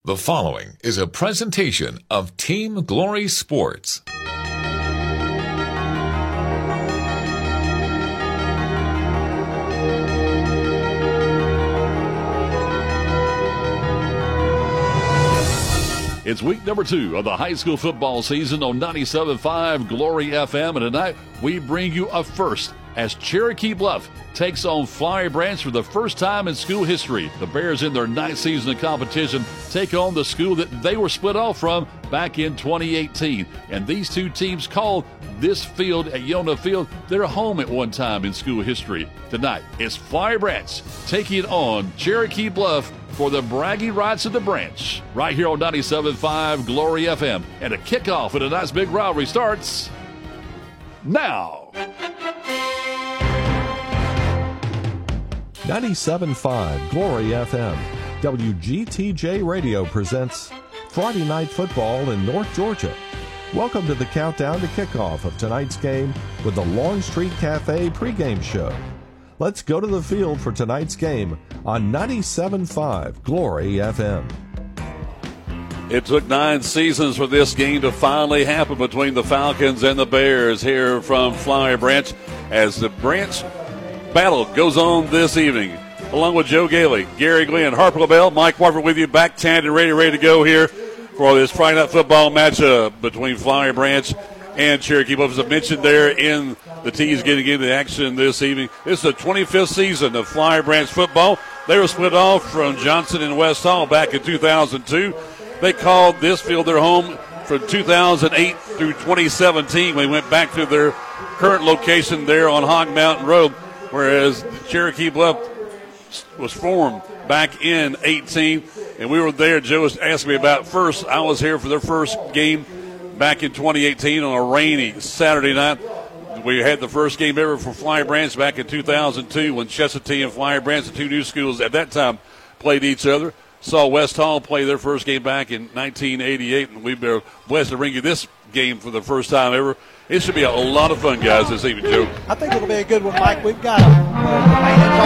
The following is a presentation of Team Glory Sports. It's week number 2 of the high school football season on 97.5 Glory FM, and tonight we bring you a first as Cherokee Bluff takes on Flowery Branch for the first time in school history. The Bears, in their 9th season of competition, take on the school that they were split off from back in 2018. And these two teams called this field at Yona Field their home at one time in school history. Tonight, it's Flowery Branch taking on Cherokee Bluff for the bragging rights of the branch, right here on 97.5 Glory FM. And a kickoff and a nice big rivalry starts now. 97.5 Glory FM, WGTJ Radio presents Friday Night Football in North Georgia. Welcome to the countdown to kickoff of tonight's game with the Long Street Cafe pregame show. Let's go to the field for tonight's game on 97.5 Glory FM. It took 9 seasons for this game to finally happen between the Falcons and the Bears here from Flowery Branch as the Branch battle goes on this evening. Along with Joe Gailey, Gary Glenn, Harper LaBelle, Mike Warford with you, back tanned and ready to go here for this Friday Night Football matchup between Flowery Branch and Cherokee Bluff. As I mentioned there in the T's getting into action this evening. This is the 25th season of Flowery Branch football. They were split off from Johnson and West Hall back in 2002. They called this field their home from 2008 through 2017. They went back to their current location there on Hog Mountain Road, whereas Cherokee Bluff was formed back in 18, and we were there. Joe was asking me about first. I was here for their first game back in 2018 on a rainy Saturday night. We had the first game ever for Flowery Branch back in 2002 when Chestatee and Flowery Branch, the two new schools at that time, played each other. Saw West Hall play their first game back in 1988, and we've been blessed to bring you this game for the first time ever. It should be a lot of fun, guys, this evening, Joe. I think it'll be a good one, Mike. We've got fans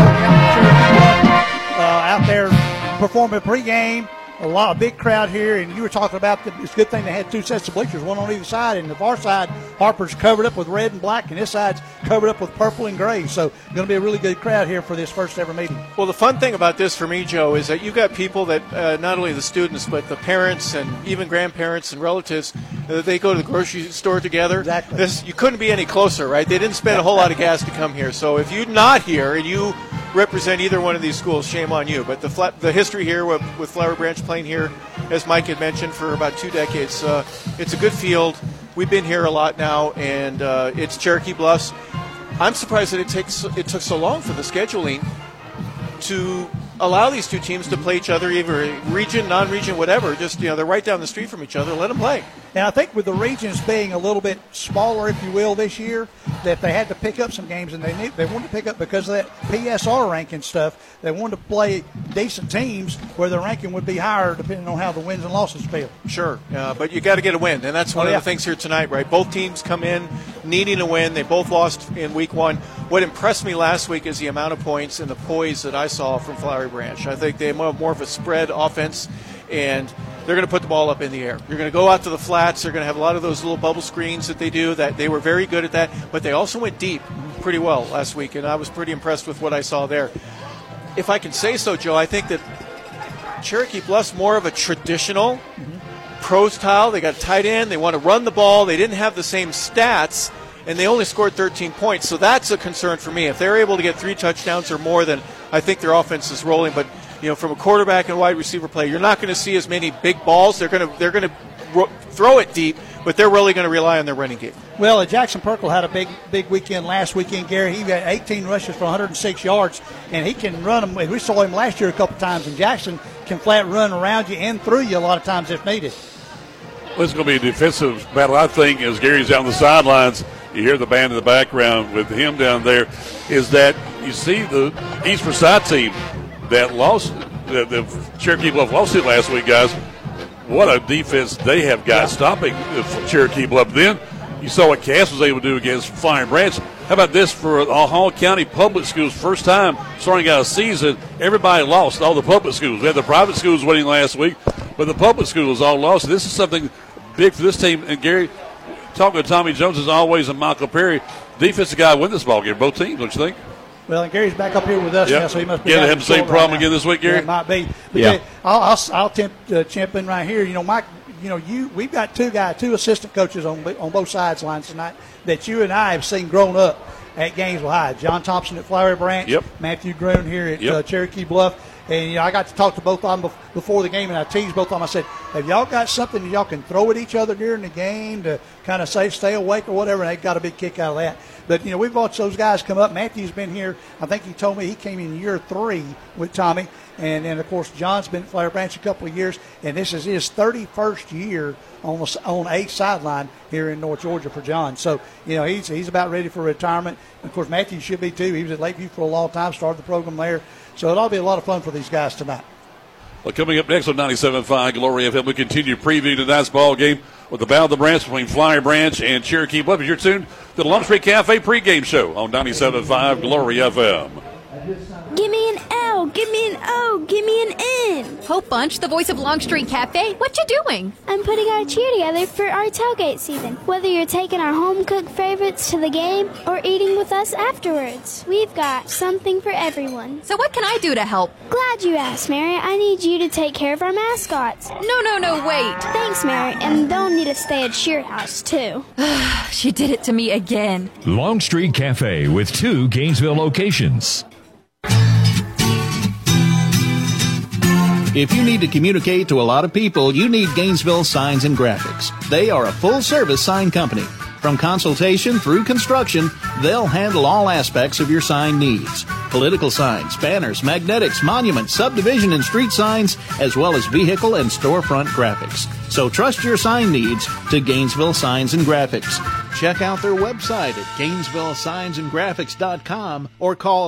already out there performing pregame. A big crowd here, and you were talking about it's a good thing they had 2 sets of bleachers, one on either side. And the far side, Harper's covered up with red and black, and this side's covered up with purple and gray. So going to be a really good crowd here for this first ever meeting. Well, the fun thing about this for me, Joe, is that you've got people that not only the students, but the parents and even grandparents and relatives, they go to the grocery store together. Exactly. You couldn't be any closer, right? They didn't spend a whole lot of gas to come here. So if you're not here and you represent either one of these schools, shame on you. But the history here with Flowery Branch playing here, as Mike had mentioned, for about 2 decades, it's a good field. We've been here a lot now, and it's Cherokee Bluffs. I'm surprised that it took so long for the scheduling to allow these two teams to play each other, either region, non-region, whatever. Just, they're right down the street from each other. Let them play. And I think with the regions being a little bit smaller, if you will, this year, that they had to pick up some games, and they wanted to pick up because of that PSR ranking stuff. They wanted to play decent teams where the ranking would be higher depending on how the wins and losses feel. Sure, but you got to get a win, and that's one of the things here tonight, right? Both teams come in needing a win. They both lost in week 1. What impressed me last week is the amount of points and the poise that I saw from Flowery Branch. I think they have more of a spread offense, and they're going to put the ball up in the air. You're going to go out to the flats. They're going to have a lot of those little bubble screens that they do. That they were very good at that, but they also went deep pretty well last week, and I was pretty impressed with what I saw there. If I can say so, Joe, I think that Cherokee Bluff's more of a traditional pro style. They got a tight end. They want to run the ball. They didn't have the same stats, and they only scored 13 points. So that's a concern for me. If they're able to get 3 touchdowns or more, then I think their offense is rolling. But from a quarterback and wide receiver play, you're not going to see as many big balls. They're going to throw it deep, but they're really going to rely on their running game. Well, Jackson Perkle had a big weekend last weekend, Gary. He got 18 rushes for 106 yards, and he can run them. We saw him last year a couple times, and Jackson can flat run around you and through you a lot of times if needed. Well, it's going to be a defensive battle, I think, as Gary's down the sidelines. You hear the band in the background with him down there, is that you see the East Forsyth team that lost, the Cherokee Bluff lost it last week, guys. What a defense they have got stopping Cherokee Bluff. Then you saw what Cass was able to do against Flowery Branch. How about this for Hall County Public Schools? First time starting out a season, everybody lost, all the public schools. We had the private schools winning last week, but the public schools all lost. This is something big for this team. And Gary, talking to Tommy Jones as always, and Michael Perry, defensive guy win this ball game. Both teams, don't you think? Well, and Gary's back up here with us now, so he must be. Have the same problem again this week, Gary. Yeah, it might be. But yeah, I'll chimp in right here. You know, Mike. You know, we've got two assistant coaches on both sidelines tonight that you and I have seen grown up at Gainesville High. John Thompson at Flowery Branch. Yep. Matthew Groon here at Cherokee Bluff. And, you know, I got to talk to both of them before the game, and I teased both of them. I said, have y'all got something that y'all can throw at each other during the game to kind of say stay awake or whatever? And they got a big kick out of that. But, you know, we've watched those guys come up. Matthew's been here. I think he told me he came in year 3 with Tommy. And then, of course, John's been at Flowery Branch a couple of years. And this is his 31st year on a sideline here in North Georgia for John. So, you know, he's about ready for retirement. And, of course, Matthew should be too. He was at Lakeview for a long time, started the program there. So it'll be a lot of fun for these guys tonight. Well, coming up next on 97.5 Glory FM, we continue previewing tonight's ball game with the Battle of the Branch between Flowery Branch and Cherokee Bluff. You're tuned to the Longstreet Cafe pregame show on 97.5 Glory FM. Give me an L, give me an O, give me an N. Hope Bunch, the voice of Longstreet Cafe, what you doing? I'm putting our cheer together for our tailgate season. Whether you're taking our home-cooked favorites to the game or eating with us afterwards, we've got something for everyone. So what can I do to help? Glad you asked, Mary. I need you to take care of our mascots. No, wait. Thanks, Mary, and they'll need to stay at Cheer House, too. She did it to me again. Longstreet Cafe with 2 Gainesville locations. If you need to communicate to a lot of people, you need Gainesville Signs and Graphics. They are a full-service sign company. From consultation through construction, they'll handle all aspects of your sign needs. Political signs, banners, magnetics, monuments, subdivision and street signs, as well as vehicle and storefront graphics. So trust your sign needs to Gainesville Signs and Graphics. Check out their website at GainesvilleSignsandGraphics.com or call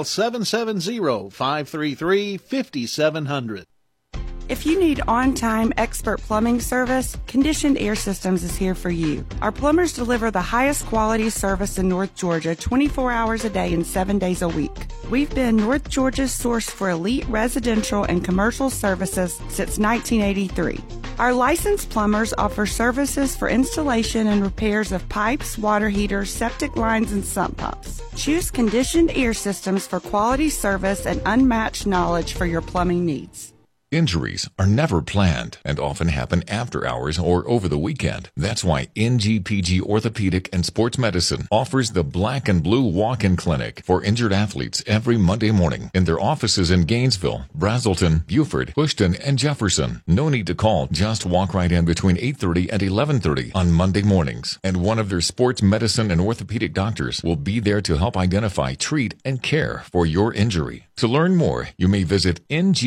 770-533-5700. If you need on-time expert plumbing service, Conditioned Air Systems is here for you. Our plumbers deliver the highest quality service in North Georgia 24 hours a day and 7 days a week. We've been North Georgia's source for elite residential and commercial services since 1983. Our licensed plumbers offer services for installation and repairs of pipes, water heaters, septic lines, and sump pumps. Choose Conditioned Air Systems for quality service and unmatched knowledge for your plumbing needs. Injuries are never planned and often happen after hours or over the weekend. That's why NGPG Orthopedic and Sports Medicine offers the Black and Blue Walk-In Clinic for injured athletes every Monday morning in their offices in Gainesville, Brazelton, Beaufort, Bushton, and Jefferson. No need to call. Just walk right in between 8:30 and 11:30 on Monday mornings. And one of their sports medicine and orthopedic doctors will be there to help identify, treat, and care for your injury. To learn more, you may visit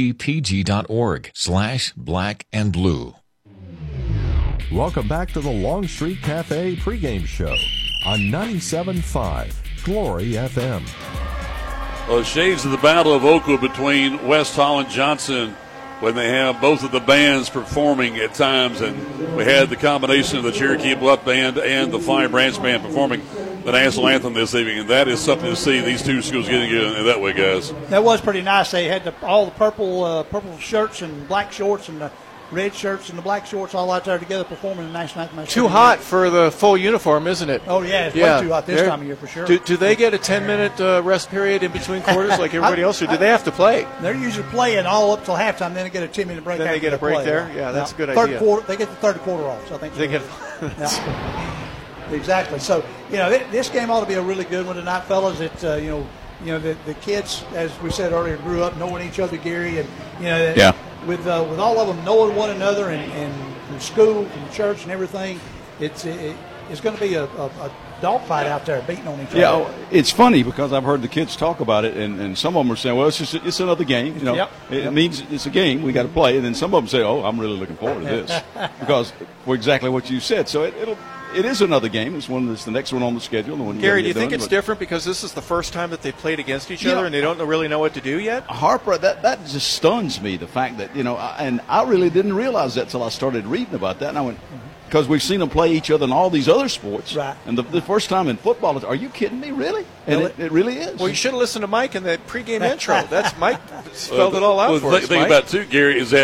ngpg.org/blackandblue. Welcome back to the Longstreet Cafe pregame show on 97.5 Glory FM. Well, shades of the Battle of Oakwood between West Hall and Johnson when they have both of the bands performing at times, and we had the combination of the Cherokee Bluff Band and the Flowery Branch Band performing the national anthem this evening, and that is something to see these two schools getting in that way, guys. That was pretty nice. They had all the purple shirts and black shorts and the red shirts and the black shorts all out there together performing the national anthem. Too hot for the full uniform, isn't it? Oh, yeah, it's way too hot this time of year for sure. Do they get a 10-minute rest period in between quarters like everybody else, or do they have to play? They're usually playing all up till halftime, then they get a 10-minute break. Then they get a break there? Yeah, that's a good idea. Quarter, they get the third quarter off, so I think they get. Exactly. So, this game ought to be a really good one tonight, fellas. It's, the kids, as we said earlier, grew up knowing each other, Gary, and, with all of them knowing one another and from school, from church and everything, it's going to be a dogfight out there beating on each other. Yeah, it's funny because I've heard the kids talk about it, and some of them are saying, well, it's another game. It means it's a game. We got to play. And then some of them say, oh, I'm really looking forward to this because for exactly what you said. So it is another game. It's the next one on the schedule. Gary, do you think it's different because this is the first time that they've played against each other and they don't really know what to do yet? Harper, that just stuns me, the fact that, and I really didn't realize that till I started reading about that. And I went, because we've seen them play each other in all these other sports. Right. And the first time in football, are you kidding me, really? And it really is. Well, you should have listened to Mike in the pregame intro. That's Mike spelled it all out for us. The thing about it, too, Gary, is that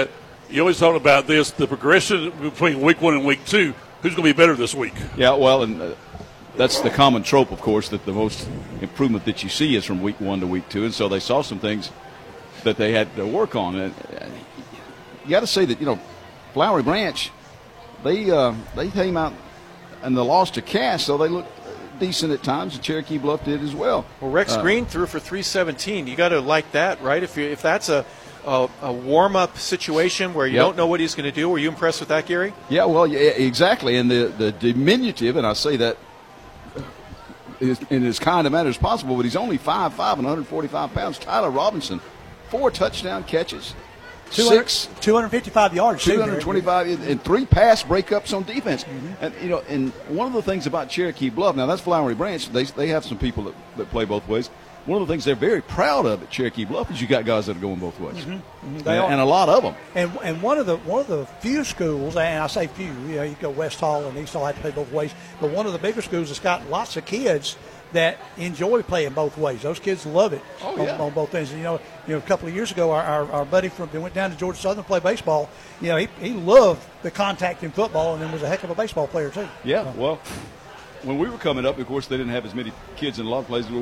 You always talk about this, the progression between week 1 and week 2. Who's going to be better this week? Yeah, well, and that's the common trope, of course, that the most improvement that you see is from week 1 to week 2. And so they saw some things that they had to work on. And you got to say that, Flowery Branch, they came out and they lost to Cass, so they looked decent at times, and Cherokee Bluff did as well. Well, Rex Green threw for 317. You got to like that, right? If that's a warm-up situation where you don't know what he's going to do, were you impressed with that, Gary? Yeah, well, yeah, exactly. And the diminutive, and I say that in as kind of manner as possible, but he's only 5'5" and 145 pounds. Tyler Robinson, 4 touchdown catches. 255 yards. 225 and 3 pass breakups on defense. Mm-hmm. And and one of the things about Cherokee Bluff, now that's Flowery Branch, they have some people that play both ways. One of the things they're very proud of at Cherokee Bluff is you got guys that are going both ways, and a lot of them. And one of the few schools, and I say few, you go West Hall and East Hall have to play both ways, but one of the bigger schools that's got lots of kids that enjoy playing both ways. Those kids love it on both ends. And, a couple of years ago, our buddy that went down to Georgia Southern to play baseball, he loved the contact in football and then was a heck of a baseball player too. Yeah, well, when we were coming up, of course, they didn't have as many kids in a lot of places.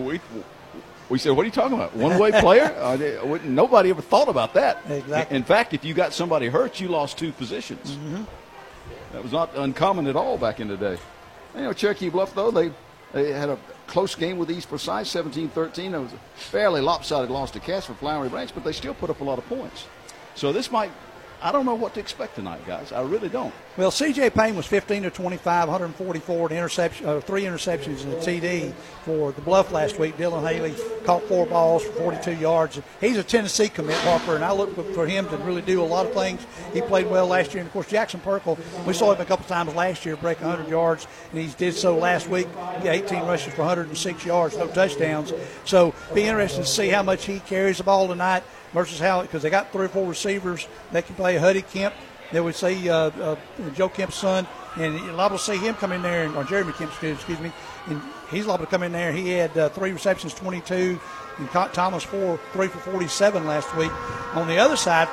We said, what are you talking about? One-way player? Nobody ever thought about that. Exactly. In fact, if you got somebody hurt, you lost 2 positions. Mm-hmm. That was not uncommon at all back in the day. Cherokee Bluff, though, they had a close game with East Forsyth, 17-13. It was a fairly lopsided loss to Cass for Flowery Branch, but they still put up a lot of points. So I don't know what to expect tonight, guys. I really don't. Well, C.J. Payne was 15 of 25, 144, 3 interceptions and a TD for the Bluff last week. Dylan Haley caught 4 balls for 42 yards. He's a Tennessee commit, Harper, and I look for him to really do a lot of things. He played well last year. And, of course, Jackson Perkle, we saw him a couple times last year break 100 yards, and he did so last week. 18 rushes for 106 yards, no touchdowns. So be interested to see how much he carries the ball tonight versus because they got 3 or 4 receivers. They can play Huddy Kemp. They would say Joe Kemp's son, and you're liable to see him come in there, or Jeremy Kemp, excuse me, and he's liable to come in there. He had 3 receptions, 22, and Thomas 3 for 47 last week. On the other side,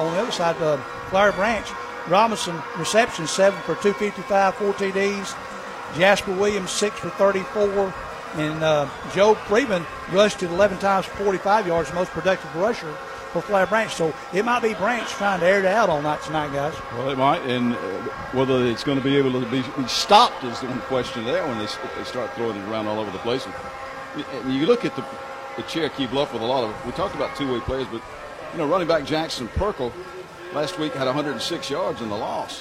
Flowery Branch, Robinson receptions, 7 for 255, 4 TDs. Jasper Williams, 6 for 34. And Joe Freeman rushed it 11 times for 45 yards, the most productive rusher for Flowery Branch. So it might be Branch trying to air it out all night tonight, guys. Well, it might, and whether it's going to be able to be stopped is the one question there when they start throwing it around all over the place. And you look at the Cherokee Bluff with a lot of – we talked about 2-way players, but, running back Jackson Perkle last week had 106 yards in the loss.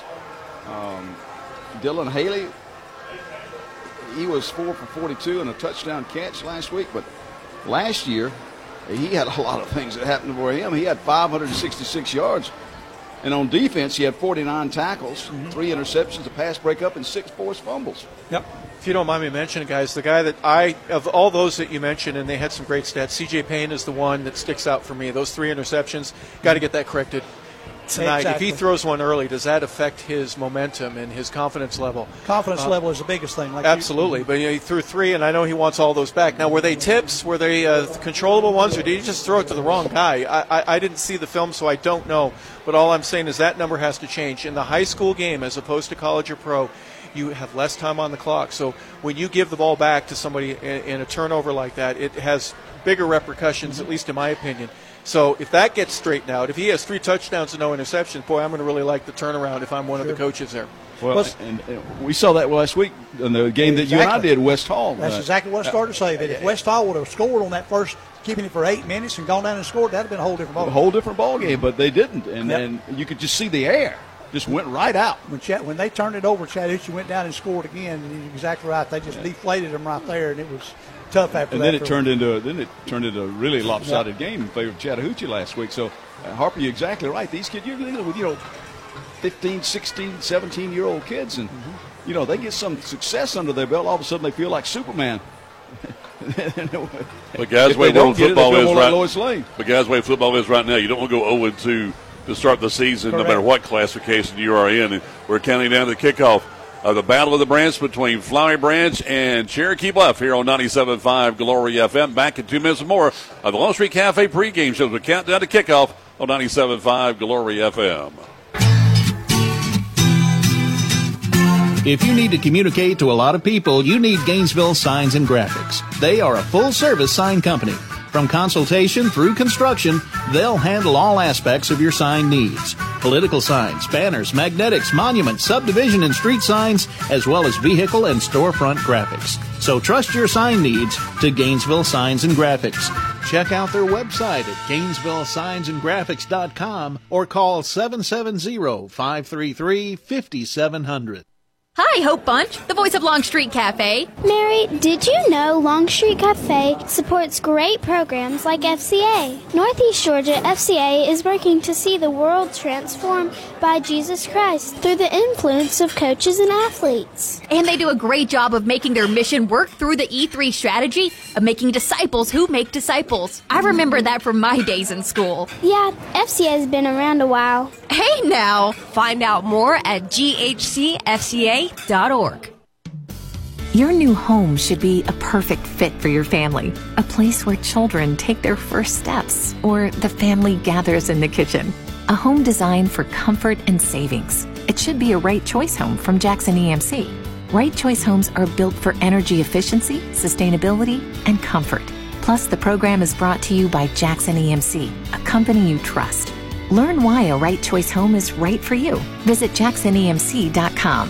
Dylan Haley, he was 4 for 42 and a touchdown catch last week, but last year – he had a lot of things that happened for him. He had 566 yards. And on defense, he had 49 tackles, 3 interceptions, a pass breakup, and 6 forced fumbles. Yep. If you don't mind me mentioning, guys, the guy that of all those that you mentioned, and they had some great stats, C.J. Payne is the one that sticks out for me. Those 3 interceptions, got to get that corrected tonight. Exactly. If he throws one early, does that affect his momentum and his confidence level? Confidence level is the biggest thing. Absolutely. But he threw 3, and I know he wants all those back. Now, were they tips? Were they controllable ones, or did he just throw it to the wrong guy? I didn't see the film, so I don't know. But all I'm saying is that number has to change. In the high school game, as opposed to college or pro, you have less time on the clock. So when you give the ball back to somebody in a turnover like that, it has bigger repercussions, at least in my opinion. So if that gets straightened out, if he has 3 touchdowns and no interceptions, boy, I'm going to really like the turnaround if I'm one of the coaches there. Well, and we saw that last week in the game that you and I did, West Hall. That's exactly what I started to say. That if West Hall would have scored on that first, keeping it for 8 minutes and gone down and scored, that would have been a whole different ball game. A whole different ball game, but they didn't. And you could just see the air just went right out. When they turned it over, Chattahoochee went down and scored again, and you're exactly right. They just deflated them right there, and it was tough after and that. And then it turned into a really lopsided game in favor of Chattahoochee last week. So, Harper, you're exactly right. These kids, you're dealing with, 15, 16, 17-year-old kids, and, they get some success under their belt. All of a sudden, they feel like Superman. But guys, the way football is right. Lois Lane. But guys, the way football is right now, you don't want to go 0-2 to start the season, Correct. No matter what classification you are in. And we're counting down to the kickoff of the Battle of the Branch between Flowery Branch and Cherokee Bluff here on 97.5 Glory FM. Back in 2 minutes more of the Long Street Cafe pregame show. We count down to kickoff on 97.5 Glory FM. If you need to communicate to a lot of people, you need Gainesville Signs and Graphics. They are a full-service sign company. From consultation through construction, they'll handle all aspects of your sign needs. Political signs, banners, magnetics, monuments, subdivision and street signs, as well as vehicle and storefront graphics. So trust your sign needs to Gainesville Signs and Graphics. Check out their website at GainesvilleSignsandGraphics.com or call 770-533-5700. Hi, Hope Bunch, the voice of Longstreet Cafe. Mary, did you know Longstreet Cafe supports great programs like FCA? Northeast Georgia FCA is working to see the world transformed by Jesus Christ through the influence of coaches and athletes. And they do a great job of making their mission work through the E3 strategy of making disciples who make disciples. I remember that from my days in school. Yeah, FCA has been around a while. Hey now! Find out more at ghcfca.org. Your new home should be a perfect fit for your family. A place where children take their first steps or the family gathers in the kitchen. A home designed for comfort and savings. It should be a Right Choice home from Jackson EMC. Right Choice homes are built for energy efficiency, sustainability, and comfort. Plus, the program is brought to you by Jackson EMC, a company you trust. Learn why a Right Choice home is right for you. Visit jacksonemc.com.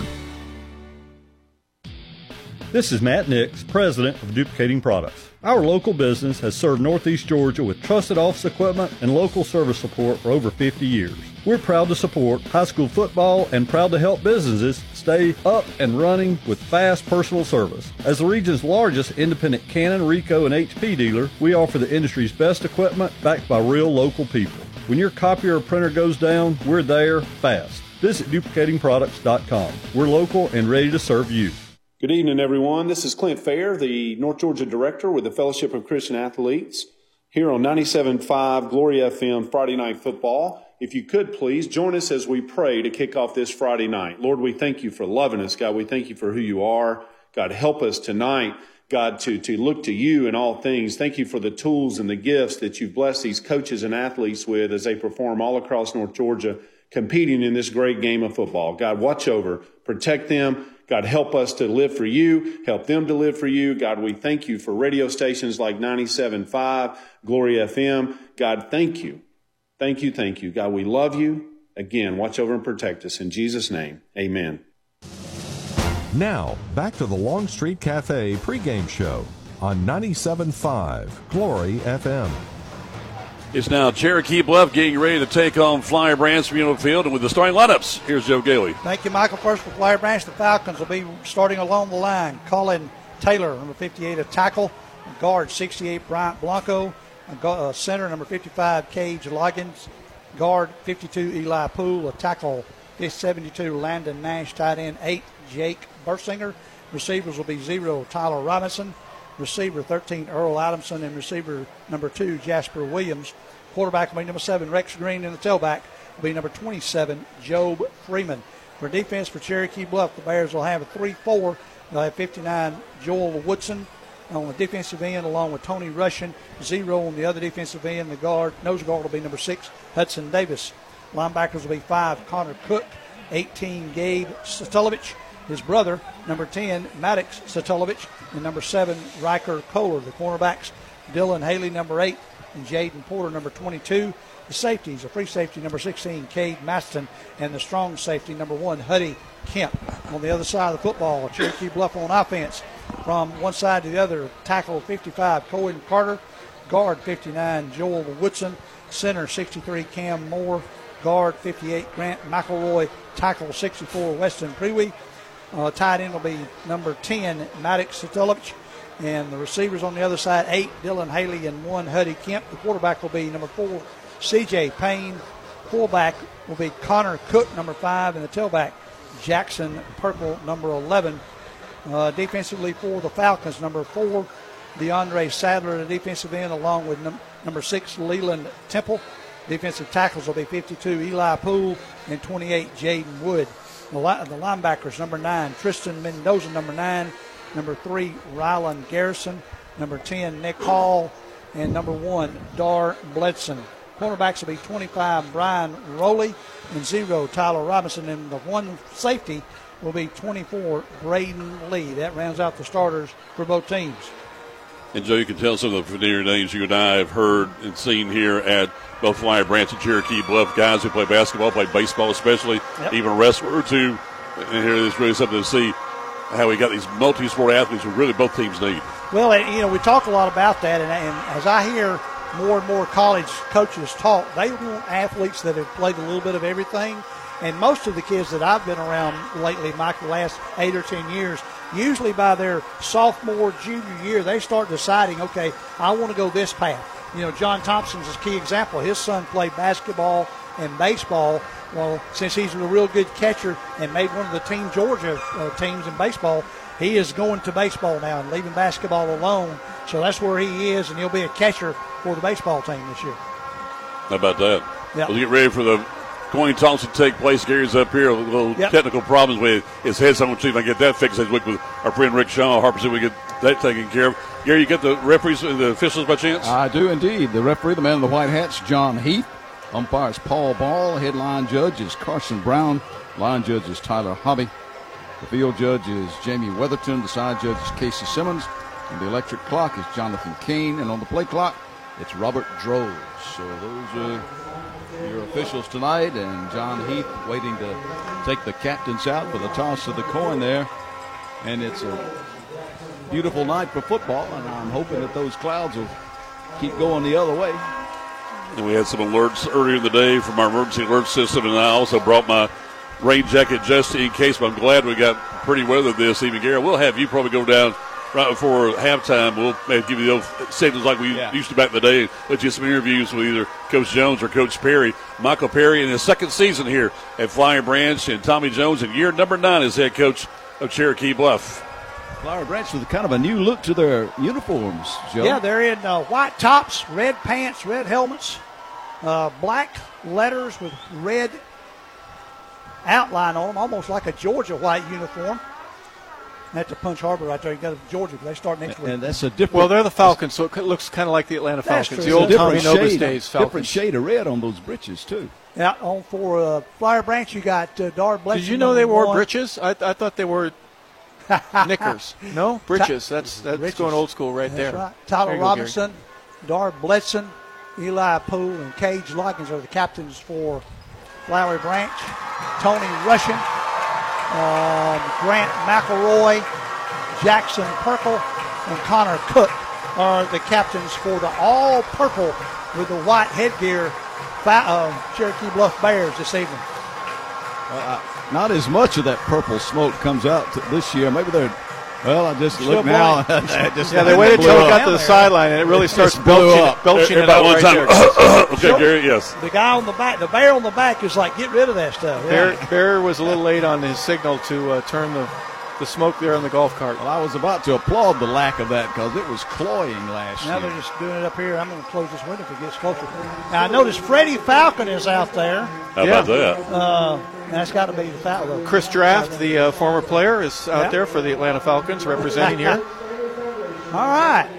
This is Matt Nix, president of Duplicating Products. Our local business has served Northeast Georgia with trusted office equipment and local service support for over 50 years. We're proud to support high school football and proud to help businesses stay up and running with fast personal service. As the region's largest independent Canon, Ricoh, and HP dealer, we offer the industry's best equipment backed by real local people. When your copier or printer goes down, we're there fast. Visit duplicatingproducts.com. We're local and ready to serve you. Good evening, everyone. This is Clint Fair, the North Georgia Director with the Fellowship of Christian Athletes, here on 97.5 Glory FM Friday Night Football. If you could, please join us as we pray to kick off this Friday night. Lord, we thank you for loving us. God, we thank you for who you are. God, help us tonight, God, to look to you in all things. Thank you for the tools and the gifts that you've blessed these coaches and athletes with as they perform all across North Georgia, competing in this great game of football. God, watch over, protect them. God, help us to live for you. Help them to live for you. God, we thank you for radio stations like 97.5, Glory FM. God, thank you. Thank you, thank you. God, we love you. Again, watch over and protect us. In Jesus' name, amen. Now, back to the Longstreet Cafe pregame show on 97.5 Glory FM. It's now Cherokee Bluff getting ready to take on Flyer Branch from Union Field. And with the starting lineups, here's Joe Gailey. Thank you, Michael. First for Flyer Branch, the Falcons will be starting along the line. Colin Taylor, number 58, a tackle. Guard, 68, Bryant Blanco. Center, number 55, Cage Loggins. Guard, 52, Eli Poole. A tackle, 72, Landon Nash. Tight end, 8, Jake Bursinger. Receivers will be 0, Tyler Robinson. Receiver 13, Earl Adamson, and receiver number 2, Jasper Williams. Quarterback will be number 7, Rex Green, and the tailback will be number 27, Job Freeman. For defense for Cherokee Bluff, the Bears will have a 3-4. They'll have 59, Joel Woodson on the defensive end, along with Tony Russian. 0 on the other defensive end. The nose guard will be number 6, Hudson Davis. Linebackers will be 5, Connor Cook. 18, Gabe Satulovich. His brother, number 10, Maddox Satulovich, and number 7, Riker Kohler. The cornerbacks, Dylan Haley, number 8, and Jaden Porter, number 22. The safeties, a free safety, number 16, Cade Maston, and the strong safety, number 1, Huddy Kemp. On the other side of the football, Cherokee Bluff on offense. From one side to the other, tackle 55, Cohen Carter. Guard 59, Joel Woodson. Center 63, Cam Moore. Guard 58, Grant McElroy. Tackle 64, Weston Prewey. Tight end will be number 10, Maddox Satulovich. And the receivers on the other side, 8, Dylan Haley, and 1, Huddy Kemp. The quarterback will be number 4, C.J. Payne. Fullback will be Connor Cook, number 5, and the tailback, Jackson Purple, number 11. Defensively for the Falcons, number 4, DeAndre Sadler, the defensive end, along with number 6, Leland Temple. Defensive tackles will be 52, Eli Poole, and 28, Jaden Wood. The linebackers, number 9, Tristan Mendoza, number 9, number 3, Rylan Garrison, number 10, Nick Hall, and number 1, Dar Bledson. Cornerbacks will be 25, Brian Rowley, and 0, Tyler Robinson. And the one safety will be 24, Braden Lee. That rounds out the starters for both teams. And, Joe, you can tell some of the familiar names you and I have heard and seen here at both Flowery Branch and Cherokee Bluff. Guys who play basketball, play baseball especially, even a wrestler or two. And here is really something to see how we got these multi-sport athletes who really both teams need. Well, we talk a lot about that, and as I hear more and more college coaches talk, they want athletes that have played a little bit of everything. And most of the kids that I've been around lately, Mike, the last 8 or 10 years, usually by their sophomore, junior year, they start deciding, okay, I want to go this path. John Thompson's a key example. His son played basketball and baseball. Well, since he's a real good catcher and made one of the Team Georgia teams in baseball, he is going to baseball now and leaving basketball alone. So that's where he is, and he'll be a catcher for the baseball team this year. How about that? Yep. We'll get ready for the coin toss to take place. Gary's up here. A little technical problems with his head. So I'm going to see if I can get that fixed this week with our friend Rick Shaw. Harper said we get that taken care of. Gary, you get the referees and the officials by chance? I do indeed. The referee, the man in the white hats, John Heath. Umpire is Paul Ball. Headline judge is Carson Brown. Line judge is Tyler Hobby. The field judge is Jamie Weatherton. The side judge is Casey Simmons. And the electric clock is Jonathan Kane. And on the play clock, it's Robert Droz. So those are your officials tonight. And John Heath waiting to take the captains out for the toss of the coin there. And it's a beautiful night for football. And I'm hoping that those clouds will keep going the other way. And we had some alerts earlier in the day from our emergency alert system, and I also brought my rain jacket just in case, but I'm glad we got pretty weather this evening. Gary, we'll have you probably go down right before halftime. We'll maybe give you those signals like we used to back in the day, let you some interviews with either Coach Jones or Coach Perry. Michael Perry in his second season here at Flowery Branch, and Tommy Jones in year number 9 as head coach of Cherokee Bluff. Flowery Branch with kind of a new look to their uniforms, Joe. Yeah, they're in white tops, red pants, red helmets, black letters with red outline on them, almost like a Georgia white uniform. That's a Punch Harbor right there. You got Georgia, but they start next week. And that's a different. Well, they're the Falcons, so it looks kind of like the Atlanta Falcons. The old Tommy Novus days Falcons. Different shade of red on those breeches too. Yeah, on for Flowery Branch, you got Dar Bledson. Did you know they wore breeches? I thought they were knickers. No, breeches. That's going old school right there. Right. Tyler Robinson, Dar Bledson, Eli Poole, and Cage Loggins are the captains for Flowery Branch. Tony Russian, Grant McElroy, Jackson Perkle, and Connor Cook are the captains for the all-purple with the white headgear Cherokee Bluff Bears this evening. Not as much of that purple smoke comes out this year. Maybe they're, I just look now. They waited until it got to the sideline, and it really starts belching it out right there. Okay, Gary, yes. The guy on the back, the bear on the back is like, get rid of that stuff. Bear was a little late on his signal to turn the smoke there on the golf cart. Well, I was about to applaud the lack of that because it was cloying last year. Now they're just doing it up here. I'm going to close this window if it gets closer. Now, I noticed Freddie Falcon is out there. How about that? That's got to be the foul. Chris Draft, the former player, is out there for the Atlanta Falcons representing here. All right.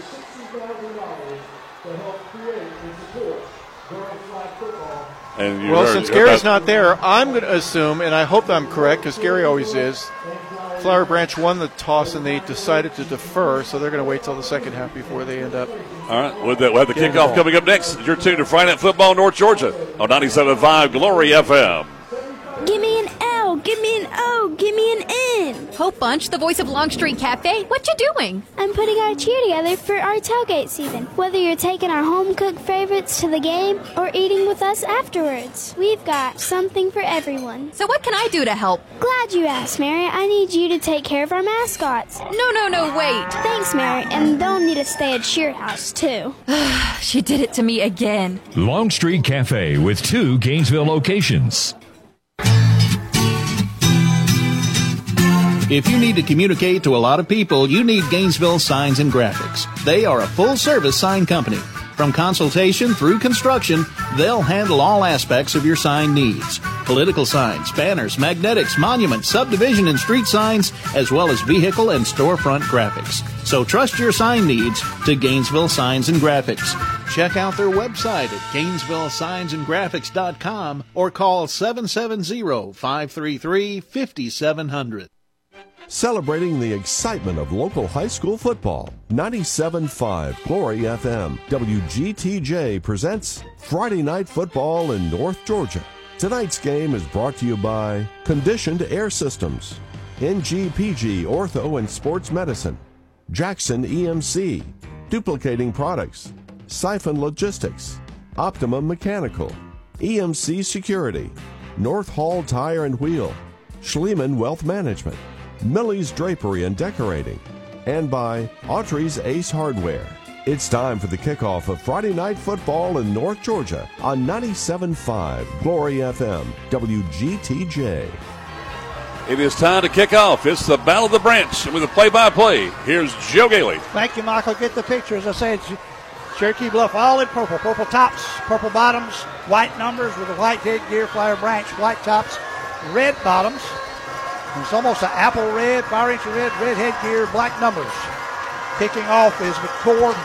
Well, since Gary's not there, I'm going to assume, and I hope I'm correct because Gary always is, Flowery Branch won the toss and they decided to defer, so they're going to wait till the second half before they end up. All right, we'll have the kickoff coming up next. You're tuned to Friday Night Football North Georgia on 97.5 Glory FM. Give me an L, give me an O, give me an N. Hope Bunch, the voice of Longstreet Cafe, what you doing? I'm putting our cheer together for our tailgate season. Whether you're taking our home-cooked favorites to the game or eating with us afterwards, we've got something for everyone. So what can I do to help? Glad you asked, Mary. I need you to take care of our mascots. No, wait. Thanks, Mary, and they'll need to stay at Cheer House, too. She did it to me again. Longstreet Cafe with 2 Gainesville locations. If you need to communicate to a lot of people, you need Gainesville Signs and Graphics. They are a full-service sign company. From consultation through construction, they'll handle all aspects of your sign needs. Political signs, banners, magnetics, monuments, subdivision and street signs, as well as vehicle and storefront graphics. So trust your sign needs to Gainesville Signs and Graphics. Check out their website at GainesvilleSignsAndGraphics.com or call 770-533-5700. Celebrating the excitement of local high school football. 97.5 Glory FM. WGTJ presents Friday Night Football in North Georgia. Tonight's game is brought to you by Conditioned Air Systems, NGPG Ortho and Sports Medicine, Jackson EMC, Duplicating Products, Siphon Logistics, Optimum Mechanical, EMC Security, North Hall Tire and Wheel, Schliemann Wealth Management, Millie's Drapery and Decorating, and by Autry's Ace Hardware. It's time for the kickoff of Friday Night Football in North Georgia on 97.5 Glory FM, WGTJ. It is time to kick off. It's the Battle of the Branch with a play-by-play. Here's Joe Gailey. Thank you, Michael. Get the picture. As I said, Cherokee Bluff all in purple. Purple tops, purple bottoms, white numbers with a white headgear, Flower Branch, white tops, red bottoms. It's almost an apple red, fire inch red, red headgear, black numbers. Kicking off is McCord.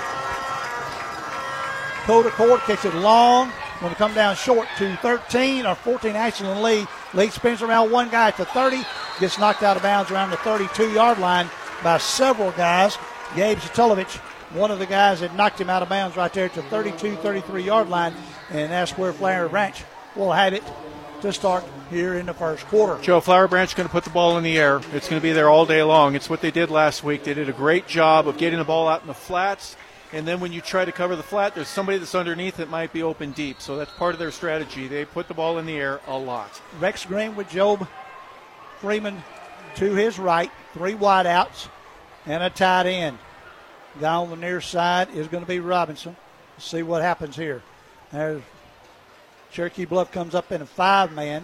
Dakota Cord kicks it long. Going to come down short to 13 or 14. Ashland Lee. Lee spins around one guy at the 30. Gets knocked out of bounds around the 32-yard line by several guys. Gabe Zatelovich, one of the guys that knocked him out of bounds right there at the 32, 33-yard line. And that's where Flower Branch will have it to start here in the first quarter. Joe, Flower Branch is going to put the ball in the air. It's going to be there all day long. It's what they did last week. They did a great job of getting the ball out in the flats. And then when you try to cover the flat, there's somebody that's underneath that might be open deep. So that's part of their strategy. They put the ball in the air a lot. Rex Green with Job Freeman to his right. 3 wideouts and a tight end. Guy on the near side is going to be Robinson. Let's see what happens here. There's Cherokee Bluff comes up in a 5-man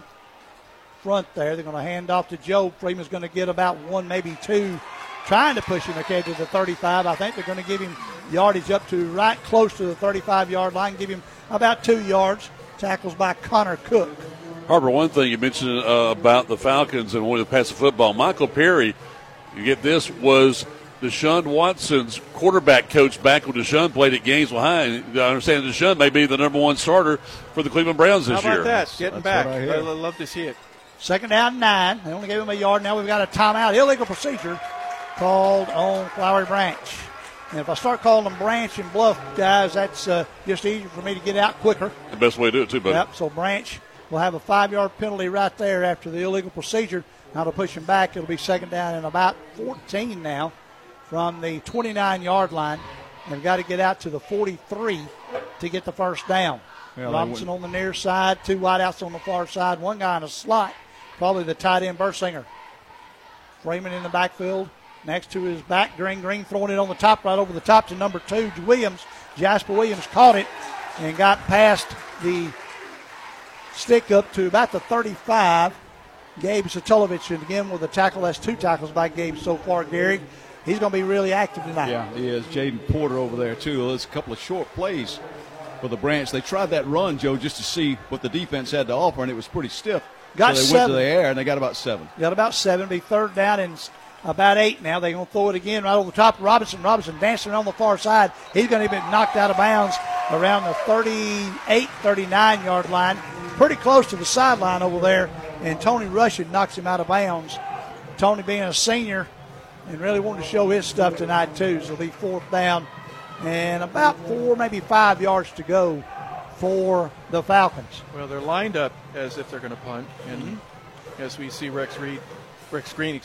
front there. They're going to hand off to Job. Freeman's going to get about 1, maybe 2, trying to push him ahead to the 35. I think they're going to give him yardage up to right close to the 35-yard line, give him about 2 yards. Tackles by Connor Cook. Harper, one thing you mentioned about the Falcons and wanting to pass the football, Michael Perry, you get this, was Deshaun Watson's quarterback coach back when Deshaun played at Gainesville High. And I understand Deshaun may be the number 1 starter for the Cleveland Browns this year. How about that? Getting back. I love to see it. 2nd down and 9. They only gave him a yard. Now we've got a timeout. Illegal procedure called on Flowery Branch. And if I start calling them Branch and Bluff guys, that's just easier for me to get out quicker. The best way to do it, too, buddy. Yep, so Branch will have a 5-yard penalty right there after the illegal procedure. Now to push him back, it'll be 2nd down and about 14 now from the 29-yard line. They've got to get out to the 43 to get the first down. Yeah, Robinson on the near side, 2 wideouts on the far side, 1 guy in a slot, probably the tight end Bursinger. Freeman in the backfield. Next to his back, Green throwing it on the top, right over the top to number 2, Williams. Jasper Williams caught it and got past the stick up to about the 35. Gabe Zatelovich, and again with a tackle. That's 2 tackles by Gabe so far, Gary. He's going to be really active tonight. Yeah, he is. Jaden Porter over there, too. There's a couple of short plays for the Branch. They tried that run, Joe, just to see what the defense had to offer, and it was pretty stiff. Got so they 7. went to the air, and they got about 7. Got about 7. Be 3rd down and about 8 now. They're going to throw it again right over the top. Robinson dancing on the far side. He's going to be knocked out of bounds around the 38, 39-yard line. Pretty close to the sideline over there. And Tony Rushing knocks him out of bounds. Tony being a senior and really wanting to show his stuff tonight, too. So it'll be 4th down and about 4, maybe 5 yards to go for the Falcons. Well, they're lined up as if they're going to punt. And as we see Rex Green,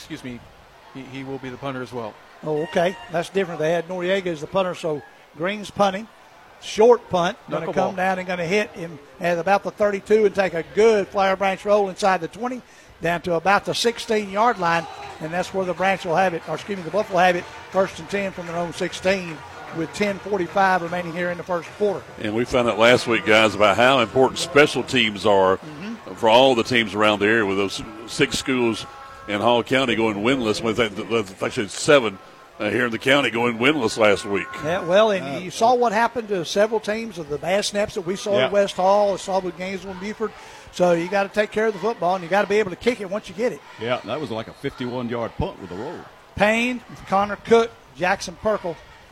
he will be the punter as well. Oh, okay. That's different. They had Noriega as the punter, so Green's punting. Short punt. Going to come down and going to hit him at about the 32 and take a good Flower Branch roll inside the 20 down to about the 16-yard line, and that's where the Branch will have it, the Bluff will have it 1st and 10 from their own 16 with 10:45 remaining here in the first quarter. And we found out last week, guys, about how important special teams are for all the teams around the area with those 6 schools in Hall County going winless. With actually 7 here in the county going winless last week. Yeah, well, and you saw what happened to several teams of the bad snaps that we saw at West Hall, saw with Gainesville and Buford. So you got to take care of the football, and you got to be able to kick it once you get it. Yeah, that was like a 51-yard punt with a roll. Payne, Connor Cook, Jackson Perkle,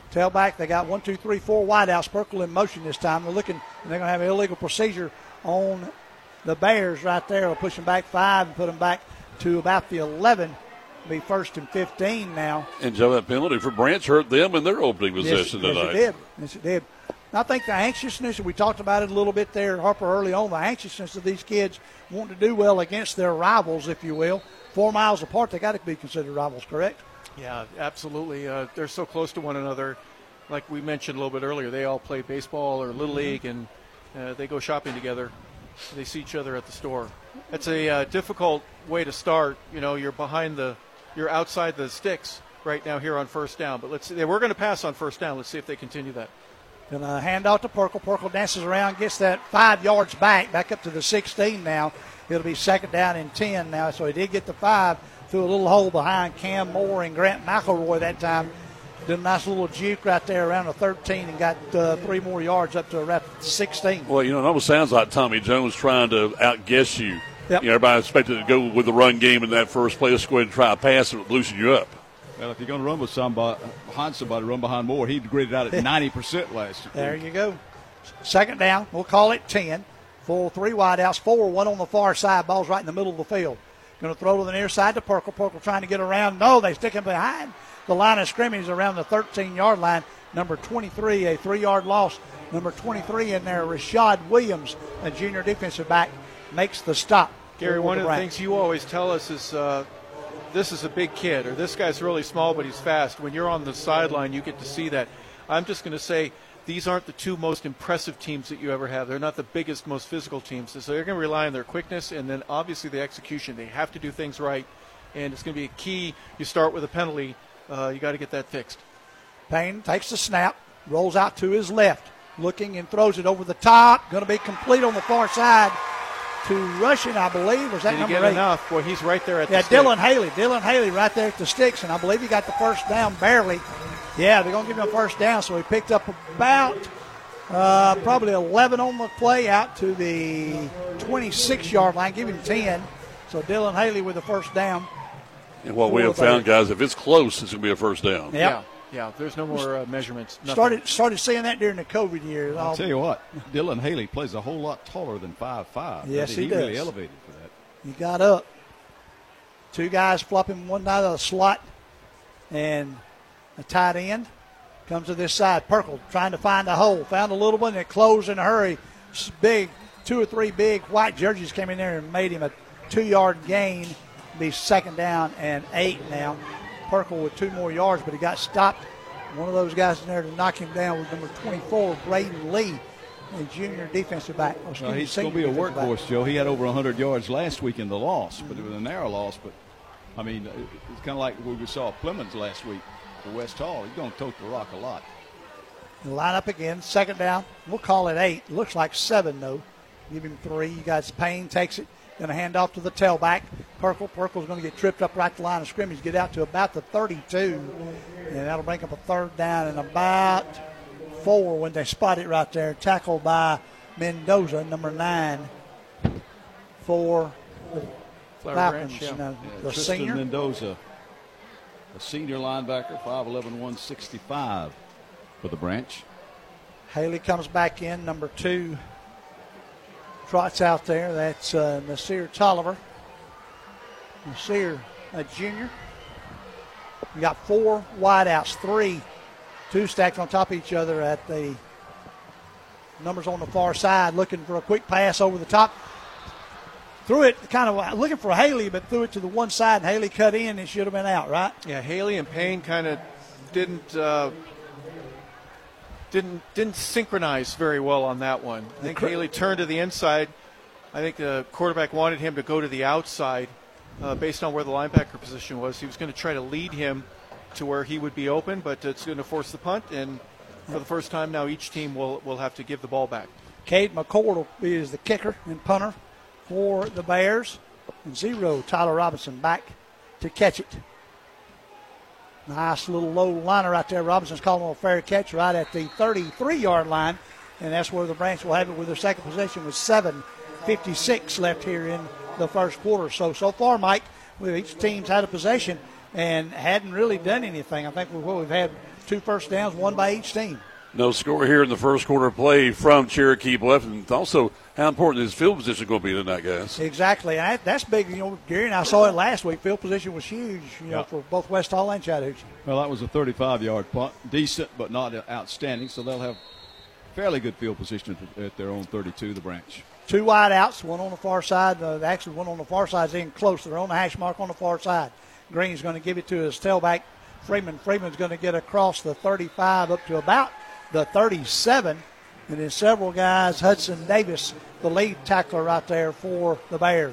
Tailback, they got 1, 2, 3, 4 wideouts. Perkle in motion this time. They're looking, and they're going to have an illegal procedure on the Bears right there. They'll push them back 5 and put them back to about the 11. Be 1st and 15 now. And Joe, that penalty for Branch hurt them in their opening possession tonight. Yes, it did. And I think the anxiousness, we talked about it a little bit there, Harper, early on, the anxiousness of these kids wanting to do well against their rivals, if you will. 4 miles apart, they got to be considered rivals, correct? Yeah, absolutely. They're so close to one another. Like we mentioned a little bit earlier, they all play baseball or Little League, and they go shopping together. They see each other at the store. It's a difficult way to start. You know, you're outside the sticks right now here on first down. But let's see. We're going to pass on first down. Let's see if they continue that. Going to hand off to Perkle. Perkle dances around, gets that 5 yards back up to the 16 now. It'll be 2nd down and 10 now. So he did get the 5 through a little hole behind Cam Moore and Grant McElroy that time. Did a nice little juke right there around the 13 and got 3 more yards up to around 16. Well, you know, it almost sounds like Tommy Jones trying to outguess you. Yep. You know, everybody expected to go with the run game in that first play. Let's go ahead and try a pass and loosen you up. Well, if you're going to run with somebody, run behind Moore. He graded out at 90% last year. There you go. 2nd down. We'll call it 10. Full 3 wideouts, 4, 1 on the far side. Ball's right in the middle of the field. Going to throw to the near side to Perkle. Perkle trying to get around. No, they stick him behind the line of scrimmage around the 13-yard line. Number 23, a 3-yard loss. Number 23 in there, Rashad Williams, a junior defensive back, makes the stop. Gary, one of the things you always tell us is this is a big kid, or this guy's really small but he's fast. When you're on the sideline, you get to see that. I'm just going to say these aren't the 2 most impressive teams that you ever have. They're not the biggest, most physical teams. So they're going to rely on their quickness and then obviously the execution. They have to do things right, and it's going to be a key. You start with a penalty. You got to get that fixed. Payne takes the snap, rolls out to his left, looking and throws it over the top. Going to be complete on the far side to Rushing, I believe. Was that number 8? Did he get enough? Boy, he's right there at the stick. Dylan Haley right there at the sticks, and I believe he got the first down barely. Yeah, they're going to give him a first down, so he picked up about probably 11 on the play out to the 26-yard line, give him 10. So Dylan Haley with the first down. And what we have found, guys, if it's close, it's going to be a first down. Yep. Yeah, there's no more measurements. Started seeing that during the COVID years. I'll tell you what, Dylan Haley plays a whole lot taller than 5'5". Yes, he does. Really elevated for that. He got up. 2 guys flopping one out of the slot, and a tight end comes to this side. Perkle trying to find a hole. Found a little one, and it closed in a hurry. Big, 2 or 3 big white jerseys came in there and made him a 2-yard gain. Be 2nd down and 8 now. Perkle with 2 more yards, but he got stopped. One of those guys in there to knock him down was number 24, Braden Lee, a junior defensive back. He's going to be a workhorse, Joe. He had over 100 yards last week in the loss, but it was a narrow loss. But, I mean, it's kind of like what we saw Clemens last week for West Hall. He's going to tote the rock a lot. He'll line up again, 2nd down. We'll call it 8. Looks like 7, though. Give him 3. You got Payne takes it. Going to hand off to the tailback. Perkle's going to get tripped up right to the line of scrimmage, get out to about the 32, and that'll bring up a 3rd down and about 4 when they spot it right there. Tackled by Mendoza, number 9, for the Falcons. The Tristan senior. Mendoza, a senior linebacker, 5'11", 165 for the Branch. Haley comes back in, number 2. Trots out there. That's Nasir Tolliver. Nasir, a junior. We got 4 wideouts, 2 stacked on top of each other at the numbers on the far side, looking for a quick pass over the top. Threw it kind of looking for Haley, but threw it to the one side, and Haley cut in. It should have been out, right? Yeah, Haley and Payne kind of didn't synchronize very well on that one. I think Haley turned to the inside. I think the quarterback wanted him to go to the outside based on where the linebacker position was. He was going to try to lead him to where he would be open, but it's going to force the punt. And for the first time now, each team will have to give the ball back. Cade McCord is the kicker and punter for the Bears. And 0, Tyler Robinson back to catch it. Nice little low liner right there. Robinson's calling a fair catch right at the 33-yard line, and that's where the Branch will have it with their second possession with 7:56 left here in the first quarter. So far, Mike, each team's had a possession and hadn't really done anything. I think we've had 2 first downs, one by each team. No score here in the first quarter play from Cherokee Bluff. And also, how important is field position going to be tonight, guys? Exactly. That's big. Gary and I saw it last week. Field position was huge, for both West Hall and Chattahoochee. Well, that was a 35-yard punt. Decent, but not outstanding. So they'll have fairly good field position at their own 32, the Branch. 2 wide outs, one on the far side. Actually, one on the far side is in close. They're on the hash mark on the far side. Green's going to give it to his tailback, Freeman. Freeman's going to get across the 35 up to about the 37. And then several guys, Hudson Davis, the lead tackler right there for the Bears.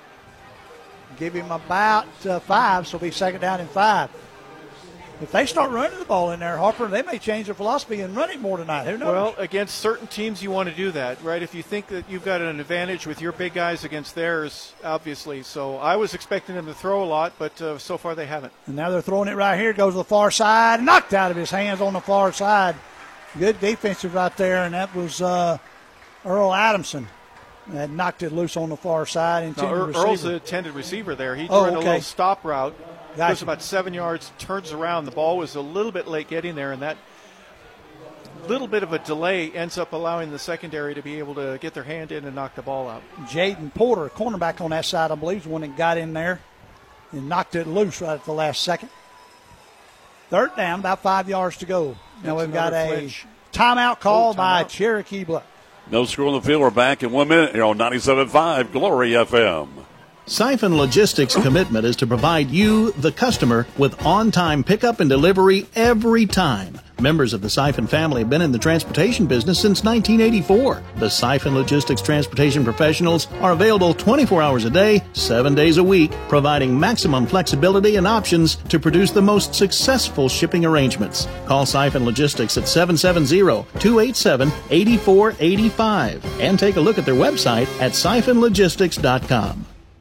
Give him about 5, so it'll be second down and 5. If they start running the ball in there, Harper, they may change their philosophy and run it more tonight. Who knows? Well, against certain teams, you want to do that, right? If you think that you've got an advantage with your big guys against theirs, obviously. So I was expecting them to throw a lot, but so far they haven't. And now they're throwing it right here. Goes to the far side. Knocked out of his hands on the far side. Good defensive right there, and that was Earl Adamson that knocked it loose on the far side. Earl's the intended receiver there. He threw in a little stop route. Goes about 7 yards, turns around. The ball was a little bit late getting there, and that little bit of a delay ends up allowing the secondary to be able to get their hand in and knock the ball out. Jaden Porter, cornerback on that side, I believe, is the one that got in there and knocked it loose right at the last second. Third down, about 5 yards to go. Now we've got a timeout call by Cherokee Bluff. No score on the field. We're back in 1 minute here on 97.5 Glory FM. Siphon Logistics' commitment is to provide you, the customer, with on-time pickup and delivery every time. Members of the Siphon family have been in the transportation business since 1984. The Siphon Logistics transportation professionals are available 24 hours a day, 7 days a week, providing maximum flexibility and options to produce the most successful shipping arrangements. Call Siphon Logistics at 770-287-8485 and take a look at their website at siphonlogistics.com.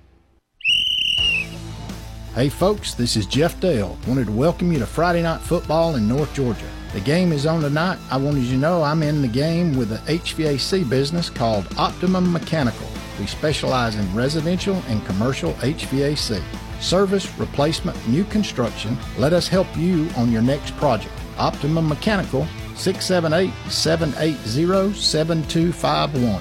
Hey folks, this is Jeff Dale. Wanted to welcome you to Friday Night Football in North Georgia. The game is on tonight. I wanted you to know I'm in the game with an HVAC business called Optimum Mechanical. We specialize in residential and commercial HVAC. Service, replacement, new construction. Let us help you on your next project. Optimum Mechanical, 678-780-7251.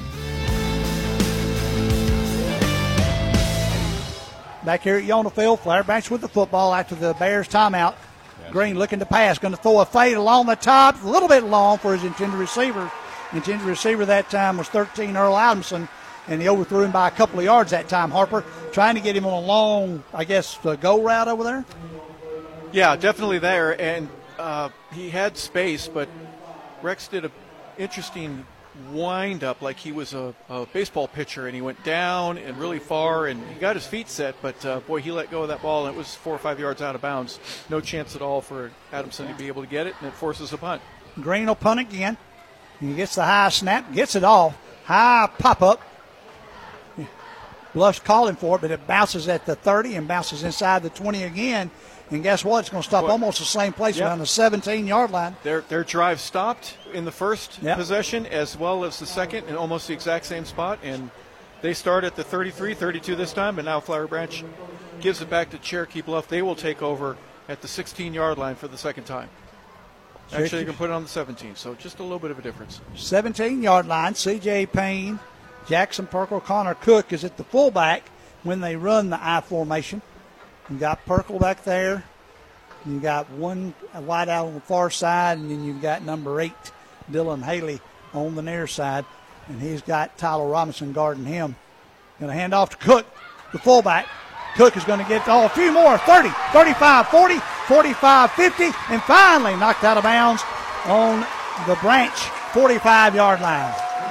Back here at Yona Field, Flower Branch with the football after the Bears timeout. Green looking to pass, going to throw a fade along the top, a little bit long for his intended receiver. Intended receiver that time was 13, Earl Adamson, and he overthrew him by a couple of yards that time. Harper trying to get him on a long, go route over there. Yeah, definitely there, and he had space, but Rex did an interesting wind up like he was a baseball pitcher, and he went down and really far, and he got his feet set, but he let go of that ball, and it was 4 or 5 yards out of bounds. No chance at all for Adamson to be able to get it, and it forces a punt. Green will punt again. He gets the high snap, gets it off. High pop-up. Bluff's calling for it, but it bounces at the 30 and bounces inside the 20 again. And guess what? It's going to stop almost the same place around the 17-yard line. Their drive stopped in the first possession as well as the second in almost the exact same spot. And they start at the 33, 32 this time, but now Flower Branch gives it back to Cherokee Bluff. They will take over at the 16-yard line for the second time. Actually, you can put it on the 17, so just a little bit of a difference. 17-yard line, C.J. Payne, Jackson Perkle, Connor Cook is at the fullback when they run the I formation. You got Perkle back there. You got one wide out on the far side, and then you've got number 8, Dylan Haley, on the near side. And he's got Tyler Robinson guarding him. Going to hand off to Cook, the fullback. Cook is going to get a few more, 30, 35, 40, 45, 50, and finally knocked out of bounds on the Branch 45-yard line.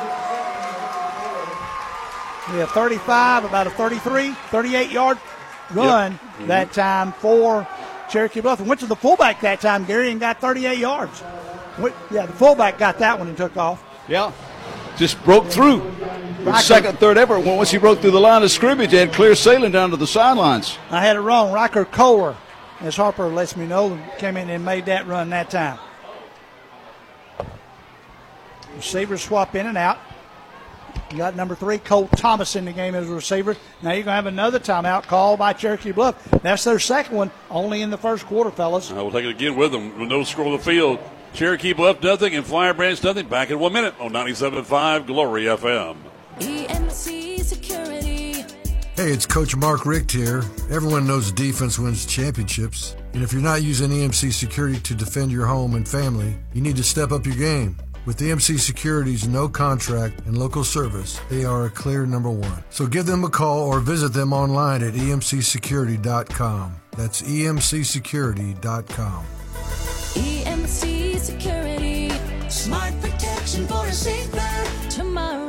We have 35, about a 33, 38-yard run that time for Cherokee Bluff. And went to the fullback that time, Gary, and got 38 yards. The fullback got that one and took off. Yeah, just broke through. Second, third effort. Once he broke through the line of scrimmage, they had clear sailing down to the sidelines. I had it wrong. Riker Kohler, as Harper lets me know, came in and made that run that time. Receivers swap in and out. You got number 3, Colt Thomas, in the game as a receiver. Now you're going to have another timeout called by Cherokee Bluff. That's their second one, only in the first quarter, fellas. We'll take it again with them. With no score on the field. Cherokee Bluff nothing and Flower Branch nothing. Back in 1 minute on 97.5 Glory FM. EMC Security. Hey, it's Coach Mark Richt here. Everyone knows defense wins championships. And if you're not using EMC Security to defend your home and family, you need to step up your game. With EMC Security's no contract and local service, they are a clear number one. So give them a call or visit them online at emcsecurity.com. That's emcsecurity.com. EMC Security. Smart protection for a safer tomorrow.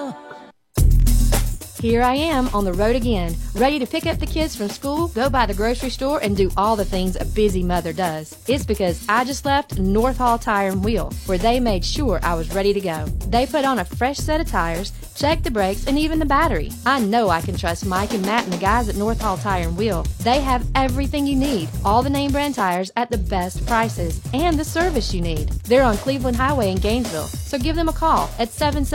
Here I am on the road again, ready to pick up the kids from school, go by the grocery store, and do all the things a busy mother does. It's because I just left North Hall Tire and Wheel, where they made sure I was ready to go. They put on a fresh set of tires, checked the brakes, and even the battery. I know I can trust Mike and Matt and the guys at North Hall Tire and Wheel. They have everything you need, all the name brand tires at the best prices, and the service you need. They're on Cleveland Highway in Gainesville, so give them a call at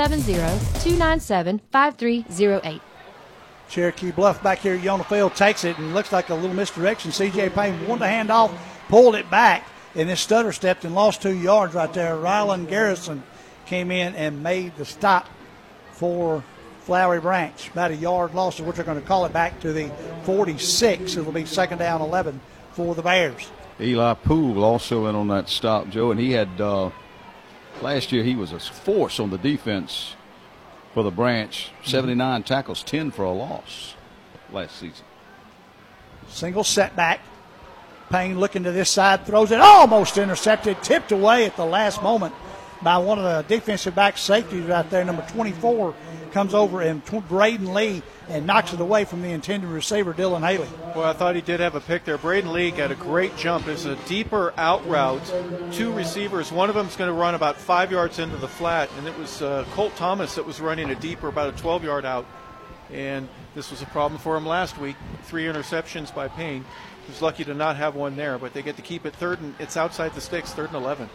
770-297-5308. Cherokee Bluff back here, Yona Field takes it and looks like a little misdirection. C.J. Payne wanted to hand off, pulled it back, and then stutter stepped and lost 2 yards right there. Rylan Garrison came in and made the stop for Flowery Branch. About a yard loss, which they're going to call it back to the 46. It'll be second down 11 for the Bears. Eli Poole also in on that stop, Joe, and he had last year he was a force on the defense for the Branch. 79 tackles, 10 for a loss last season. Single setback. Payne looking to this side, throws it, almost intercepted, tipped away at the last moment by one of the defensive back safeties right there. Number 24 comes over and Braden Lee and knocks it away from the intended receiver, Dylan Haley. Well, I thought he did have a pick there. Braden Lee got a great jump. It's a deeper out route. 2 receivers. One of them is going to run about 5 yards into the flat, and it was Colt Thomas that was running a deeper, about a 12-yard out. And this was a problem for him last week. 3 interceptions by Payne. He was lucky to not have one there, but they get to keep it third, and it's outside the sticks, 3rd and 11.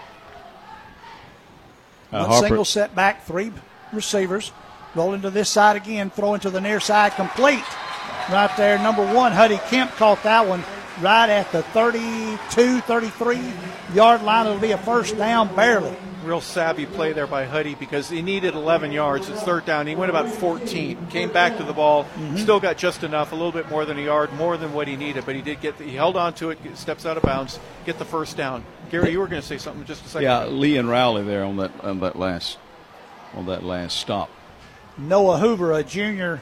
One single setback, 3 receivers. Rolling to this side again, throwing to the near side, complete. Right there, number 1, Huddy Kemp caught that one right at the 32, 33-yard line. It'll be a first down, barely. Real savvy play there by Huddy because he needed 11 yards. It's 3rd down. He went about 14, came back to the ball, still got just enough, a little bit more than a yard, more than what he needed, but he held on to it, steps out of bounds, get the first down. Gary, you were going to say something just a second. Yeah, Lee and Rowley there on that last stop. Noah Hoover, a junior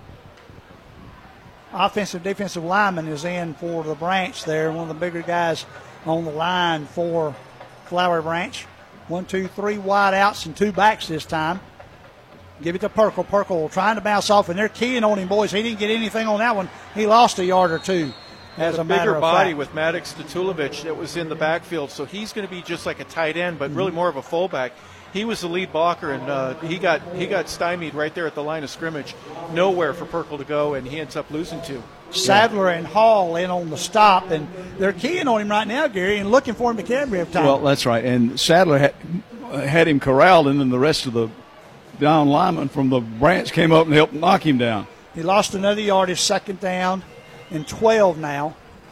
offensive defensive lineman, is in for the Branch there. One of the bigger guys on the line for Flowery Branch. 1, 2, 3 wide outs and 2 backs this time. Give it to Perkle. Perkle trying to bounce off, and they're keying on him, boys. He didn't get anything on that one. He lost a yard or 2. As a matter of fact, bigger body with Maddox Statulovic that was in the backfield, so he's going to be just like a tight end, but really more of a fullback. He was the lead blocker, and he got stymied right there at the line of scrimmage. Nowhere for Perkle to go, and he ends up losing 2. Sadler and Hall in on the stop, and they're keying on him right now, Gary, and looking for him to carry every time. Well, that's right, and Sadler had him corralled, and then the rest of the down linemen from the Branch came up and helped knock him down. He lost another yard. His second down and 12 now.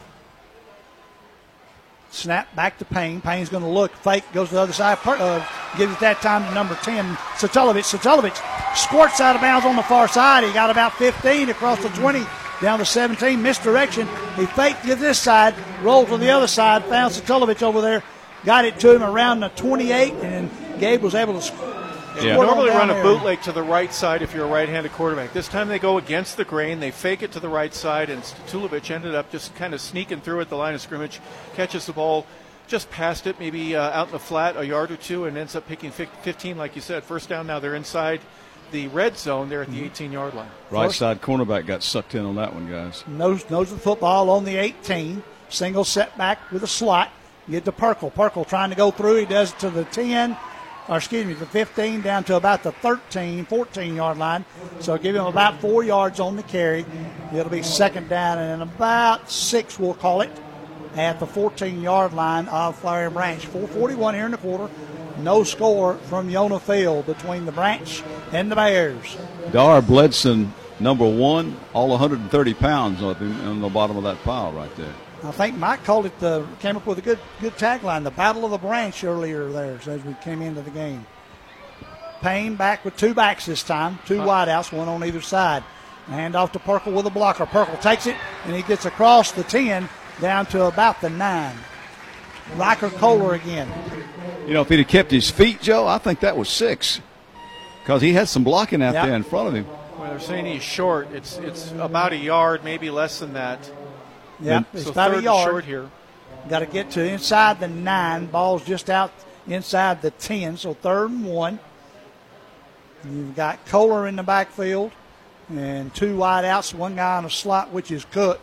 Snap back to Payne. Payne's going to look, fake, goes to the other side. Gives it that time to number 10, Satulovic. Satulovic squirts out of bounds on the far side. He got about 15 across the 20, down to 17. Misdirection. He faked to this side, rolled to the other side, found Satulovic over there, got it to him around the 28, and Gabe was able to normally run a bootleg to the right side if you're a right-handed quarterback. This time they go against the grain. They fake it to the right side, and Statulovic ended up just kind of sneaking through at the line of scrimmage, catches the ball just past it, maybe out in the flat a yard or 2, and ends up picking 15, like you said. First down. Now they're inside the red zone. They're at the 18-yard line. Right side cornerback got sucked in on that one, guys. Nose of the football on the 18. Single setback with a slot. Get to Perkle. Perkle trying to go through. He does it to the 10. The 15 down to about the 14-yard line. So give him about 4 yards on the carry. It'll be second down and about 6, we'll call it, at the 14-yard line of Flowery Branch. 4:41 here in the quarter. No score from Yona Field between the Branch and the Bears. Dar Bledson, number 1, all 130 pounds on the bottom of that pile right there. I think Mike called it came up with a good tagline, the Battle of the Branch earlier there as we came into the game. Payne back with 2 backs this time, 2 wideouts, 1 on either side. Hand off to Perkle with a blocker. Perkle takes it, and he gets across the 10 down to about the 9. Riker Kohler again. You know, if he'd have kept his feet, Joe, I think that was 6 because he had some blocking out there in front of him. Well, they're saying he's short. It's about a yard, maybe less than that. Yeah, it's so about a yard. Short here. Got to get to inside the 9. Ball's just out inside the 10, so 3rd and 1. You've got Kohler in the backfield and 2 wide outs, 1 guy on a slot, which is Cook.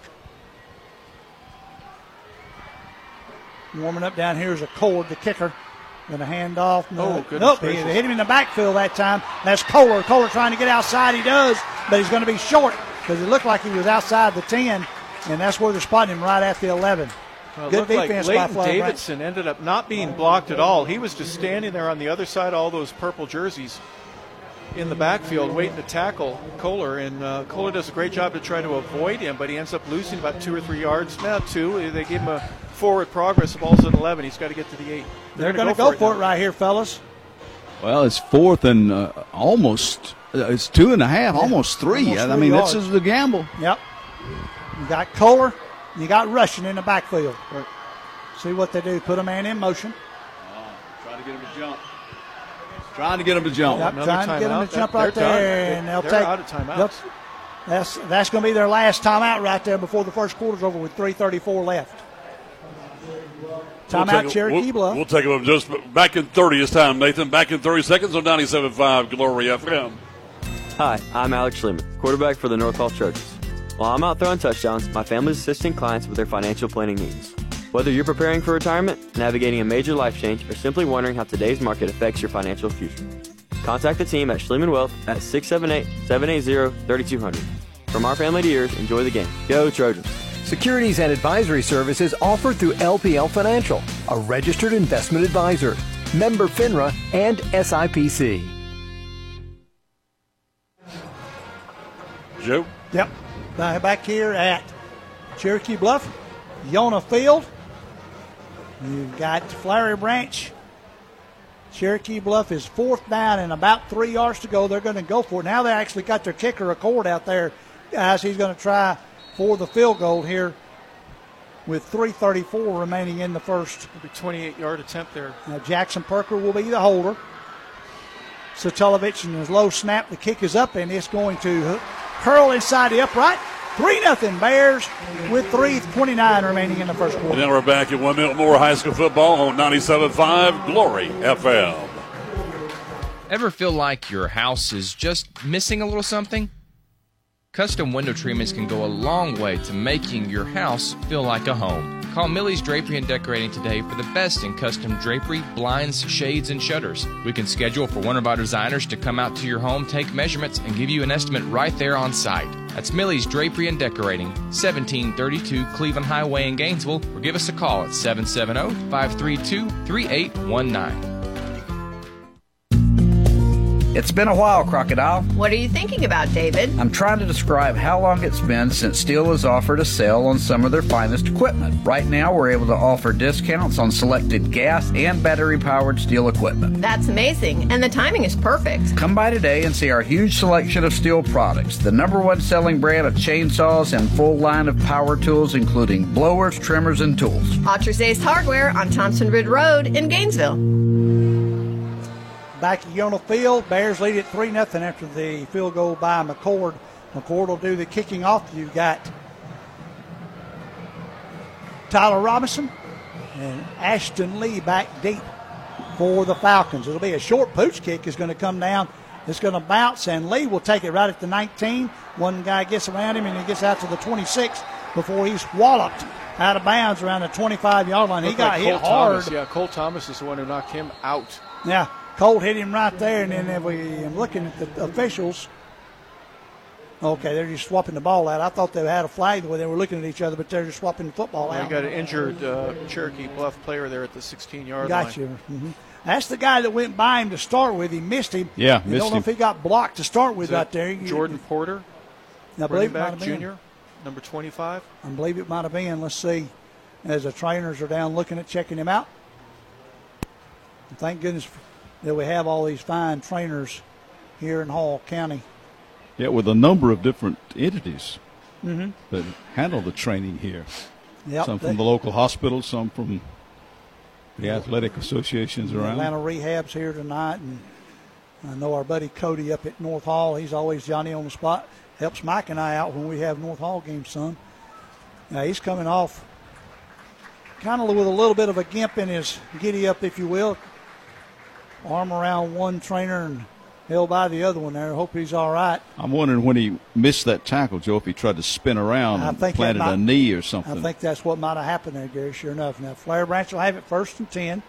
Warming up down here is a Cord, the kicker. Going to hand off. Nope, he hit him in the backfield that time. That's Kohler. Kohler trying to get outside. He does, but he's going to be short because it looked like he was outside the 10, and that's where they're spotting him right at the 11. Well, good defense by Leighton Flower Davidson ended up not being blocked at all. He was just standing there on the other side of all those purple jerseys in the backfield waiting to tackle Kohler, and Kohler does a great job to try to avoid him, but he ends up losing about 2 or 3 yards. Now 2. They give him a forward progress. The ball's at 11. He's got to get to the 8. They're going to go for it right here, fellas. Well, it's 4th and almost. It's 2.5, almost 3. I mean, this is the gamble. Yep. You got Kohler. You got Russian in the backfield. Right. See what they do. Put a man in motion. Trying to get him to jump. Trying to get him to jump. Yep, trying to get him to jump right there. And they're out of timeouts. That's going to be their last timeout right there before the first quarter's over with 3:34 left. Timeout, Cherokee Bluff. We'll take them just back in 30 this time, Nathan. Back in 30 seconds on 97.5 Glory FM. Hi, I'm Alex Schliemann, quarterback for the North Hall Chargers. While I'm out throwing touchdowns, my family is assisting clients with their financial planning needs. Whether you're preparing for retirement, navigating a major life change, or simply wondering how today's market affects your financial future, contact the team at Schliemann Wealth at 678-780-3200. From our family to yours, enjoy the game. Go Trojans. Securities and advisory services offered through LPL Financial, a registered investment advisor, member FINRA, and SIPC. Joe? Yep. Back here at Cherokee Bluff, Yona Field. You've got Flowery Branch. Cherokee Bluff is 4th down and about 3 yards to go. They're going to go for it. Now they actually got their kicker Accord out there. Guys, he's going to try for the field goal here with 3:34 remaining in the first. It'll be 28-yard attempt there. Now Jackson Perker will be the holder. Satulovic in his low snap. The kick is up, and it's going to curl inside the upright. 3-0 Bears with 3:29 remaining in the first quarter. And then we're back at 1 minute more high school football on 97.5 Glory FM. Ever feel like your house is just missing a little something? Custom window treatments can go a long way to making your house feel like a home. Call Millie's Drapery and Decorating today for the best in custom drapery, blinds, shades, and shutters. We can schedule for one of our designers to come out to your home, take measurements, and give you an estimate right there on site. That's Millie's Drapery and Decorating, 1732 Cleveland Highway in Gainesville, or give us a call at 770-532-3819. It's been a while, Crocodile. What are you thinking about, David? I'm trying to describe how long it's been since Steel has offered a sale on some of their finest equipment. Right now, we're able to offer discounts on selected gas and battery-powered Steel equipment. That's amazing, and the timing is perfect. Come by today and see our huge selection of Steel products, the #1 selling brand of chainsaws and full line of power tools, including blowers, trimmers, and tools. Autry's Ace Hardware on Thompson Ridge Road in Gainesville. Back at Yona Field, Bears lead at 3-0 after the field goal by McCord. McCord will do the kicking off. You've got Tyler Robinson and Ashton Lee back deep for the Falcons. It'll be a short pooch kick is going to come down. It's going to bounce, and Lee will take it right at the 19. One guy gets around him, and he gets out to the 26 before he's walloped out of bounds around the 25-yard line. He got hit hard. Yeah, Cole Thomas is the one who knocked him out. Yeah. Colt hit him right there, and then if we am looking at the officials, Okay, they're just swapping the ball out. I thought they had a flag the way they were looking at each other, but they're just swapping the football out. You got an injured Cherokee Bluff player there at the 16-yard line. Got you. Mm-hmm. That's the guy that went by him to start with. He missed him. Yeah, you don't know if he got blocked to start with right there. Jordan Porter, I believe it might have been. Junior, number 25. I believe it might have been. Let's see. As the trainers are down looking at checking him out. And thank goodness that we have all these fine trainers here in Hall County. Yeah, with a number of different entities Mm-hmm. that handle the training here. Yep, Some from the local hospitals, some from the athletic associations around. Atlanta Rehab's here tonight, and I know our buddy Cody up at North Hall. He's always Johnny on the spot. Helps Mike and I out when we have North Hall games, son. Now he's coming off kind of with a little bit of a gimp in his giddy-up, if you will. Arm around one trainer and held by the other one there. Hope he's all right. I'm wondering when he missed that tackle, Joe, if he tried to spin around and planted a knee or something. I think that's what might have happened there, Gary, sure enough. Now, Flowery Branch will have it 1st and 10.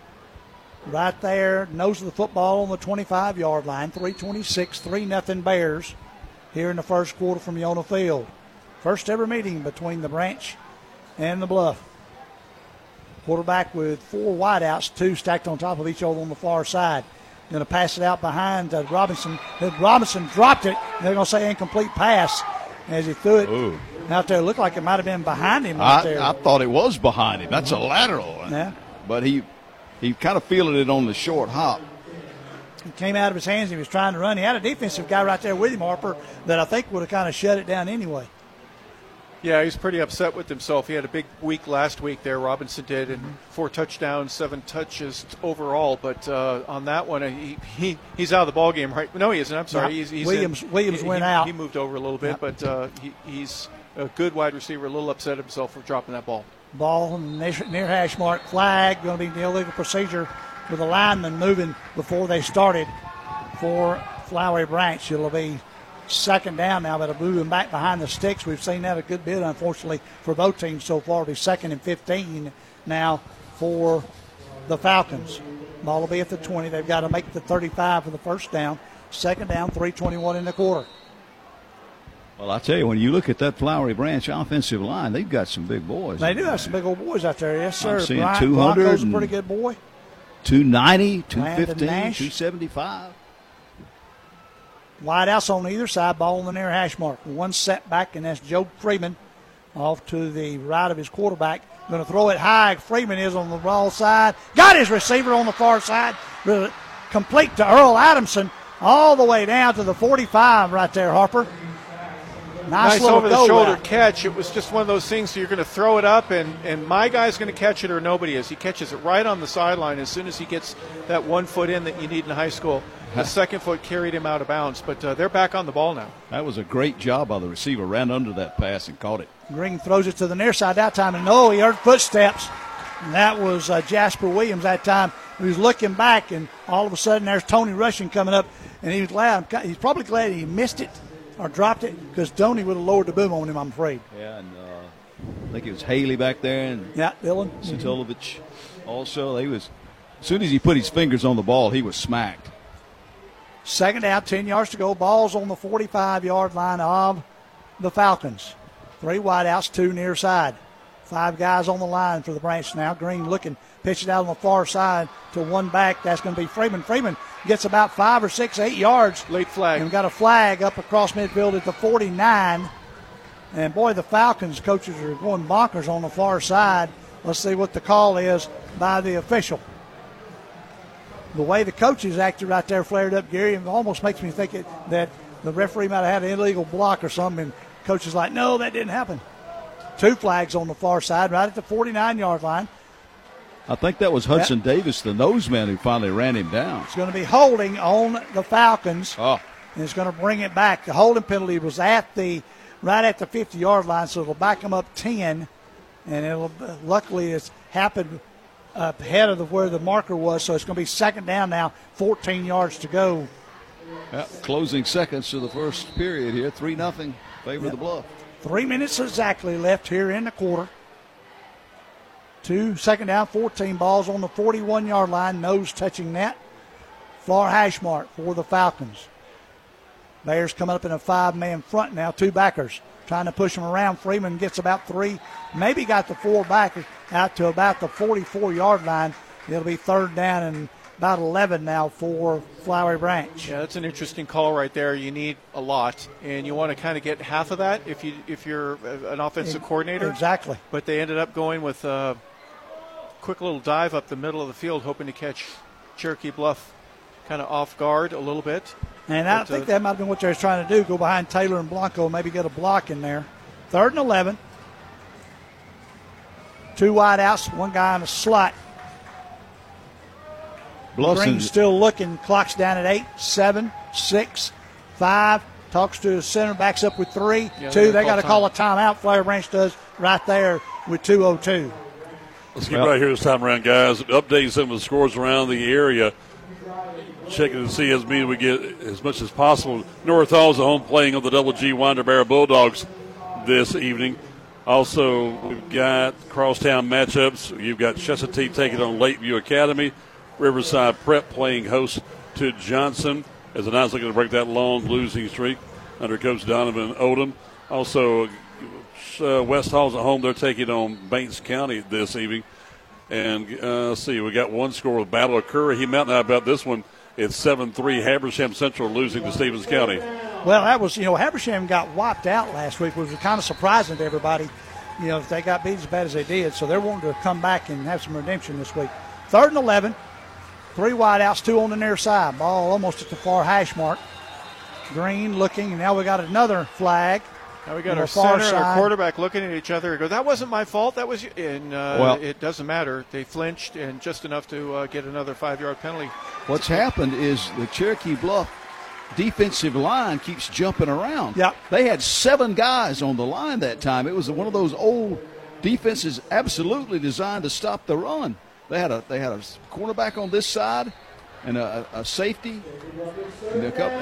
Right there, nose of the football on the 25-yard line. 3:26, 3-0 Bears here in the first quarter from Yona Field. First ever meeting between the Branch and the Bluff. Quarterback with 4 wideouts, 2 stacked on top of each other on the far side. Going to pass it out behind Robinson. Robinson dropped it. They're going to say incomplete pass as he threw it out there. It looked like it might have been behind him right there. I thought it was behind him. That's a lateral. Yeah. But he kind of feeling it on the short hop. It came out of his hands. He was trying to run. He had a defensive guy right there with him, Harper, that I think would have kind of shut it down anyway. Yeah, he's pretty upset with himself. He had a big week last week there, Robinson did, and 4 touchdowns, 7 touches overall. But on that one, he's out of the ball game, right? No, he isn't. I'm sorry. Yeah. He's Williams went out. He moved over a little bit, but he's a good wide receiver, a little upset himself for dropping that ball. Ball near hash mark, flag, going to be the illegal procedure with the lineman moving before they started for Flowery Branch. It'll be 2nd down now, but moving back behind the sticks. We've seen that a good bit, unfortunately, for both teams so far. It'll be 2nd and 15 now for the Falcons. Ball will be at the 20. They've got to make the 35 for the first down. 2nd down, 3:21 in the quarter. Well, I tell you, when you look at that Flowery Branch offensive line, they've got some big boys. They do have some big old boys out there, yes, sir. I'm seeing Brian 200 Blanco's a pretty good boy. 290, 215, Nash. 275. Wideouts on either side, ball on the near hash mark. One setback, and that's Joe Freeman off to the right of his quarterback. Going to throw it high. Freeman is on the raw side. Got his receiver on the far side. Complete to Earl Adamson all the way down to the 45 right there, Harper. Nice over-the-shoulder catch. It was just one of those things, so you're going to throw it up, and my guy's going to catch it or nobody is. He catches it right on the sideline as soon as he gets that 1 foot in that you need in high school. The 2nd foot carried him out of bounds, but they're back on the ball now. That was a great job by the receiver. Ran under that pass and caught it. Green throws it to the near side that time, and no, he heard footsteps. And that was Jasper Williams that time. He was looking back, and all of a sudden there's Tony Rushing coming up, and he was glad. He's probably glad he missed it or dropped it, because Tony would have lowered the boom on him, I'm afraid. Yeah, and I think it was Haley back there, and Dylan Satolovich also. As soon as he put his fingers on the ball, he was smacked. 2nd down, 10 yards to go. Ball's on the 45-yard line of the Falcons. 3 wideouts, 2 near side. 5 guys on the line for the Branch now. Green looking, pitch it out on the far side to one back. That's going to be Freeman. Freeman gets about 5 or 6, 8 yards. Late flag. And got a flag up across midfield at the 49. And, boy, the Falcons coaches are going bonkers on the far side. Let's see what the call is by the official. The way the coaches acted right there flared up, Gary, it almost makes me think that the referee might have had an illegal block or something. And coach is like, no, that didn't happen. 2 flags on the far side, right at the 49-yard line. I think that was Hudson Davis, the noseman, who finally ran him down. It's going to be holding on the Falcons. Oh. And it's going to bring it back. The holding penalty was right at the 50-yard line, so it'll back them up 10. And luckily it's happened up ahead of where the marker was, so it's going to be 2nd down now, 14 yards to go. Closing seconds to the first period here, 3-0, favor of the Bluff. 3 minutes exactly left here in the quarter. 2nd down, 14 balls on the 41-yard line, nose touching net. Far hash mark for the Falcons. Bears coming up in a 5-man front now, 2 backers. Trying to push them around. Freeman gets about 3, maybe got the 4 backers out to about the 44-yard line. It'll be 3rd down and about 11 now for Flowery Branch. Yeah, that's an interesting call right there. You need a lot, and you want to kind of get half of that if you're an offensive coordinator. Exactly. But they ended up going with a quick little dive up the middle of the field, hoping to catch Cherokee Bluff kind of off guard a little bit. And I think that might have been what they was trying to do, go behind Taylor and Blanco and maybe get a block in there. 3rd and 11. 2 wide outs, 1 guy in a slot. Green's still looking. Clock's down at 8, 7, 6, 5. Talks to the center, backs up with 3, 2. They got to call a timeout. Flowery Branch does right there with 2:02. Let's get right here this time around, guys. Update some of the scores around the area. Checking to see as many we get as much as possible. North Hall's at home playing on the Double G Winder Barrow Bulldogs this evening. Also, we've got crosstown matchups. You've got Chestatee taking on Lakeview Academy. Riverside Prep playing host to Johnson as the Knights looking to break that long losing streak under Coach Donovan Odom. Also, West Hall's at home. They're taking on Banks County this evening. And let's see, we got one score with Battle of Curry Mountain. How about this one? It's 7-3 Habersham Central losing to Stevens County. Well, that was, Habersham got wiped out last week, which was kind of surprising to everybody, if they got beat as bad as they did. So they're wanting to come back and have some redemption this week. 3rd and 11, 3 wide outs, 2 on the near side. Ball almost at the far hash mark. Green looking, and now we got another flag. Now we got our center and our quarterback looking at each other and go, that wasn't my fault. That was, and it doesn't matter. They flinched and just enough to get another 5-yard penalty. What's happened is the Cherokee Bluff defensive line keeps jumping around. Yep. They had 7 guys on the line that time. It was one of those old defenses absolutely designed to stop the run. They had a cornerback on this side and a safety and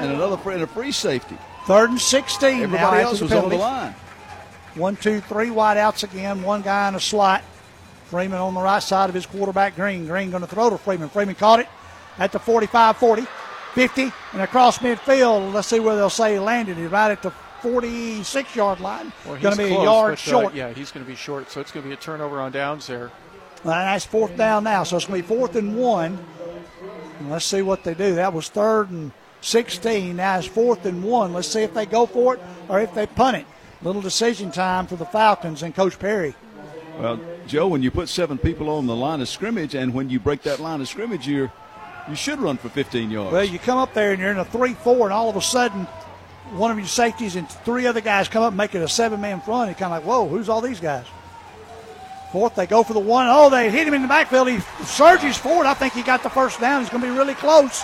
a free safety. 3rd and 16. Everybody else was on the line. 1, 2, 3 wide outs again. 1 guy in a slot. Freeman on the right side of his quarterback, Green. Green going to throw to Freeman. Freeman caught it at the 45, 40, 50, and across midfield. Let's see where they'll say he landed. He's right at the 46-yard line. Well, going to be a yard short. Yeah, he's going to be short, so it's going to be a turnover on downs there. That's 4th down now, so it's going to be 4th and 1. And let's see what they do. That was 3rd and 16. Now it's 4th and 1. Let's see if they go for it or if they punt it. Little decision time for the Falcons and Coach Perry. Well, Joe, when you put 7 people on the line of scrimmage and when you break that line of scrimmage, you should run for 15 yards. Well, you come up there and you're in a 3-4, and all of a sudden one of your safeties and 3 other guys come up and make it a 7-man front. You're kind of like, whoa, who's all these guys? 4th, they go for the 1. Oh, they hit him in the backfield. He surges forward. I think he got the first down. He's going to be really close.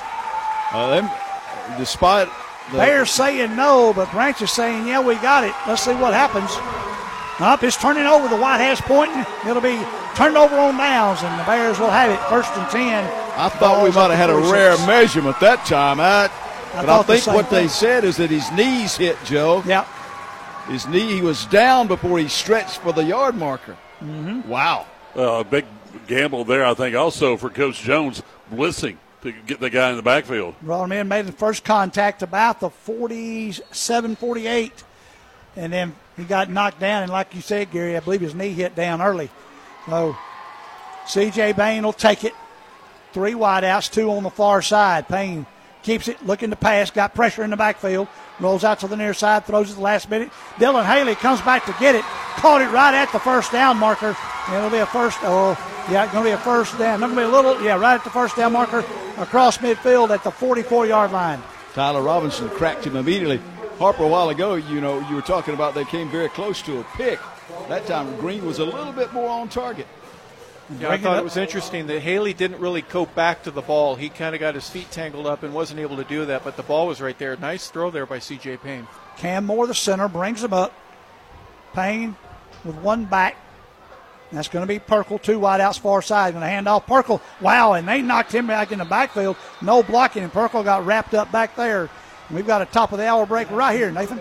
Despite Bears saying no, but Branch is saying, yeah, we got it. Let's see what happens. Up, it's turning over. The White House pointing. It'll be turned over on downs, and the Bears will have it 1st and 10. I thought we might have had a rare measurement that time. But I think what they said is that his knees hit, Joe. Yep. His knee, he was down before he stretched for the yard marker. Mm-hmm. Wow. A big gamble there, I think, also for Coach Jones, blitzing to get the guy in the backfield. Brought him in, made the first contact about the 47, 48, and then he got knocked down. And like you said, Gary, I believe his knee hit down early. So C.J. Bain will take it. 3 wide outs, 2 on the far side. Payne keeps it, looking to pass, got pressure in the backfield, rolls out to the near side, throws it the last minute. Dylan Haley comes back to get it, caught it right at the first down marker. And it'll be a first, going to be a first down. Not going to be right at the first down marker across midfield at the 44-yard line. Tyler Robinson cracked him immediately. Harper, a while ago, you were talking about they came very close to a pick. That time Green was a little bit more on target. Yeah, I thought it was interesting that Haley didn't really go back to the ball. He kind of got his feet tangled up and wasn't able to do that, but the ball was right there. Nice throw there by C.J. Payne. Cam Moore, the center, brings him up. Payne with 1 back. That's going to be Perkle, 2 wide outs far side. Going to hand off Perkle. Wow, and they knocked him back in the backfield. No blocking, and Perkle got wrapped up back there. And we've got a top of the hour break right here, Nathan.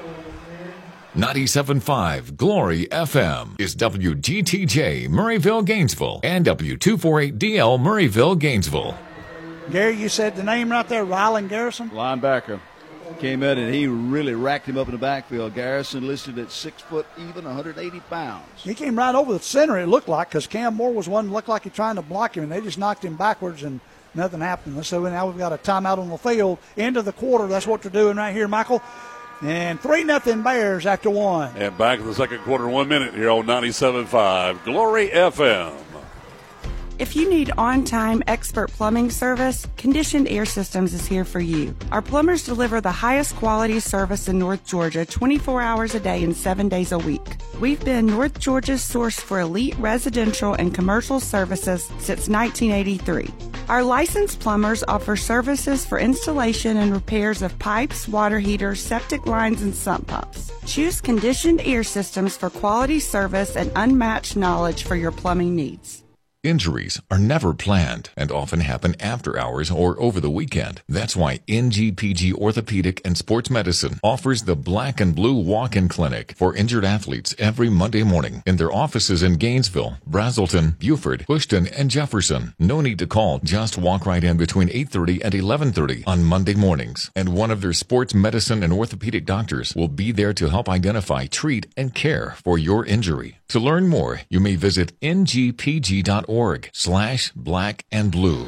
97.5 Glory FM is WGTJ Murrayville, Gainesville, and W248DL Murrayville, Gainesville. Gary, you said the name right there, Rylan Garrison? Linebacker. came in and he really racked him up in the backfield. Garrison listed at 6 foot even, 180 pounds. He came right over the center, it looked like, because Cam Moore was one that looked like he trying to block him, and they just knocked him backwards, and nothing happened. So now we've got a timeout on the field. End of the quarter. That's what they're doing right here, Michael. And 3-0 Bears after one. And back in the second quarter, 1 minute here on 97.5 Glory FM. If you need on-time expert plumbing service, Conditioned Air Systems is here for you. Our plumbers deliver the highest quality service in North Georgia 24 hours a day and 7 days a week. We've been North Georgia's source for elite residential and commercial services since 1983. Our licensed plumbers offer services for installation and repairs of pipes, water heaters, septic lines, and sump pumps. Choose Conditioned Air Systems for quality service and unmatched knowledge for your plumbing needs. Injuries are never planned and often happen after hours or over the weekend. That's why NGPG Orthopedic and Sports Medicine offers the Black and Blue Walk-In Clinic for injured athletes every Monday morning in their offices in Gainesville, Brazelton, Beaufort, Bushton, and Jefferson. No need to call. Just walk right in between 8:30 and 11:30 on Monday mornings. And one of their sports medicine and orthopedic doctors will be there to help identify, treat, and care for your injury. To learn more, you may visit ngpg.org/black-and-blue.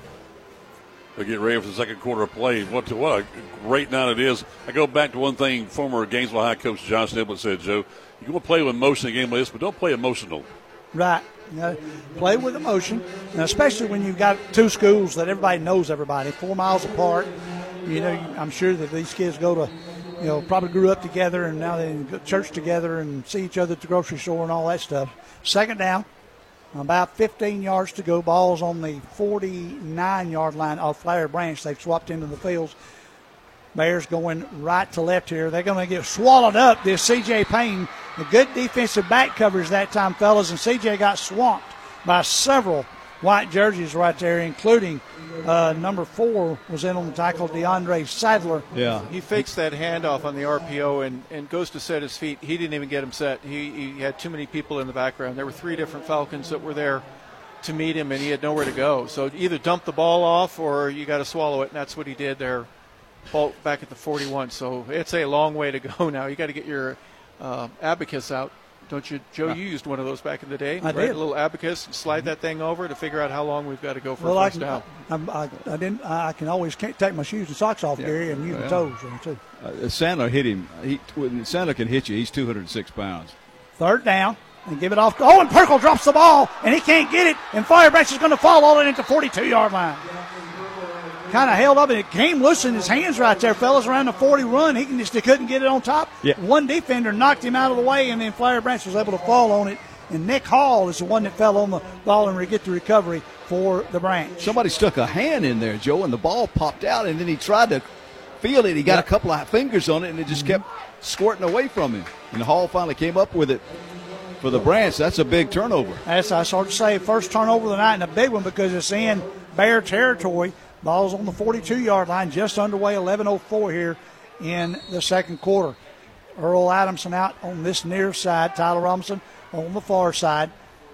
We get ready for the second quarter of play. What a great night it is. I go back to one thing former Gainesville High coach Josh Niblett said, Joe, you want to play with emotion in a game like this, but don't play emotional. Right. Play with emotion, and especially when you've got two schools that everybody knows everybody, 4 miles apart. I'm sure that these kids go to, probably grew up together, and now they go to church together and see each other at the grocery store and all that stuff. Second down, about 15 yards to go. Ball's on the 49-yard line of Flowery Branch. They've swapped into the fields. Bears going right to left here. They're going to get swallowed up. This C.J. Payne, a good defensive back coverage that time, fellas, and C.J. got swamped by several white jerseys right there, including number 4 was in on the tackle, DeAndre Sadler. Yeah. He fakes that handoff on the RPO and goes to set his feet. He didn't even get him set. He had too many people in the background. There were 3 different Falcons that were there to meet him, and he had nowhere to go. So either dump the ball off or you got to swallow it, and that's what he did there. Ball back at the 41. So it's a long way to go now. You got to get your abacus out. Don't you, Joe? You used one of those back in the day. I did. A little abacus, and slide that thing over to figure out how long we've got to go for a first down. I can always take my shoes and socks off, Gary, and use my toes too. Sandler hit him. Sandler can hit you. He's 206 pounds. Third down, and give it off. Oh, and Perkle drops the ball, and he can't get it, and Flowery Branch is going to fall all the way into the 42-yard line. Kind of held up, and it came loose in his hands right there, fellas, around the 40 run. He couldn't get it on top. Yeah. One defender knocked him out of the way, and then Flowery Branch was able to fall on it. And Nick Hall is the one that fell on the ball and get the recovery for the Branch. Somebody stuck a hand in there, Joe, and the ball popped out, and then he tried to feel it. He got a couple of fingers on it, and it just kept squirting away from him. And Hall finally came up with it for the Branch. That's a big turnover. That's I started to say, first turnover of the night, and a big one because it's in Bear territory. Ball's on the 42-yard line, just underway, 11:04 here in the second quarter. Earl Adamson out on this near side, Tyler Robinson on the far side.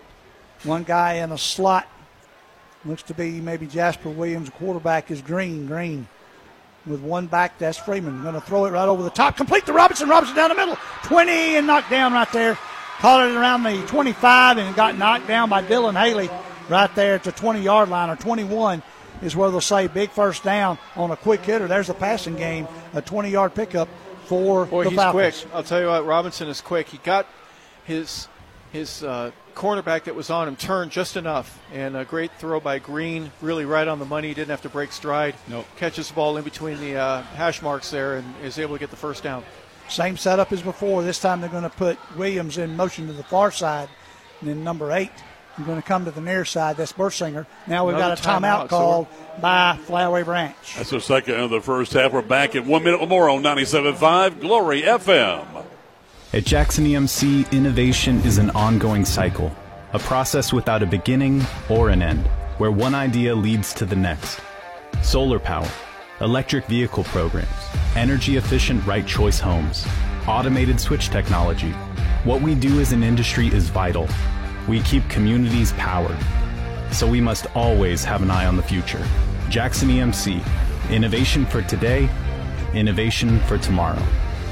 One guy in a slot, looks to be maybe Jasper Williams. Quarterback is Green. With one back, that's Freeman. Going to throw it right over the top, complete to Robinson. Robinson down the middle, 20 and knocked down right there. Caught it around the 25 and got knocked down by Dylan Haley right there at the 20-yard line, or 21. Is where they'll say big first down on a quick hitter. There's the passing game, a 20-yard pickup for the Falcons. He's quick. I'll tell you what, Robinson is quick. He got his cornerback that was on him turned just enough, and a great throw by Green, really right on the money. He didn't have to break stride. Nope. Catches the ball in between the hash marks there and is able to get the first down. Same setup as before. This time they're going to put Williams in motion to the far side, and then number 8 is going to come to the near side. That's Bursinger. Now we've got a timeout called by Flowery Branch. That's the second of the first half. We're back in 1 minute or more on 97.5 Glory FM. At Jackson EMC, innovation is an ongoing cycle, a process without a beginning or an end, where one idea leads to the next. Solar power, electric vehicle programs, energy-efficient right choice homes, automated switch technology. What we do as an industry is vital. We keep communities powered. So we must always have an eye on the future. Jackson EMC, innovation for today, Innovation for tomorrow.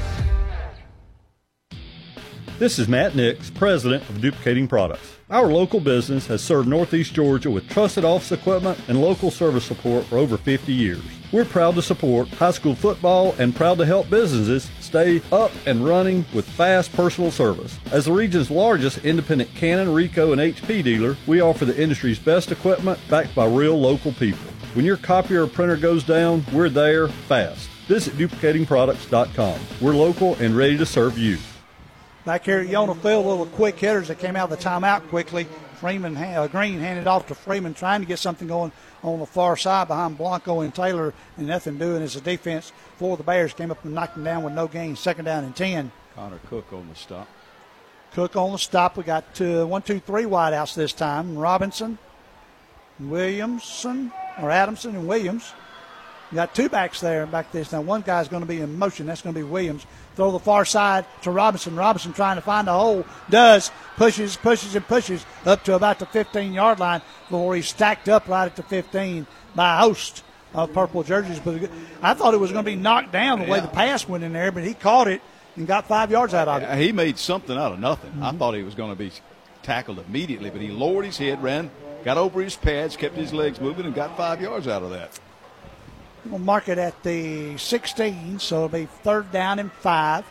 This is Matt Nix, president of Duplicating Products. Our local business has served Northeast Georgia with trusted office equipment and local service support for over 50 years. We're proud to support high school football and proud to help businesses stay up and running with fast personal service. As the region's largest independent Canon, Ricoh, and HP dealer, we offer the industry's best equipment backed by real local people. When your copier or printer goes down, we're there fast. Visit duplicatingproducts.com. We're local and ready to serve you. Back here at Yona Field, little quick hitters that came out of the timeout quickly. Green handed off to Freeman, trying to get something going on the far side behind Blanco and Taylor, and nothing doing as the defense for the Bears came up and knocked him down with no gain. 2nd down and 10. Connor Cook on the stop. Cook on the stop. We got 3 wideouts this time. Robinson, Adamson, and Williams. We got 2 backs there back this time. One guy's going to be in motion. That's going to be Williams. Throw the far side to Robinson. Robinson trying to find a hole. Does. Pushes up to about the 15-yard line before he's stacked up right at the 15 by a host of purple jerseys. But I thought it was going to be knocked down the way the pass went in there, but he caught it and got 5 yards out of it. He made something out of nothing. I thought he was going to be tackled immediately, but he lowered his head, got over his pads, kept his legs moving, and got 5 yards out of that. We'll mark it at the 16, so it'll be 3rd down and 5.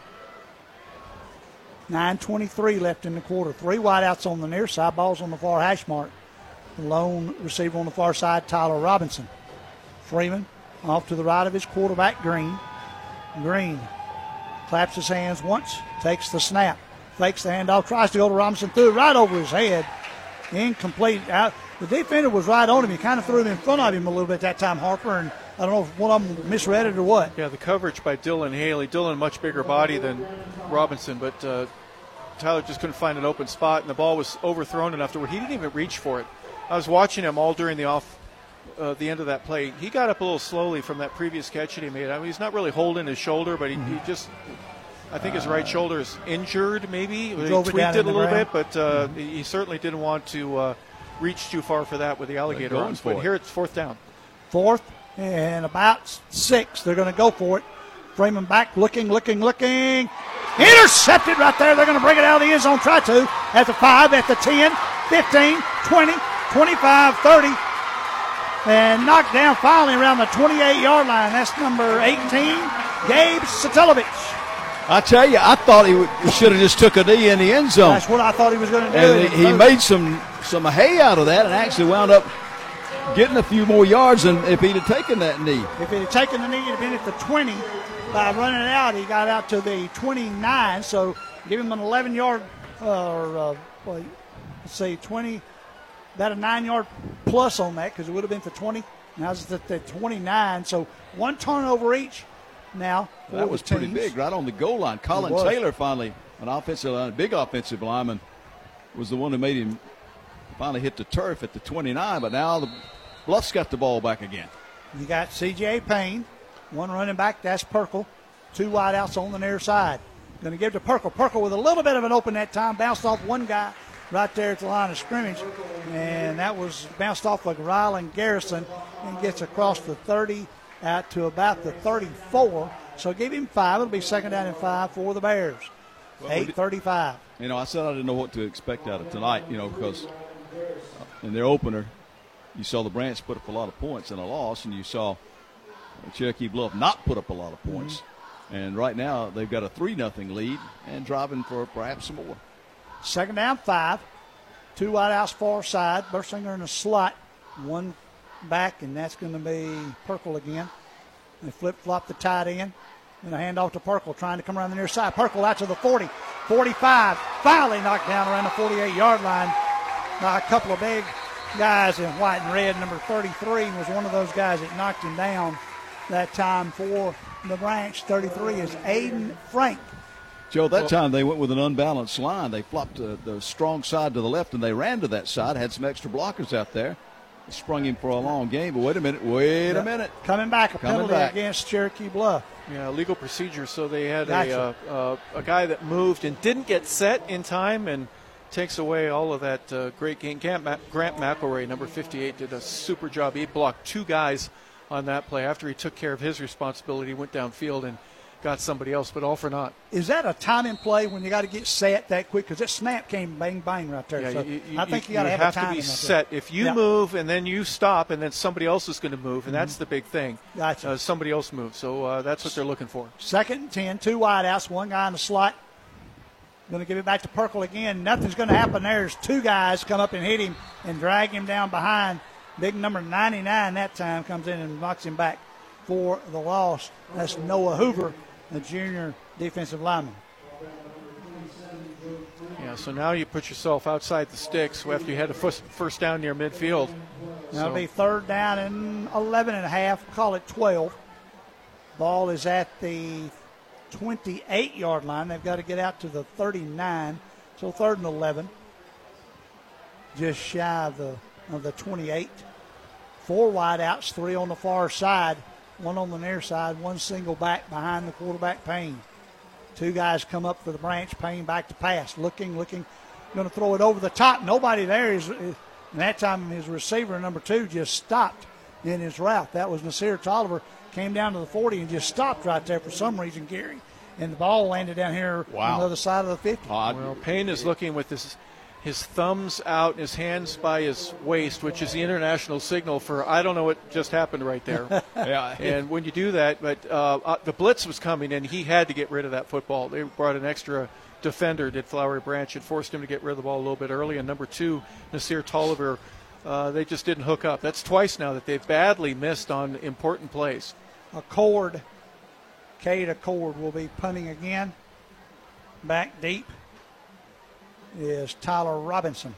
9:23 left in the quarter. 3 wideouts on the near side. Ball's on the far hash mark. The lone receiver on the far side, Tyler Robinson. Freeman off to the right of his quarterback, Green. Green claps his hands once, takes the snap, fakes the handoff, tries to go to Robinson, threw it right over his head. Incomplete. The defender was right on him. He kind of threw him in front of him a little bit that time, Harper, and I don't know if one of them misread it or what. Yeah, the coverage by Dylan Haley. Dylan, much bigger body than Robinson, but Tyler just couldn't find an open spot, and the ball was overthrown enough to where he didn't even reach for it. I was watching him all during the end of that play. He got up a little slowly from that previous catch that he made. I mean, he's not really holding his shoulder, but he just, I think his right shoulder is injured maybe. He tweaked it a little bit, but he certainly didn't want to reach too far for that with the alligator arms. But here it's 4th down. 4th and about 6. They're going to go for it. Freeman back, looking. Intercepted right there. They're going to bring it out of the end zone. Try to at the 5, at the 10, 15, 20, 25, 30. And knocked down finally around the 28-yard line. That's number 18, Gabe Satelovich. I tell you, I thought he should have just took a knee in the end zone. That's what I thought he was going to do. And he made some hay out of that and actually wound up getting a few more yards than if he'd have taken that knee. If he'd have taken the knee, he'd have been at the 20. By running it out, he got out to the 29, so give him an 11-yard, let's say 20, about a 9-yard plus on that because it would have been the 20. Now it's at the 29, so 1 turnover each now. That was pretty big, right on the goal line. Colin Taylor finally, big offensive lineman, was the one who made him finally hit the turf at the 29, but now the Bluffs got the ball back again. You got C.J. Payne, 1 running back, that's Perkle. 2 wideouts on the near side. Going to give to Perkle. Perkle with a little bit of an open that time, bounced off one guy right there at the line of scrimmage, and that was bounced off like Rylan Garrison and gets across the 30 out to about the 34. So give him 5. It'll be 2nd down and 5 for the Bears. 8:35. I said I didn't know what to expect out of tonight, because in their opener, you saw the Branch put up a lot of points in a loss, and you saw Cherokee Bluff not put up a lot of points. Mm-hmm. And right now they've got a 3-0 lead and driving for perhaps some more. 2nd down, 5. 2 wideouts far side. Bursinger in a slot. 1 back, and that's going to be Perkle again. They flip-flop the tight end. And a handoff to Perkle, trying to come around the near side. Perkle out to the 40, 45. Finally knocked down around the 48-yard line by a couple of big guys in white and red. Number 33 was one of those guys that knocked him down that time for the Branch. 33 is Aiden Frank. Joe, that time they went with an unbalanced line. They flopped the strong side to the left, and they ran to that side, had some extra blockers out there. Sprung him for a long game, but wait a minute. Coming back, a penalty against Cherokee Bluff. Yeah, legal procedure. So they had a guy that moved and didn't get set in time and takes away all of that great game. Grant McElroy, number 58, did a super job. He blocked 2 guys on that play. After he took care of his responsibility, he went downfield and got somebody else, but all for naught. Is that a timing play when you got to get set that quick? Because that snap came bang, bang right there. Yeah, so I think you got to have a timing to be right set. there. If you move and then you stop and then somebody else is going to move, and that's the big thing. Gotcha. Somebody else moves. So that's what they're looking for. 2nd and 10, 2 wideouts, one guy in the slot. Going to give it back to Perkle again. Nothing's going to happen there. There's 2 guys come up and hit him and drag him down behind. Big number 99 that time comes in and knocks him back for the loss. That's Noah Hoover, the junior defensive lineman. Yeah, so now you put yourself outside the sticks after you had a first down near midfield. That'll be 3rd down and 11 and a half, call it 12. Ball is at the 28-yard line. They've got to get out to the 39, so 3rd and 11. Just shy of the 28. 4 wideouts, 3 on the far side, 1 on the near side, 1 single back behind the quarterback Payne. 2 guys come up for the branch, Payne back to pass, looking, going to throw it over the top. Nobody there. And that time his receiver, number 2, just stopped in his route. That was Nasir Tolliver, came down to the 40 and just stopped right there for some reason, Gary. And the ball landed down here on the other side of the 50. Well, Payne is looking with his thumbs out, his hands by his waist, which is the international signal for I don't know what just happened right there. Yeah. And when you do that, but the blitz was coming, and he had to get rid of that football. They brought an extra defender, did Flowery Branch, and forced him to get rid of the ball a little bit early. And number 2, Nasir Tolliver, they just didn't hook up. That's twice now that they've badly missed on important plays. Cade Accord will be punting again. Back deep is Tyler Robinson.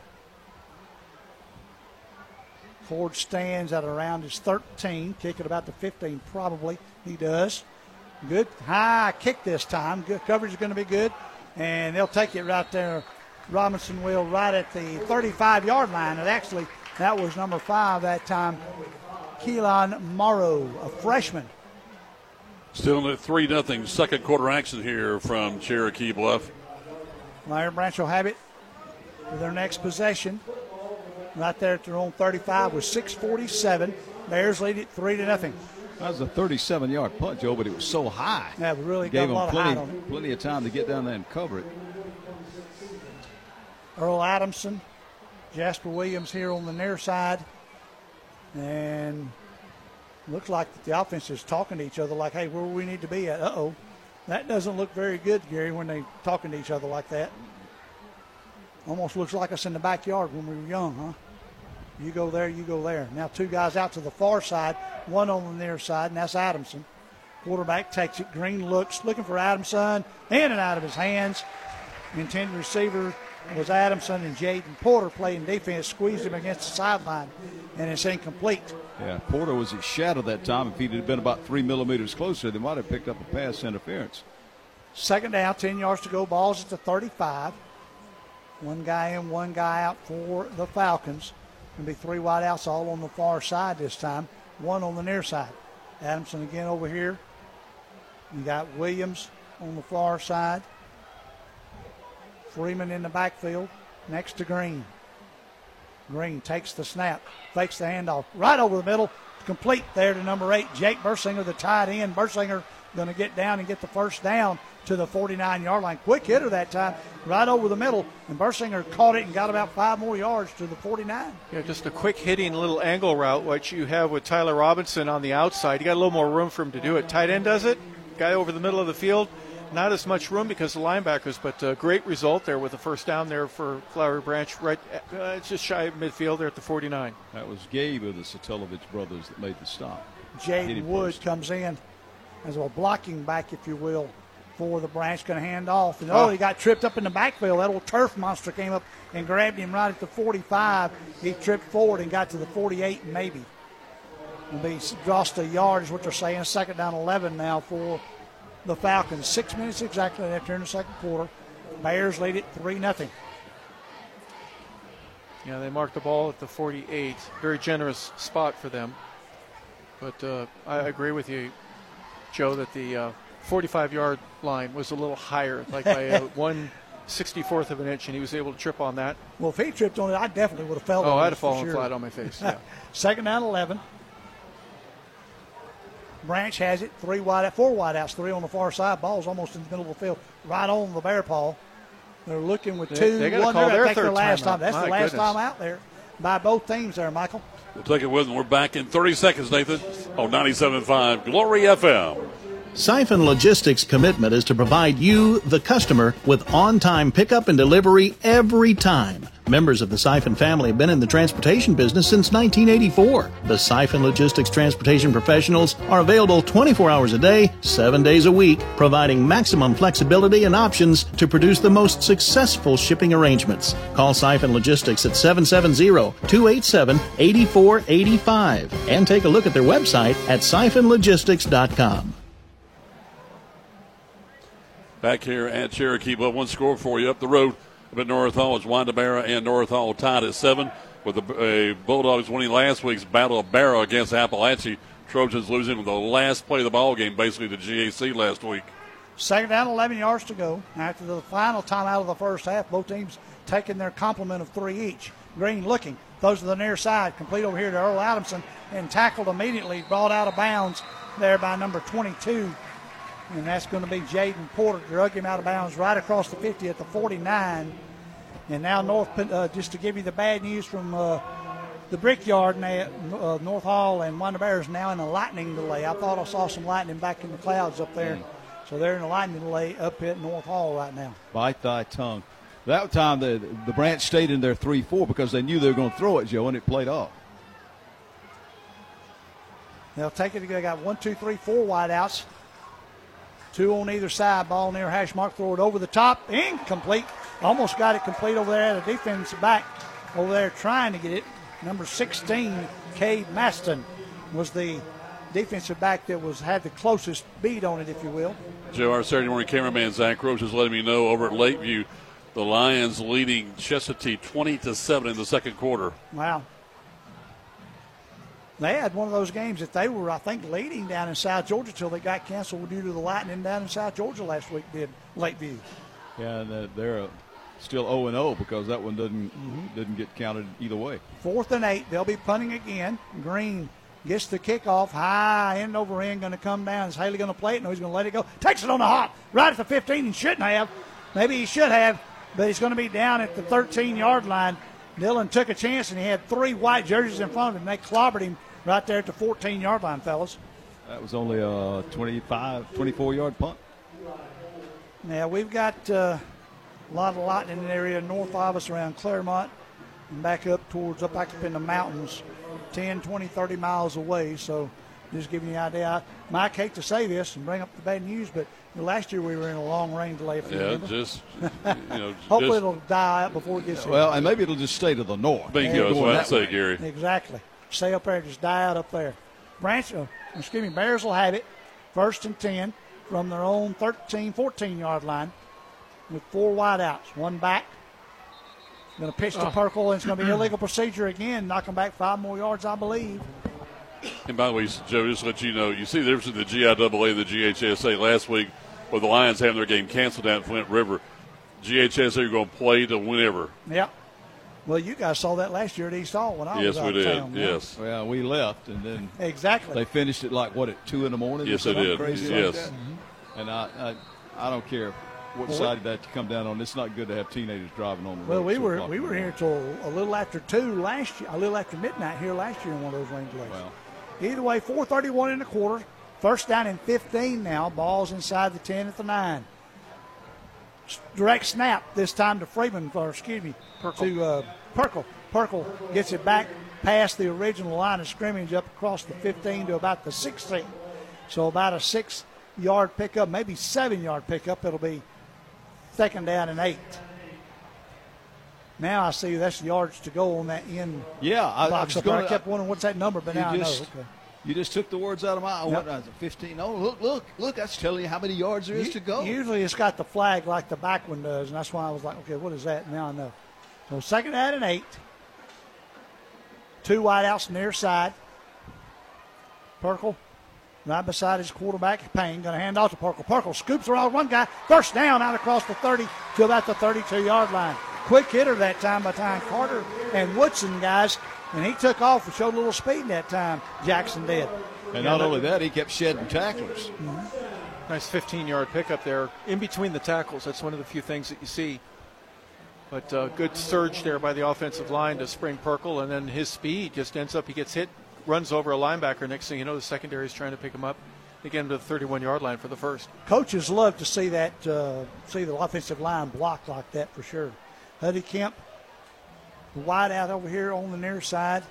Ford stands at around his 13, kick at about the 15 probably. He does. Good high kick this time. Good coverage is going to be good, and they'll take it right there. Robinson will right at the 35-yard line. And actually, that was number 5 that time, Keelan Morrow, a freshman. Still in a 3-0 second quarter action here from Cherokee Bluff. Flowery Branch will have it for their next possession. Right there at their own 35 with 6:47. Bears lead it 3-0. That was a 37-yard punt, Joe, but it was so high. Yeah, it really gave got a lot them of height on it. plenty of time to get down there and cover it. Earl Adamson, Jasper Williams here on the near side. And looks like the offense is talking to each other like, hey, where we need to be at? Uh-oh. That doesn't look very good, Gary, when they're talking to each other like that. Almost looks like us in the backyard when we were young, huh? You go there, you go there. Now 2 guys out to the far side, 1 on the near side, and that's Adamson. Quarterback takes it. Green looks, looking for Adamson, in and out of his hands. Intended receiver was Adamson, and Jaden Porter playing defense, squeezed him against the sideline, and it's incomplete. Yeah, Porter was his shadow that time. If he'd have been about 3 millimeters closer, they might have picked up a pass interference. 2nd down, 10 yards to go. Ball's at the 35. 1 guy in, 1 guy out for the Falcons. Going to be 3 wideouts all on the far side this time, 1 on the near side. Adamson again over here. You got Williams on the far side. Freeman in the backfield next to Green. Green takes the snap, fakes the handoff right over the middle, complete there to number 8, Jake Bursinger, the tight end. Bursinger going to get down and get the first down to the 49-yard line. Quick hitter that time, right over the middle, and Bursinger caught it and got about 5 more yards to the 49. Yeah, just a quick hitting little angle route, what you have with Tyler Robinson on the outside. You got a little more room for him to do it. Tight end does it, guy over the middle of the field. Not as much room because of the linebackers, but a great result there with the first down there for Flowery Branch. Right, it's just shy of midfield there at the 49. That was Gabe of the Satellovich brothers that made the stop. Jaden Wood comes in as a blocking back, if you will, for the Branch. Going to hand off. And he got tripped up in the backfield. That old turf monster came up and grabbed him right at the 45. He tripped forward and got to the 48 maybe. It'll be lost a yard is what they're saying. 2nd down 11 now for the Falcons. 6 minutes exactly left here in the second quarter. Bears lead it 3-0. Yeah, they marked the ball at the 48. Very generous spot for them. But I agree with you, Joe, that the 45-yard line was a little higher, like by 1/64 of an inch, and he was able to trip on that. Well, if he tripped on it, I definitely would have fell on it. Oh, I'd have fallen flat on my face, yeah. 2nd down 11. Branch has it, 4 wideouts, 3 on the far side. Ball's almost in the middle of the field, right on the Bear paw. They're looking with 2, they 1 call there. I their think their third last time time. That's out. the My last goodness. time out there by both teams there, Michael. We'll take it with them. We're back in 30 seconds, Nathan, on 97.5 Glory FM. Siphon Logistics' commitment is to provide you, the customer, with on-time pickup and delivery every time. Members of the Siphon family have been in the transportation business since 1984. The Siphon Logistics transportation professionals are available 24 hours a day, 7 days a week, providing maximum flexibility and options to produce the most successful shipping arrangements. Call Siphon Logistics at 770-287-8485 and take a look at their website at siphonlogistics.com. Back here at Cherokee, but one score for you up the road. Up at North Hall, it's Wanda Barra and North Hall tied at 7, with the Bulldogs winning last week's Battle of Barra against Appalachia. Trojans losing with the last play of the ball game, basically to GAC last week. Second down, 11 yards to go. After the final time out of the first half, both teams taking their complement of 3 each. Green looking, throws to the near side, complete over here to Earl Adamson, and tackled immediately, brought out of bounds there by number 22. And that's going to be Jaden Porter. Drug him out of bounds right across the 50 at the 49. And now just to give you the bad news from the Brickyard, North Hall and Wanda Bears now in a lightning delay. I thought I saw some lightning back in the clouds up there. So they're in a lightning delay up at North Hall right now. Bite thy tongue. That time the Branch stayed in their 3-4 because they knew they were going to throw it, Joe, and it played off. They'll take it. They got 1, 2, 3, 4 wideouts. 2 on either side. Ball near hash mark. Throw it over the top. Incomplete. Almost got it complete over there at a defensive back over there trying to get it. Number 16, Cade Maston, was the defensive back that had the closest beat on it, if you will. Joe, our Saturday morning cameraman Zach Roach is letting me know over at Lakeview, the Lions leading Chestatee 20-7 in the second quarter. Wow. They had one of those games that they were, I think, leading down in South Georgia till they got canceled due to the lightning down in South Georgia last week, did Lakeview. Yeah, and they're still 0-0 because that one didn't get counted either way. 4th and 8. They'll be punting again. Green gets the kickoff. High end over end going to come down. Is Haley going to play it? No, he's going to let it go. Takes it on the hop right at the 15. He shouldn't have. Maybe he should have, but he's going to be down at the 13-yard line. Dillon took a chance, and he had 3 white jerseys in front of him. They clobbered him right there at the 14-yard line, fellas. That was only a 24-yard punt. Now, we've got a lot of lightning in the area north of us around Claremont and back up in the mountains, 10, 20, 30 miles away. So just giving you an idea. Mike, hate to say this and bring up the bad news, but last year we were in a long rain delay. If you remember. Hopefully it'll die out before it gets here. Well, and maybe it'll just stay to the north. Bingo, that's what I say, Gary. Exactly. Stay up there, just die out up there. Bears will have it. 1st and 10 from their own 13, 14-yard line with 4 wideouts. 1 back. Going to pitch to Perkle, and it's going to be illegal procedure again. Knock them back 5 more yards, I believe. And by the way, Joe, just to let you know, you see the difference in the GIAA and the GHSA last week with the Lions having their game canceled down at Flint River. GHSA are going to play to whenever. Yep. Well, you guys saw that last year at East Hall when I was out of town. Yes, we did. Well, we left, and then exactly they finished it at 2 in the morning? Yes, they did. Crazy yes. Like that. Mm-hmm. And I don't care what side that you come down on. It's not good to have teenagers driving on the road. Well, we were here till a little after 2 last year, a little after midnight here last year in one of those rain delays. Well, either way, 4:31 in the quarter. 1st down and 15 now. Ball's inside the 10 at the 9. Direct snap this time to Perkle. Perkle gets it back past the original line of scrimmage up across the 15 to about the 16. So about a 6-yard pickup, maybe 7-yard pickup. It'll be 2nd down and 8. Now I see that's yards to go on that end box up there. I kept wondering what's that number, but now I know. Okay. You just took the words out of my mouth. Yep. 15. Oh, look, that's telling you how many yards there is to go. Usually it's got the flag like the back one does, and that's why I was like, okay, what is that? Now I know. So 2nd down and 8. 2 wideouts near side. Perkle right beside his quarterback, Payne, going to hand off to Perkle. Perkle scoops around one guy. 1st down out across the 30 to about the 32-yard line. Quick hitter that time by time Carter and Woodson, guys. And he took off and showed a little speed that time, Jackson did. And not only that, he kept shedding tacklers. Mm-hmm. Nice 15-yard pickup there in between the tackles. That's one of the few things that you see. But good surge there by the offensive line to spring Perkle, and then his speed just ends up, he gets hit, runs over a linebacker. Next thing you know, the secondary is trying to pick him up. They get him to the 31-yard line for the first. Coaches love to see that, see the offensive line block like that for sure. Huddy Kemp, wide out over here on the near side.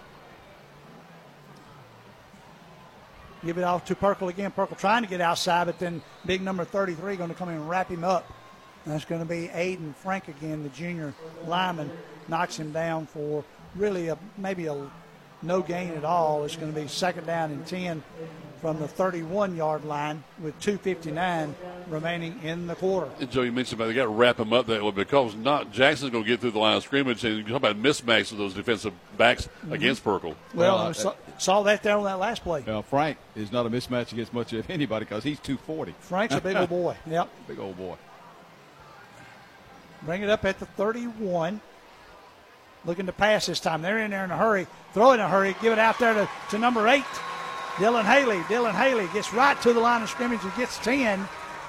Give it off to Perkle again. Perkle trying to get outside, but then big number 33 going to come in and wrap him up. And that's going to be Aiden Frank again, the junior lineman, knocks him down for really maybe a no gain at all. It's going to be 2nd down and 10 from the 31-yard line with 2:59 remaining in the quarter. And Joe, you mentioned they got to wrap him up that way because not Jackson's going to get through the line of scrimmage. And you talk about mismatch of those defensive backs against Perkle. Well, saw that there on that last play. Well, Frank is not a mismatch against much of anybody because he's 240. Frank's a big old boy. Yep. Big old boy. Bring it up at the 31. Looking to pass this time. They're in there in a hurry. Throw in a hurry. Give it out there to number 8, Dylan Haley. Dylan Haley gets right to the line of scrimmage and gets 10.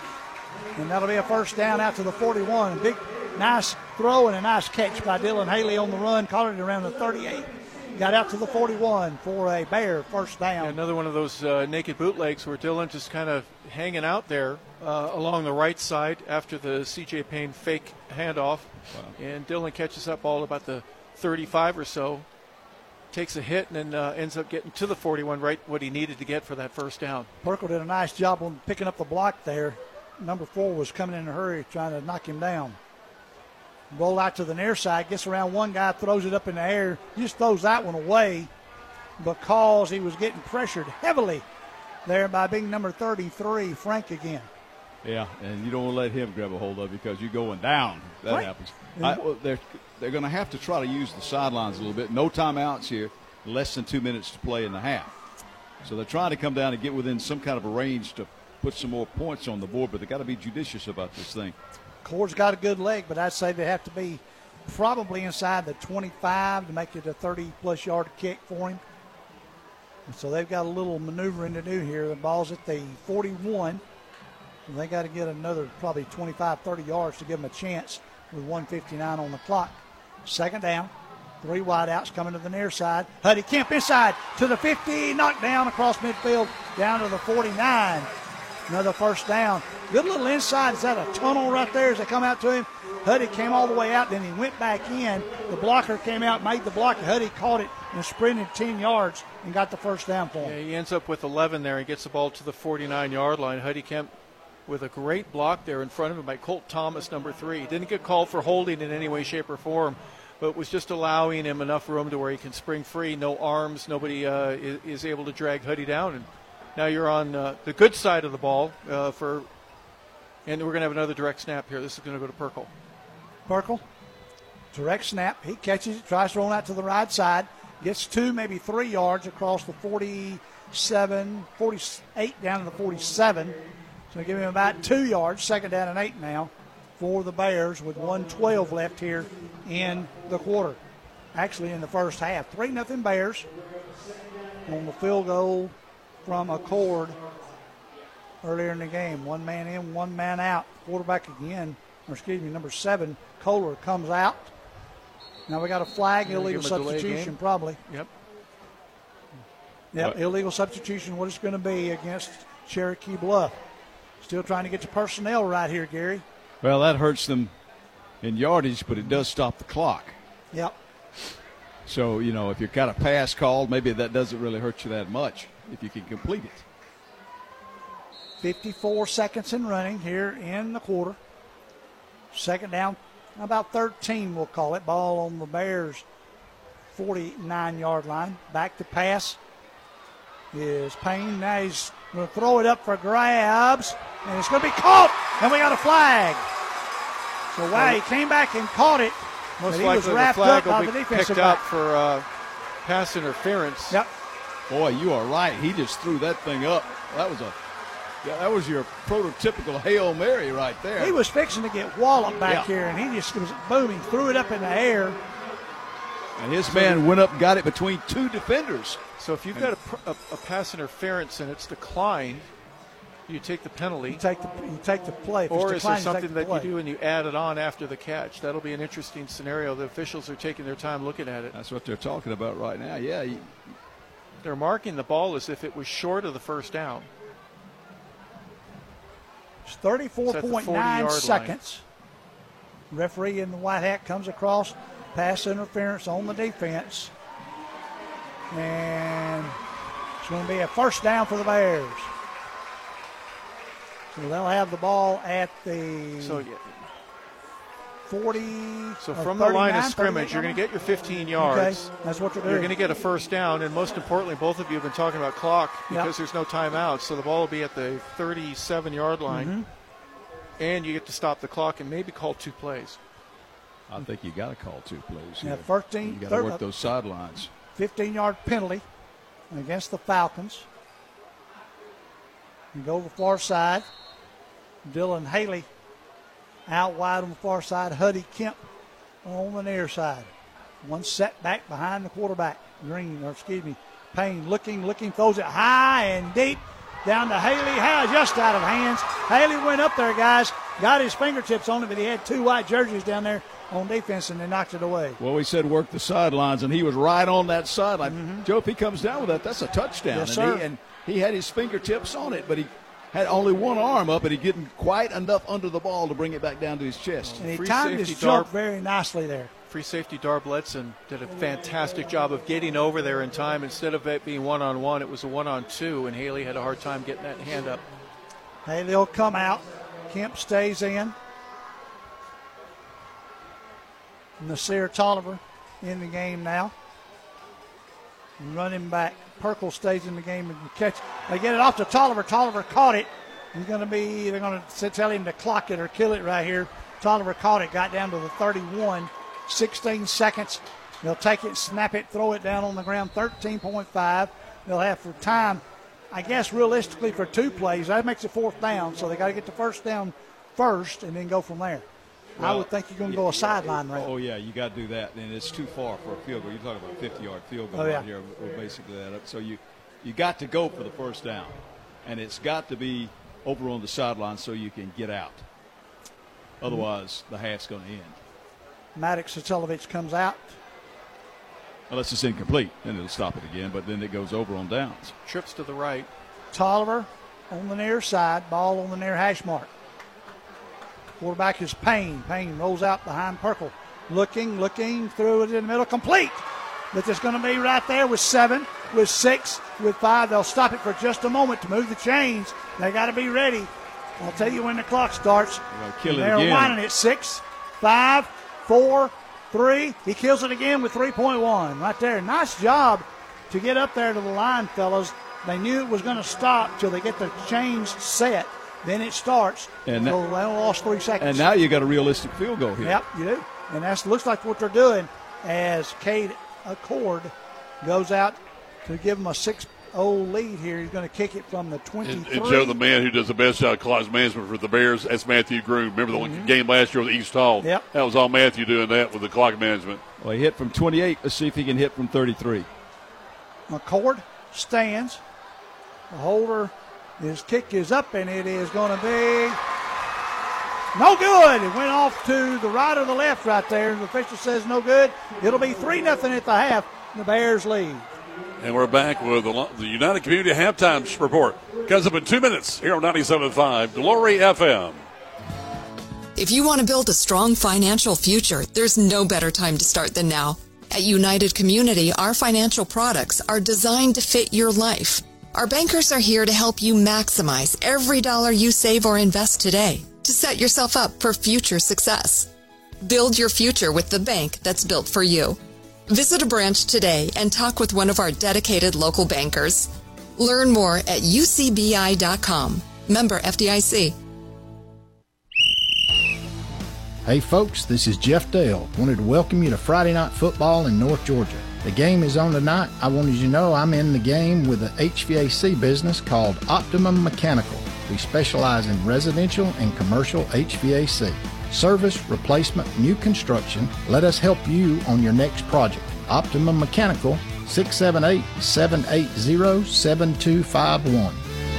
And that'll be a first down out to the 41. A big, nice throw and a nice catch by Dylan Haley on the run. Caught it around the 38. Got out to the 41 for a Bear first down. Yeah, another one of those naked bootlegs where Dylan just kind of hanging out there along the right side after the C.J. Payne fake handoff. Wow. And Dylan catches up all about the 35 or so, takes a hit, and then ends up getting to the 41, right what he needed to get for that first down. Perkle did a nice job on picking up the block there. Number 4 was coming in a hurry trying to knock him down. Roll out to the near side, gets around one guy, throws it up in the air, just throws that one away because he was getting pressured heavily there by big number 33, Frank again. Yeah, and you don't want to let him grab a hold of you because you're going down. That right. happens. They're going to have to try to use the sidelines a little bit. No timeouts here, less than 2 minutes to play in the half. So they're trying to come down and get within some kind of a range to put some more points on the board, but they've got to be judicious about this thing. Core's got a good leg, but I'd say they have to be probably inside the 25 to make it a 30-plus yard kick for him. And so they've got a little maneuvering to do here. The ball's at the 41. So they got to get another probably 25, 30 yards to give them a chance with 1:59 on the clock. 2nd down. 3 wideouts coming to the near side. Huddy Kemp inside to the 50. Knocked down across midfield down to the 49. Another first down. Good little inside. Is that a tunnel right there as they come out to him? Huddy came all the way out, then he went back in. The blocker came out, made the block. Huddy caught it and sprinted 10 yards and got the first down for him. Yeah, he ends up with 11 there. He gets the ball to the 49-yard line. Huddy Kemp with a great block there in front of him by Colt Thomas, number 3. Didn't get called for holding in any way, shape, or form, but was just allowing him enough room to where he can spring free. No arms. Nobody is able to drag Huddy down. And now you're on the good side of the ball and we're going to have another direct snap here. This is going to go to Perkle. Perkle, direct snap. He catches it, tries throwing out to the right side, gets 2, maybe 3 yards across the 47, 48 down to the 47. So give him about 2 yards, 2nd down and 8 now for the Bears with 1:12 left here in the quarter. Actually in the first half. 3-0 Bears on the field goal from Accord earlier in the game. 1 man in, 1 man out. Quarterback again, number 7, Kohler comes out. Now we got a flag, illegal substitution probably. Yep, illegal substitution, what it's going to be against Cherokee Bluff. Still trying to get to personnel right here, Gary. Well, that hurts them in yardage, but it does stop the clock. Yep. So, if you've got a pass called, maybe that doesn't really hurt you that much if you can complete it. 54 seconds in running here in the quarter. 2nd down, about 13 we'll call it. Ball on the Bears' 49-yard line. Back to pass is Payne. Now he's going to throw it up for grabs, and it's going to be caught, and we got a flag. So, wow, he came back and caught it. Most he likely was the wrapped flag up by will the be defensive picked up back. for pass interference. Yep. Boy, you are right. He just threw that thing up. That was your prototypical Hail Mary right there. He was fixing to get walloped back here, and he just was booming, threw it up in the air. And his man went up and got it between two defenders. So if you've got a pass interference and it's declined, you take the penalty. You take the play. If or it's is there declined, something that play. you do and you add it on after the catch? That'll be an interesting scenario. The officials are taking their time looking at it. That's what they're talking about right now. Yeah. They're marking the ball as if it was short of the first down. It's 34.9 seconds. Referee in the white hat comes across. Pass interference on the defense. And it's going to be a first down for the Bears. So they'll have the ball at the 40. So from the line of scrimmage, you're going to get your 15 yards. Okay. That's what you're doing. You're going to get a first down, and most importantly, both of you have been talking about clock because there's no timeout. So the ball will be at the 37-yard line, and you get to stop the clock and maybe call 2 plays. I think you got to call 2 plays. Yeah, 13. You got to work those sidelines. 15-yard penalty against the Falcons. You go to the far side. Dylan Haley out wide on the far side. Huddy Kemp on the near side. One setback behind the quarterback. Payne looking, throws it high and deep down to Haley. Just out of hands. Haley went up there, guys. Got his fingertips on it, but he had 2 white jerseys down there on defense, and they knocked it away. Well, we said work the sidelines, and he was right on that sideline. Joe, if he comes down with that, that's a touchdown. Yes, sir. And he had his fingertips on it, but he had only one arm up, and he didn't quite enough under the ball to bring it back down to his chest. And he timed his jump very nicely there. Free safety Dar Bledson did a fantastic job of getting over there in time. Instead of it being one-on-one, it was a one-on-2, and Haley had a hard time getting that hand up. Haley will come out. Kemp stays in. Nasir Tolliver in the game now. Running back. Perkle stays in the game and catch. They get it off to Tolliver. Tolliver caught it. They're going to tell him to clock it or kill it right here. Tolliver caught it, got down to the 31. 16 seconds. They'll take it, snap it, throw it down on the ground. 13.5. They'll have for time, I guess, realistically for 2 plays. That makes it 4th down, so they got to get the first down first and then go from there. Well, I would think you're going to go a sideline route. Oh, yeah, you got to do that. And it's too far for a field goal. You're talking about a 50-yard field goal right here. We're basically that up. So you got to go for the first down. And it's got to be over on the sideline so you can get out. Otherwise, the half's going to end. Maddox Satellovich comes out. Unless it's incomplete, then it'll stop it again, but then it goes over on downs. Trips to the right. Tolliver on the near side, ball on the near hash mark. Quarterback is Payne. Payne rolls out behind Perkle. Looking, threw it in the middle, complete. But it's going to be right there with 7, with 6, with 5. They'll stop it for just a moment to move the chains. They got to be ready. I'll tell you when the clock starts. They're winding it. 6, 5, 4, 3. He kills it again with 3.1 right there. Nice job to get up there to the line, fellas. They knew it was going to stop till they get the chains set. Then it starts. And so they only lost 3 seconds. And now you got a realistic field goal here. Yep, you do. And that looks like what they're doing as Cade Accord goes out to give them a 6-0 lead here. He's going to kick it from the 23. And Joe, the man who does the best job of clock management for the Bears, that's Matthew Groom. Remember the game last year with East Hall? Yep. That was all Matthew doing that with the clock management. Well, he hit from 28. Let's see if he can hit from 33. McCord stands. The holder, his kick is up, and it is going to be no good. It went off to the right or the left right there. The official says no good. It'll be 3-0 at the half. The Bears lead. And we're back with the United Community Halftime Report. Comes up in 2 minutes here on 97.5 Glory FM. If you want to build a strong financial future, there's no better time to start than now. At United Community, our financial products are designed to fit your life. Our bankers are here to help you maximize every dollar you save or invest today to set yourself up for future success. Build your future with the bank that's built for you. Visit a branch today and talk with one of our dedicated local bankers. Learn more at ucbi.com. Member FDIC. Hey folks, this is Jeff Dale. Wanted to welcome you to Friday Night Football in North Georgia. The game is on tonight. I wanted you to know I'm in the game with an HVAC business called Optimum Mechanical. We specialize in residential and commercial HVAC. Service, replacement, new construction. Let us help you on your next project. Optimum Mechanical, 678-780-7251.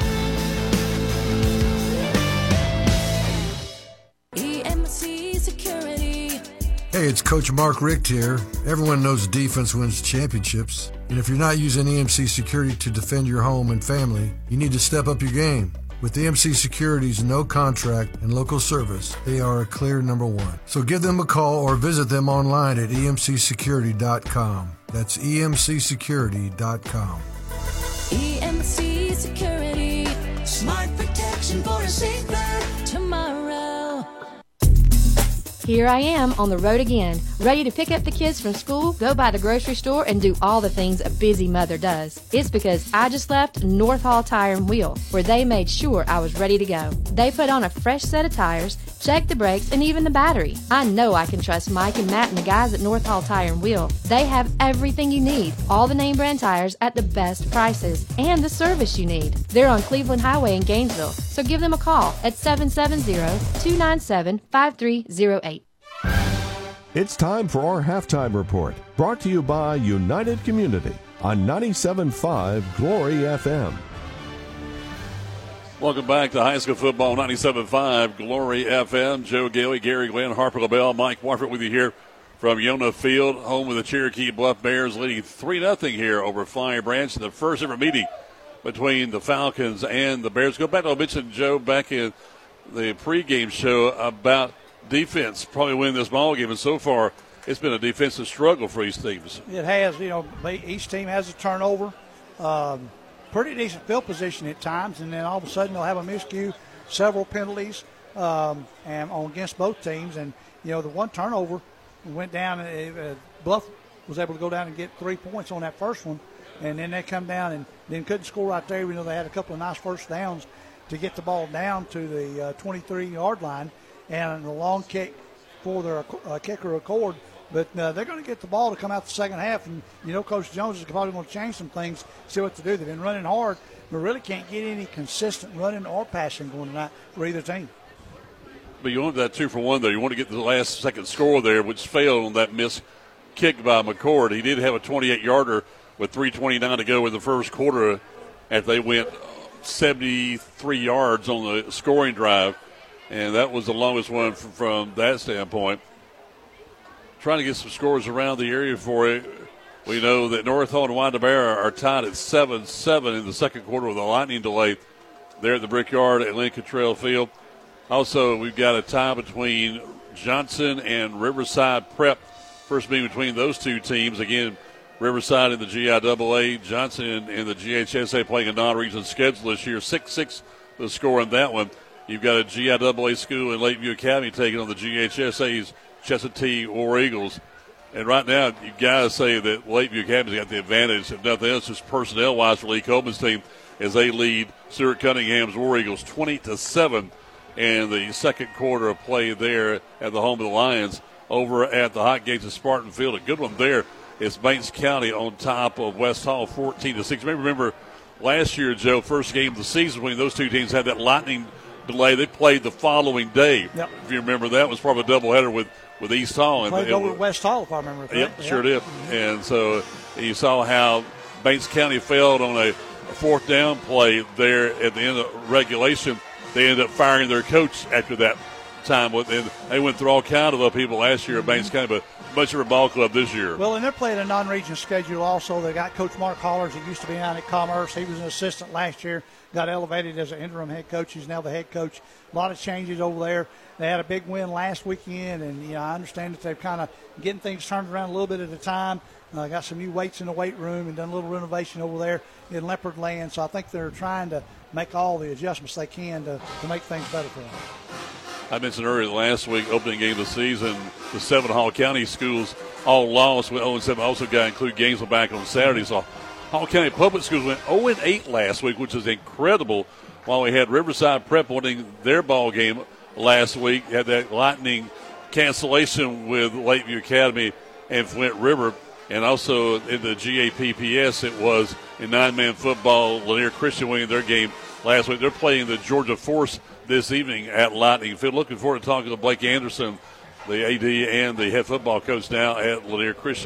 EMC Security. Hey, it's Coach Mark Richt here. Everyone knows defense wins championships. And if you're not using EMC Security to defend your home and family, you need to step up your game. With EMC Security's no contract and local service, they are a clear number one. So give them a call or visit them online at emcsecurity.com. That's emcsecurity.com. EMC Security. Smart protection for a safer tomorrow. Here I am on the road again, ready to pick up the kids from school, go by the grocery store, and do all the things a busy mother does. It's because I just left North Hall Tire and Wheel, where they made sure I was ready to go. They put on a fresh set of tires, checked the brakes, and even the battery. I know I can trust Mike and Matt and the guys at North Hall Tire and Wheel. They have everything you need, all the name brand tires at the best prices, and the service you need. They're on Cleveland Highway in Gainesville, so give them a call at 770-297-5308. It's time for our halftime report, brought to you by United Community on 97.5 Glory FM. Welcome back to high school football, 97.5 Glory FM. Joe Gailey, Gary Glenn, Harper LaBelle, Mike Warford with you here from Yona Field, home of the Cherokee Bluff Bears, leading 3-0 here over Flowery Branch in the first ever meeting between the Falcons and the Bears. Go back to what I mentioned, Joe, back in the pregame show about defense probably winning this ball game, and so far it's been a defensive struggle for these teams. It has. Each team has a turnover, pretty decent field position at times, and then all of a sudden they'll have a miscue, several penalties, and against both teams. And the one turnover went down. Bluff was able to go down and get 3 points on that first one, and then they come down and then couldn't score right there. They had a couple of nice first downs to get the ball down to the 23-yard line. And a long kick for their kicker Accord. But they're going to get the ball to come out the second half. And, Coach Jones is probably going to change some things, see what to do. They've been running hard, but really can't get any consistent running or passing going tonight for either team. But you want that 2-for-1, though. You want to get the last second score there, which failed on that missed kick by McCord. He did have a 28-yarder with 3:29 to go in the first quarter after they went 73 yards on the scoring drive. And that was the longest one from that standpoint. Trying to get some scores around the area for it. We know that North Hall and Wanda-Bear are tied at 7-7 in the second quarter with a lightning delay there at the Brickyard at Lincoln Trail Field. Also, we've got a tie between Johnson and Riverside Prep. First meeting between those two teams. Again, Riverside in the GIAA, Johnson in the GHSA playing a non-region schedule this year. 6-6 the score in that one. You've got a GIAA school in Lakeview Academy taking on the GHSA's Chestatee War Eagles. And right now, you've got to say that Lakeview Academy's got the advantage, if nothing else, just personnel-wise for Lee Coleman's team as they lead Stuart Cunningham's War Eagles 20-7 in the second quarter of play there at the home of the Lions over at the Hot Gates of Spartan Field. A good one there is Banks County on top of West Hall 14-6. Remember last year, Joe, first game of the season when those two teams had that lightning delay. They played the following day. Yep. If you remember, that was probably a doubleheader with East Hall. Played over at West Hall, if I remember correctly. Yep, sure did. And so you saw how Banks County failed on a fourth down play there at the end of regulation. They ended up firing their coach after that time. And they went through all kind of people last year at Banks County, but much of a ball club this year. Well, and they're playing a non-region schedule also. They got Coach Mark Hollers. He used to be down at Commerce. He was an assistant last year, got elevated as an interim head coach. He's now the head coach. A lot of changes over there. They had a big win last weekend, and I understand that they're kind of getting things turned around a little bit at a time. Got some new weights in the weight room and done a little renovation over there in Leopard Land. So I think they're trying to make all the adjustments they can to make things better for them. I mentioned earlier last week, opening game of the season, the 7 Hall County schools all lost with 0-7. Also got to include Gainesville back on Saturday. So Hall County Public Schools went 0-8 last week, which is incredible. While we had Riverside Prep winning their ball game last week, had that lightning cancellation with Lakeview Academy and Flint River. And also in the GAPPS, it was in 9-man football, Lanier Christian winning their game last week. They're playing the Georgia Force this evening at Lightning Field. Looking forward to talking to Blake Anderson, the AD and the head football coach now at Lanier Christian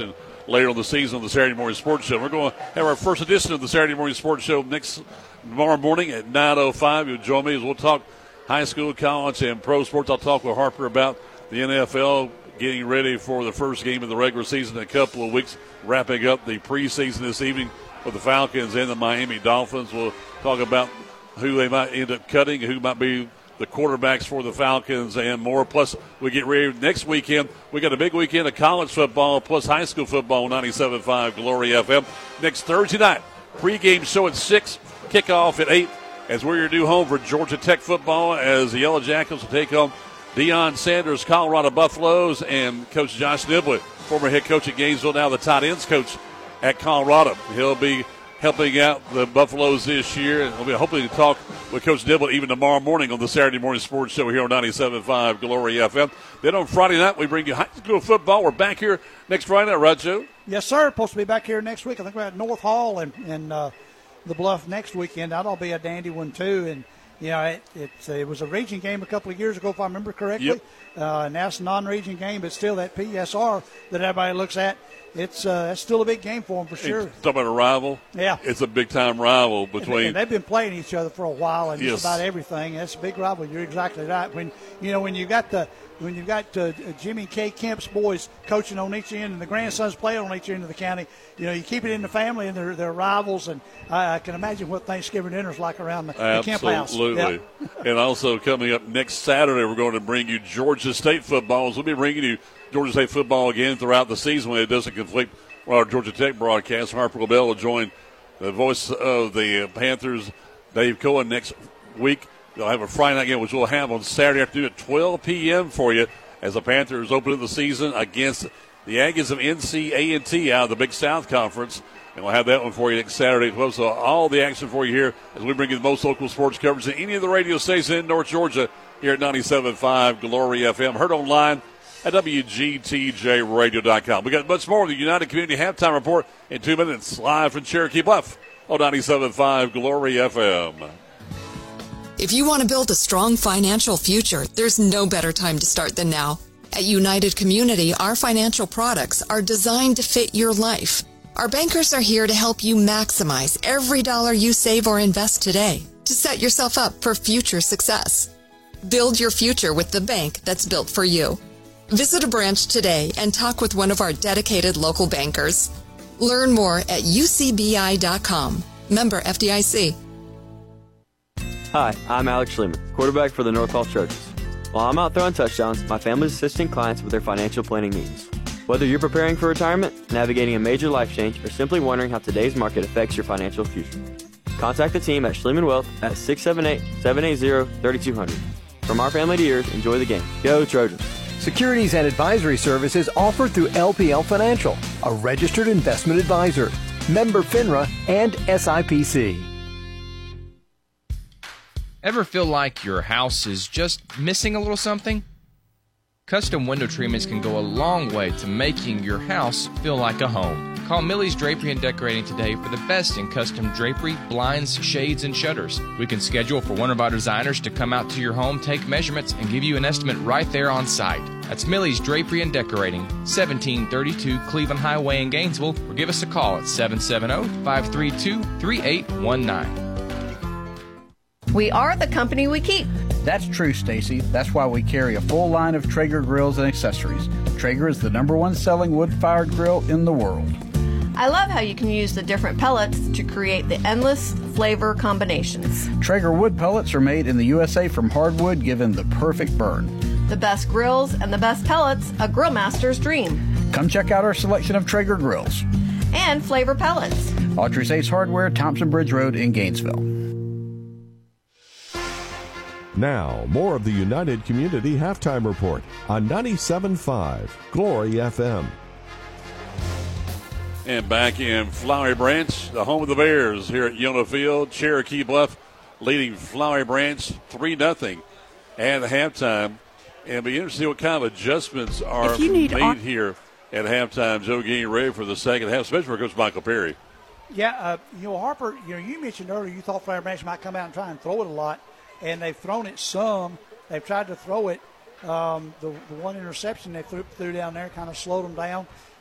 later on the season on the Saturday Morning Sports Show. We're going to have our first edition of the Saturday Morning Sports Show tomorrow morning at 9:05. You'll join me as we'll talk high school, college, and pro sports. I'll talk with Harper about the NFL getting ready for the first game of the regular season in a couple of weeks, wrapping up the preseason this evening with the Falcons and the Miami Dolphins. We'll talk about who they might end up cutting, who might be the quarterbacks for the Falcons, and more. Plus, we get ready next weekend. We got a big weekend of college football plus high school football, 97.5 Glory FM. Next Thursday night, pregame show at 6, kickoff at 8, as we're your new home for Georgia Tech football, as the Yellow Jackets will take on Deion Sanders' Colorado Buffaloes, and Coach Josh Niblett, former head coach at Gainesville, now the tight ends coach at Colorado. He'll be helping out the Buffaloes this year, and we'll be hoping to talk with Coach Niblett even tomorrow morning on the Saturday Morning Sports Show here on 97.5 Glory FM. Then on Friday night, we bring you high school football. We're back here next Friday night, right, Joe? Yes, sir. Supposed to be back here next week. I think we're at North Hall and the Bluff next weekend. That'll be a dandy one, too, and you know, it was a region game a couple of years ago, if I remember correctly. Yep. Now it's a non-region game, but still that PSR that everybody looks at, it's still a big game for them for sure. Talking about a rival? Yeah. It's a big-time rival between. And they've been playing each other for a while, and yes, just about everything. That's a big rival. You're exactly right. When you've got Jimmy K. Kemp's boys coaching on each end and the grandsons playing on each end of the county, you keep it in the family, and they're rivals. And I can imagine what Thanksgiving dinner's like around the Kemp house. Absolutely. Yeah. And also coming up next Saturday, we're going to bring you Georgia State football. So we'll be bringing you Georgia State football again throughout the season when it doesn't conflict with our Georgia Tech broadcast. Harper Lobel will join the voice of the Panthers, Dave Cohen, next week. They'll have a Friday night game, which we'll have on Saturday afternoon at 12 p.m. for you as the Panthers open the season against the Aggies of NC out of the Big South Conference. And we'll have that one for you next Saturday as well. So all the action for you here as we bring you the most local sports coverage in any of the radio stations in North Georgia here at 97.5 Glory FM. Heard online at WGTJRadio.com. We got much more of the United Community Halftime Report in 2 minutes, live from Cherokee Bluff on 97.5 Glory FM. If you want to build a strong financial future, there's no better time to start than now. At United Community, our financial products are designed to fit your life. Our bankers are here to help you maximize every dollar you save or invest today to set yourself up for future success. Build your future with the bank that's built for you. Visit a branch today and talk with one of our dedicated local bankers. Learn more at ucbi.com. Member FDIC. Hi, I'm Alex Schliemann, quarterback for the North Hall Chargers. While I'm out throwing touchdowns, my family's assisting clients with their financial planning needs. Whether you're preparing for retirement, navigating a major life change, or simply wondering how today's market affects your financial future, contact the team at Schliemann Wealth at 678-780-3200. From our family to yours, enjoy the game. Go Trojans. Securities and advisory services offered through LPL Financial, a registered investment advisor. Member FINRA and SIPC. Ever feel like your house is just missing a little something? Custom window treatments can go a long way to making your house feel like a home. Call Millie's Drapery and Decorating today for the best in custom drapery, blinds, shades, and shutters. We can schedule for one of our designers to come out to your home, take measurements, and give you an estimate right there on site. That's Millie's Drapery and Decorating, 1732 Cleveland Highway in Gainesville, or give us a call at 770-532-3819. We are the company we keep. That's true, Stacy. That's why we carry a full line of Traeger grills and accessories. Traeger is the #1 selling wood-fired grill in the world. I love how you can use the different pellets to create the endless flavor combinations. Traeger wood pellets are made in the USA from hardwood, giving the perfect burn. The best grills and the best pellets, a grill master's dream. Come check out our selection of Traeger grills. And flavor pellets. Autry's Ace Hardware, Thompson Bridge Road in Gainesville. Now, more of the United Community Halftime Report on 97.5 Glory FM. And back in Flowery Branch, the home of the Bears here at Yona Field. Cherokee Bluff leading Flowery Branch 3-0 at halftime. And it'll be interesting what kind of adjustments are made here at halftime. Joe getting ready for the second half, especially for Coach Michael Perry. Yeah, Harper, you mentioned earlier you thought Flowery Branch might come out and try and throw it a lot. And they've thrown it some. They've tried to throw it. The one interception they threw down there kind of slowed them down.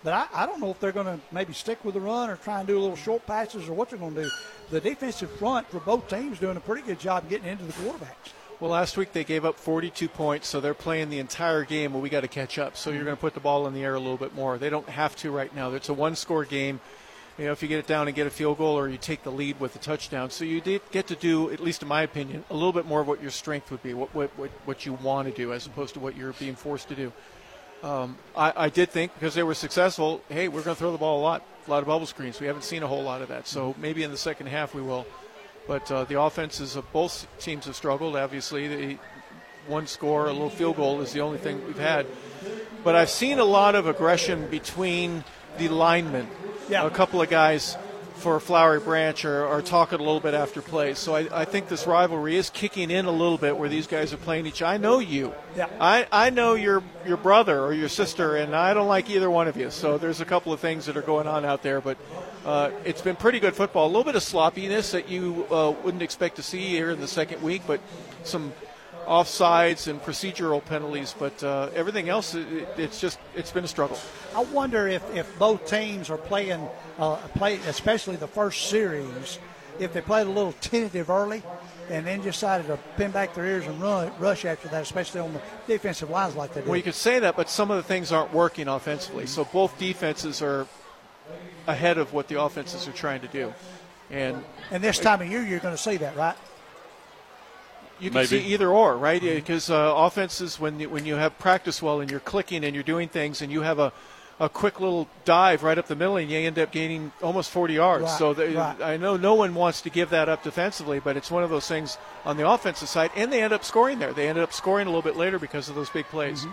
But I don't know if they're going to maybe stick with the run or try and do a little short passes or what they're going to do. The defensive front for both teams doing a pretty good job getting into the quarterbacks. Well, last week they gave up 42 points, so they're playing the entire game, but we got to catch up. So you're going to put the ball in the air a little bit more. They don't have to right now. It's a one-score game. You know, if you get it down and get a field goal or you take the lead with a touchdown. So you did get to do, at least in my opinion, a little bit more of what your strength would be, what you want to do as opposed to what you're being forced to do. I did think because they were successful, hey, we're going to throw the ball a lot of bubble screens. We haven't seen a whole lot of that. So maybe in the second half we will. But the offenses of both teams have struggled. Obviously, one score, a little field goal is the only thing we've had. But I've seen a lot of aggression between the linemen. Yeah. A couple of guys for Flowery Branch are talking a little bit after plays. So I think this rivalry is kicking in a little bit where these guys are playing each other. I know you. Yeah. I know your brother or your sister, and I don't like either one of you. So there's a couple of things that are going on out there. But it's been pretty good football. A little bit of sloppiness that you wouldn't expect to see here in the second week, but some offsides and procedural penalties, but everything else, it's been a struggle. I wonder if both teams are playing, especially the first series, if they played a little tentative early and then decided to pin back their ears and rush after that, especially on the defensive lines like they did. Well, you could say that, but some of the things aren't working offensively. So both defenses are ahead of what the offenses are trying to do. And this time of year, you're going to see that, right? You can see either or, right? Because offenses, when you have practice well and you're clicking and you're doing things and you have a quick little dive right up the middle and you end up gaining almost 40 yards. Right, so I know no one wants to give that up defensively, but it's one of those things on the offensive side. And they end up scoring there. They ended up scoring a little bit later because of those big plays.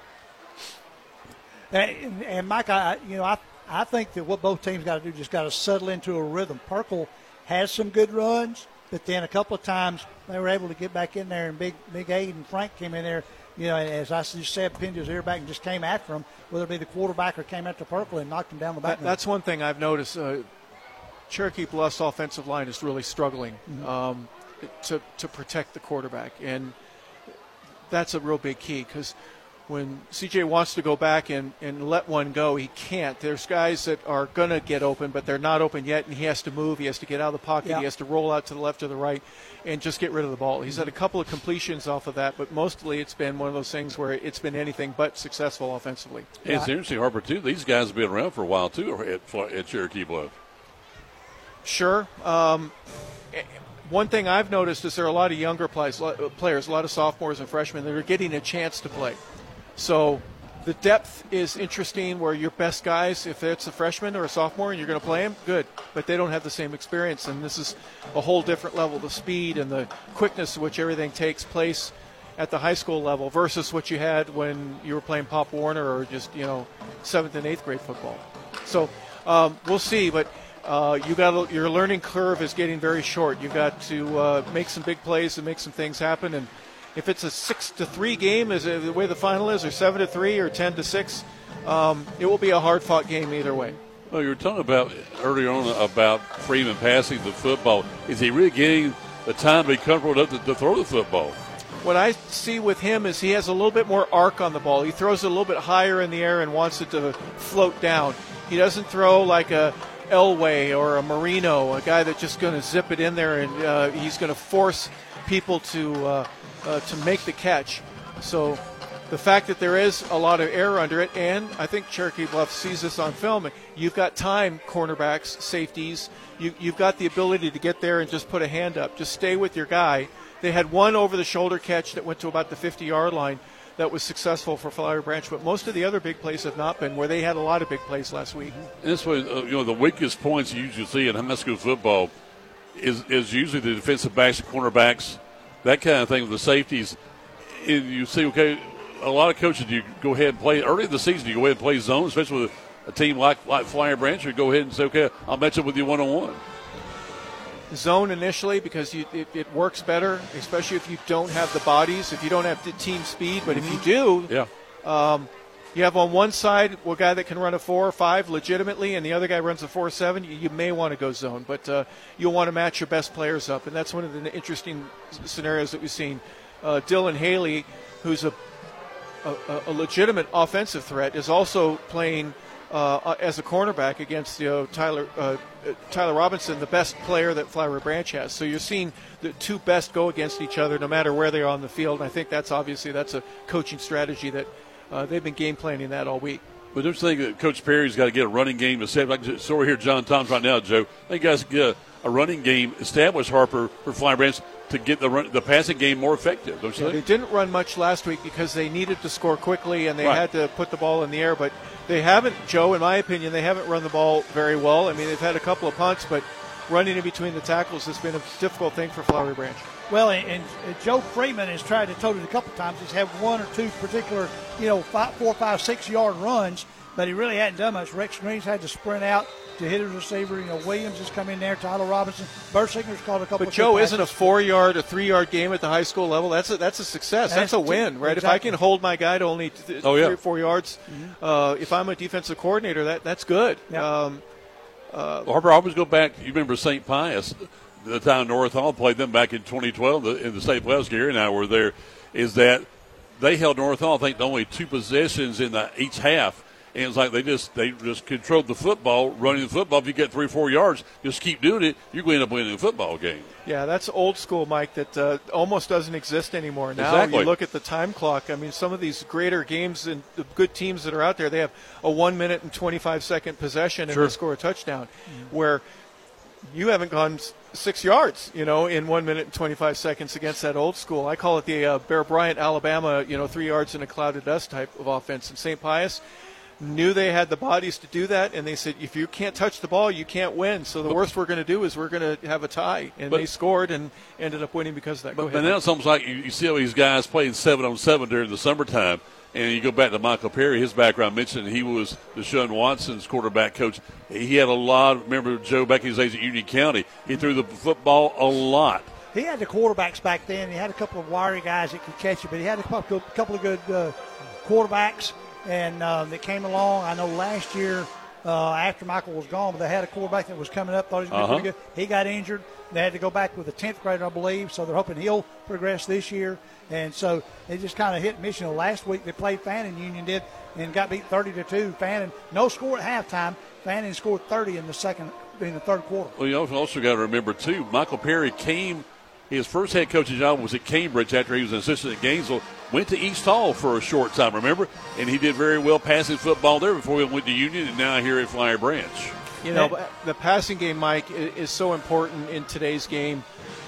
Mm-hmm. And Mike, I think that what both teams got to do just got to settle into a rhythm. Perkle has some good runs. But then a couple of times they were able to get back in there, and Big Aiden Frank came in there, and as I just said, pinned his ear back and just came after him, whether it be the quarterback or came after Perkle and knocked him down the back. That's one thing I've noticed. Cherokee Bluff's offensive line is really struggling to protect the quarterback, and that's a real big key because when CJ wants to go back and let one go, he can't. There's guys that are going to get open, but they're not open yet, and he has to move. He has to get out of the pocket. Yeah. He has to roll out to the left or the right and just get rid of the ball. He's had a couple of completions off of that, but mostly it's been one of those things where it's been anything but successful offensively. Yeah. It's interesting, Harper, too. These guys have been around for a while, too, at Cherokee Bluff. Sure. One thing I've noticed is there are a lot of younger players, a lot of sophomores and freshmen that are getting a chance to play. So the depth is interesting where your best guys, if it's a freshman or a sophomore and you're going to play them, good. But they don't have the same experience, and this is a whole different level. The speed and the quickness to which everything takes place at the high school level versus what you had when you were playing Pop Warner or just, 7th and 8th grade football. So we'll see, but your learning curve is getting very short. You've got to make some big plays and make some things happen, and if it's a 6-3 game, is it the way the final is, or 7-3 or 10-6, it will be a hard-fought game either way. Well, you were talking about earlier on about Freeman passing the football. Is he really getting the time to be comfortable enough to throw the football? What I see with him is he has a little bit more arc on the ball. He throws it a little bit higher in the air and wants it to float down. He doesn't throw like a Elway or a Marino, a guy that's just going to zip it in there and he's going to force people to make the catch. So the fact that there is a lot of air under it, and I think Cherokee Bluff sees this on film, you've got time, cornerbacks, safeties. You've got the ability to get there and just put a hand up. Just stay with your guy. They had one over-the-shoulder catch that went to about the 50-yard line that was successful for Flowery Branch, but most of the other big plays have not been, where they had a lot of big plays last week. And this way, the weakest points you usually see in high school football is usually the defensive backs and cornerbacks, that kind of thing with the safeties. You see, okay, a lot of coaches, you go ahead and play early in the season, you go ahead and play zone, especially with a team like Flowery Branch, you go ahead and say, okay, I'll match up with you one-on-one. Zone initially because it works better, especially if you don't have the bodies, if you don't have the team speed. But if you do, you have on one side a guy that can run a 4 or 5 legitimately, and the other guy runs a 4.7. You may want to go zone, but you'll want to match your best players up, and that's one of the interesting scenarios that we've seen. Dylan Haley, who's a legitimate offensive threat, is also playing as a cornerback against Tyler Robinson, the best player that Flowery Branch has. So you're seeing the two best go against each other no matter where they are on the field. And I think that's a coaching strategy that they've been game planning that all week. But don't you think that Coach Perry's got to get a running game established? So we're here, John Thomas, right now, Joe. I think guys get a running game established, Harper, for Flowery Branch to get the passing game more effective, don't you think? They didn't run much last week because they needed to score quickly and they had to put the ball in the air. But they haven't, Joe, in my opinion, they haven't run the ball very well. I mean, they've had a couple of punts, but running in between the tackles has been a difficult thing for Flowery Branch. Well, and Joe Freeman has tried to told it a couple of times. He's had one or two particular, 4, 5, 6 yard runs, but he really hadn't done much. Rex Green's had to sprint out to hit his receiver. Williams has come in there. Tyler Robinson. Bursinger's called a couple. But Joe, isn't a 4-yard or 3-yard game at the high school level? That's a success. That's a win, right? Exactly. If I can hold my guy to only 3 or 4 yards, if I'm a defensive coordinator, that's good. Yeah. Harper, I always go back. You remember St. Pius, the time North Hall played them back in 2012 in the state playoffs. Gary and I were there. Is that they held North Hall, I think, to only 2 possessions in each half. And it's like they just controlled the football, running the football. If you get 3 or 4 yards, just keep doing it, you're going to end up winning the football game. Yeah, that's old school, Mike, that almost doesn't exist anymore. Now exactly. You look at the time clock. I mean, some of these greater games and the good teams that are out there, they have a 1 minute and 25-second possession and they score a touchdown, where you haven't gone 6 yards, in 1 minute and 25 seconds against that old school. I call it the Bear Bryant, Alabama, 3 yards in a cloud of dust type of offense. And St. Pius knew they had the bodies to do that, and they said, if you can't touch the ball, you can't win. So the worst we're going to do is we're going to have a tie. And they scored and ended up winning because of that. But now it's almost like you see all these guys playing 7-on-7 during the summertime, and you go back to Michael Perry, his background mentioned he was Deshaun Watson's quarterback coach. He had a lot, remember Joe, back in his days at Union County, he threw the football a lot. He had the quarterbacks back then. He had a couple of wiry guys that could catch it, but he had a couple of good quarterbacks. And that came along. I know last year after Michael was gone, but they had a quarterback that was coming up, thought he was going to be pretty good. He got injured. They had to go back with a 10th grader, I believe, so they're hoping he'll progress this year. And so they just kind of hit and miss. Last week they played Fannin, Union did, and got beat 30-2. Fannin, no score at halftime. Fannin scored 30 in the third quarter. Well, you also got to remember, too, Michael Perry his first head coaching job was at Cambridge after he was an assistant at Gainesville. Went to East Hall for a short time, remember? And he did very well passing football there before he went to Union and now here at Flowery Branch. The passing game, Mike, is so important in today's game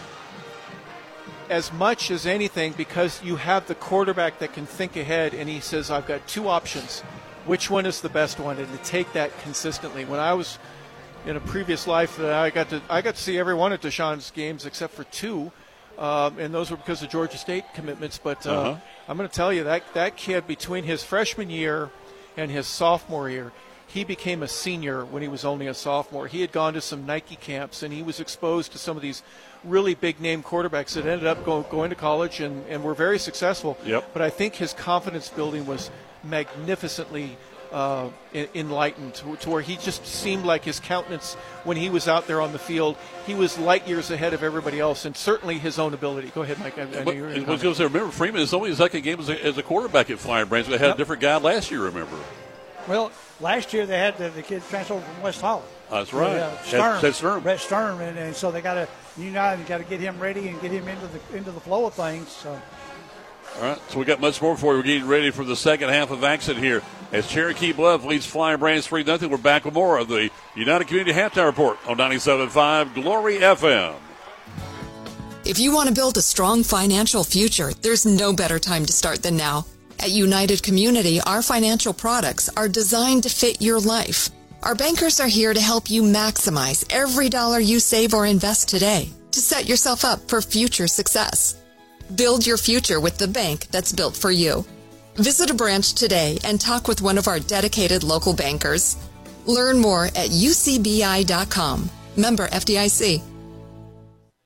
as much as anything because you have the quarterback that can think ahead and he says, I've got 2 options. Which one is the best one? And to take that consistently. When I was in a previous life, I got to see every one of Deshaun's games except for 2. And those were because of Georgia State commitments. But I'm going to tell you, that kid, between his freshman year and his sophomore year, he became a senior when he was only a sophomore. He had gone to some Nike camps, and he was exposed to some of these really big-name quarterbacks that ended up going to college and were very successful. Yep. But I think his confidence building was magnificently enlightened to where he just seemed like his countenance when he was out there on the field, he was light years ahead of everybody else, and certainly his own ability. Go ahead, Mike. I know you were I was going to say, remember, Freeman is only his second game as a quarterback at Flowery Branch. They had a different guy last year, remember? Well, last year they had the kid transferred from West Hall. That's right. Sturm. Brett Sturm, and so they got to get him ready and get him into the flow of things. So. All right, so we got much more for you. We're getting ready for the second half of action here as Cherokee Bluff leads Flowery Branch 3-0. We're back with more of the United Community Halftime Report on 97.5 Glory FM. If you want to build a strong financial future, there's no better time to start than now. At United Community, our financial products are designed to fit your life. Our bankers are here to help you maximize every dollar you save or invest today to set yourself up for future success. Build your future with the bank that's built for you. Visit a branch today and talk with one of our dedicated local bankers. Learn more at ucbi.com. Member FDIC.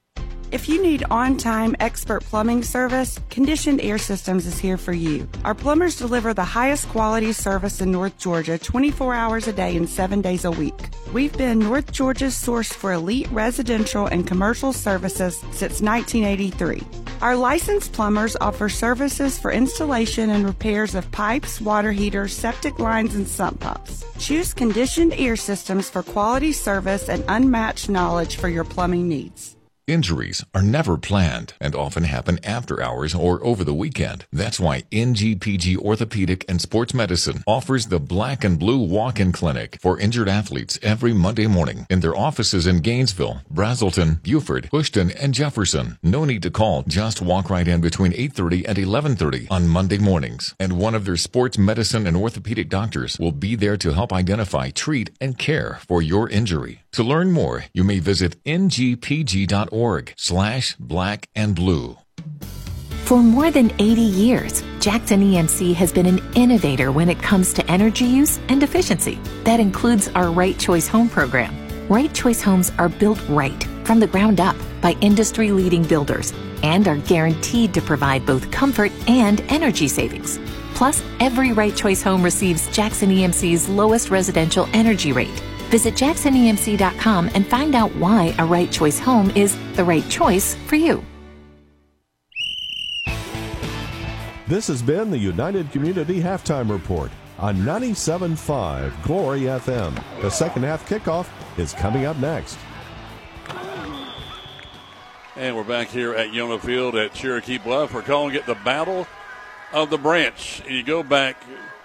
If you need on-time expert plumbing service, Conditioned Air Systems is here for you. Our plumbers deliver the highest quality service in North Georgia 24 hours a day and 7 days a week. We've been North Georgia's source for elite residential and commercial services since 1983. Our licensed plumbers offer services for installation and repairs of pipes, water heaters, septic lines, and sump pumps. Choose Conditioned Air Systems for quality service and unmatched knowledge for your plumbing needs. Injuries are never planned and often happen after hours or over the weekend. That's why NGPG Orthopedic and Sports Medicine offers the Black and Blue Walk-In Clinic for injured athletes every Monday morning in their offices in Gainesville, Brazelton, Buford, Houston, and Jefferson. No need to call. Just walk right in between 8:30 and 11:30 on Monday mornings. And one of their sports medicine and orthopedic doctors will be there to help identify, treat, and care for your injury. To learn more, you may visit ngpg.org/blackandblue. For more than 80 years, Jackson EMC has been an innovator when it comes to energy use and efficiency. That includes our Right Choice Home program. Right Choice homes are built right from the ground up by industry-leading builders and are guaranteed to provide both comfort and energy savings. Plus, every Right Choice home receives Jackson EMC's lowest residential energy rate. Visit JacksonEMC.com and find out why a Right Choice home is the right choice for you. This has been the United Community Halftime Report on 97.5 Glory FM. The second half kickoff is coming up next. And we're back here at Yona Field at Cherokee Bluff. We're calling it the Battle of the Branch. And you go back,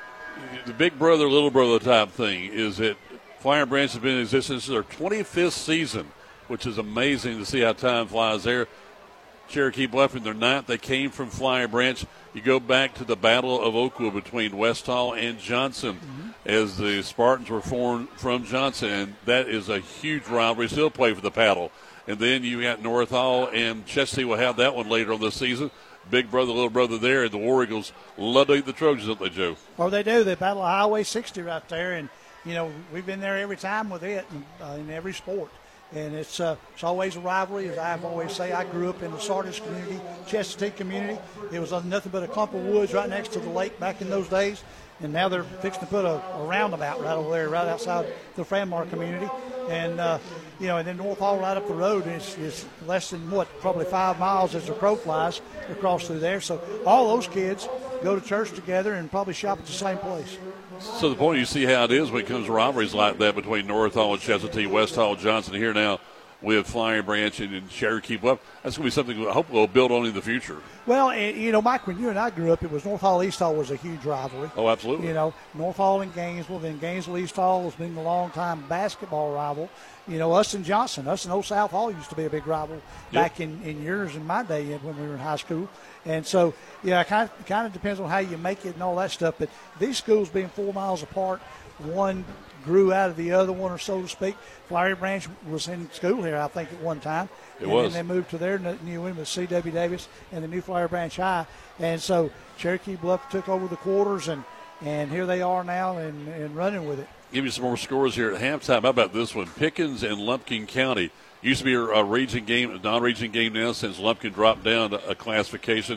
the big brother, little brother type thing is that Flowery Branch has been in existence their 25th season, which is amazing to see how time flies there. Cherokee Bluff in their 9th. They came from Flowery Branch. You go back to the Battle of Oakwood between Westall and Johnson as the Spartans were formed from Johnson, and that is a huge rivalry. Still play for the paddle. And then you got North Hall and Chestatee will have that one later on this season. Big brother, little brother there, and the War Eagles love to eat the Trojans, don't they, Joe? Well, they do. They battle Highway 60 right there, and you know, we've been there every time with it in every sport. And it's always a rivalry. As I always say, I grew up in the Sardis community, Chestatee community. It was nothing but a clump of woods right next to the lake back in those days. And now they're fixing to put a roundabout right over there, right outside the Franmar community. And, you know, and then North Hall right up the road is less than, probably 5 miles as the crow flies across through there. So all those kids go to church together and probably shop at the same place. So the point, you see how it is when it comes to rivalries like that between North Hall and Chestatee, West Hall, Johnson here now with Flowery Branch and Cherokee Bluff. That's going to be something I hope we'll build on in the future. Well, you know, Mike, when you and I grew up, it was North Hall, East Hall was a huge rivalry. Oh, absolutely. You know, North Hall and Gainesville, then Gainesville, East Hall has been a long-time basketball rival. You know, us and Johnson, us and Old South Hall used to be a big rival back in yours in my day when we were in high school. And so, yeah, it kind of depends on how you make it and all that stuff. But these schools being 4 miles apart, one grew out of the other one, or so to speak. Flowery Branch was in school here, I think, at one time. It was. And then they moved to their new one with C.W. Davis and the new Flowery Branch High. And so Cherokee Bluff took over the quarters, and here they are now and running with it. Give you some more scores here at halftime. How about this one? Pickens and Lumpkin County. Used to be a region game, a non-region game now since Lumpkin dropped down to a classification.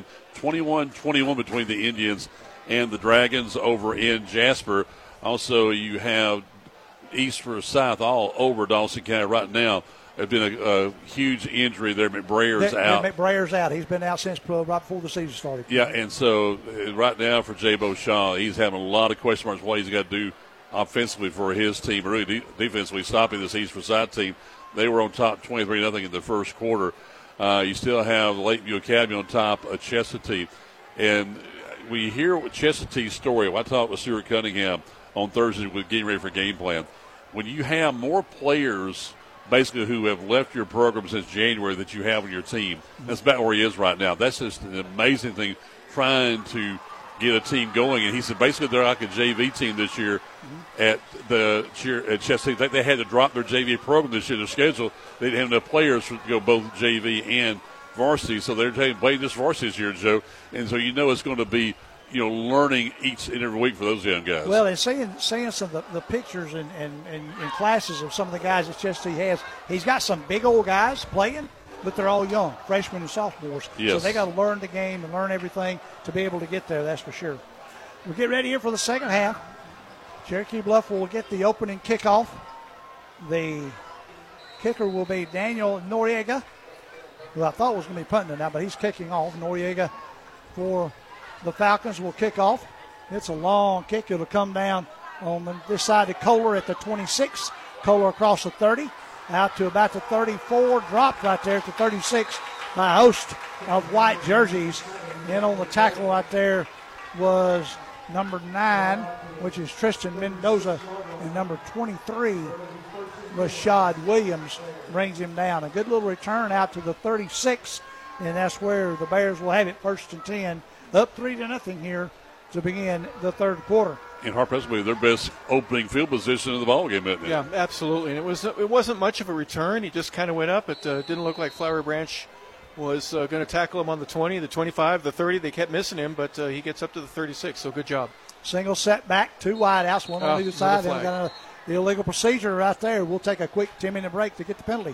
21-21 between the Indians and the Dragons over in Jasper. Also, you have East versus South all over Dawson County right now. There's been a huge injury there. McBrayer's out. McBrayer's out. He's been out since right before the season started. Yeah, and so right now for J-Bo Shaw, he's having a lot of question marks what he's got to do offensively for his team, or really defensively stopping this East versus South team. They were on top 23-0 in the first quarter. You still have Lakeview Academy on top of Chestatee. And we hear Chestatee's story. I talked with Stuart Cunningham on Thursday with getting ready for game plan. When you have more players basically who have left your program since January that you have on your team, that's about where he is right now. That's just an amazing thing, trying to get a team going. And he said basically they're like a JV team this year at Chestatee. I think they had to drop their JV program this year. Their schedule, they didn't have enough players to go both JV and varsity, so they're playing just varsity this year, Joe. And so you know it's going to be, you know, learning each and every week for those young guys. Well, and seeing some of the pictures and classes of some of the guys that Chestatee has, he's got some big old guys playing, but they're all young, freshmen and sophomores. Yes. So they got to learn the game and learn everything to be able to get there, that's for sure. We'll get ready here for the second half. Cherokee Bluff will get the opening kickoff. The kicker will be Daniel Noriega, who I thought was going to be punting it now, but he's kicking off. Noriega for the Falcons will kick off. It's a long kick. It'll come down on this side of Kohler at the 26. Kohler across the 30, out to about the 34. Dropped right there at the 36 by a host of white jerseys. And on the tackle right there was number 9, which is Tristan Mendoza, and number 23, Rashad Williams, brings him down. A good little return out to the 36, and that's where the Bears will have it, 1st and 10, up 3-0 here to begin the third quarter. And Harper, that's their best opening field position in the ballgame, isn't it? Yeah, absolutely. And it wasn't much of a return. He just kind of went up. It didn't look like Flowery Branch was going to tackle him on the 20, the 25, the 30. They kept missing him, but he gets up to the 36, so good job. Single setback, 2 wideouts, one on either side. Then we got the illegal procedure right there. We'll take a quick 10-minute break to get the penalty.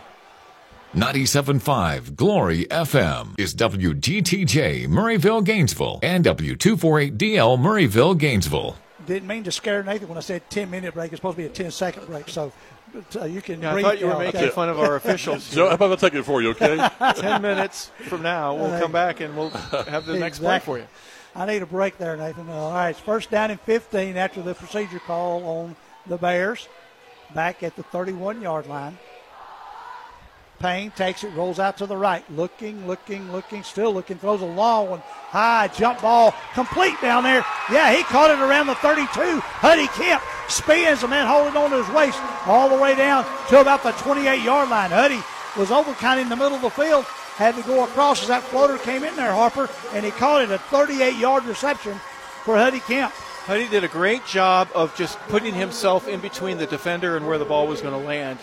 97.5 Glory FM is WGTJ Murrayville, Gainesville, and W248DL Murrayville, Gainesville. Didn't mean to scare Nathan when I said 10-minute break. It's supposed to be a 10-second break, so you can I thought you were making fun of our officials. Joe, how about I take it for you, okay? 10 minutes from now, we'll come back and we'll have the next play for you. I need a break there, Nathan. All right, it's 1st down and 15 after the procedure call on the Bears. Back at the 31-yard line. Payne takes it, rolls out to the right. Looking, still looking. Throws a long one. High jump ball. Complete down there. Yeah, he caught it around the 32. Huddy Kemp spins and then holding on to his waist all the way down to about the 28-yard line. Huddy was over kind of in the middle of the field. Had to go across as that floater came in there, Harper, and he caught it a 38-yard reception for Huddy Kemp. Huddy did a great job of just putting himself in between the defender and where the ball was going to land.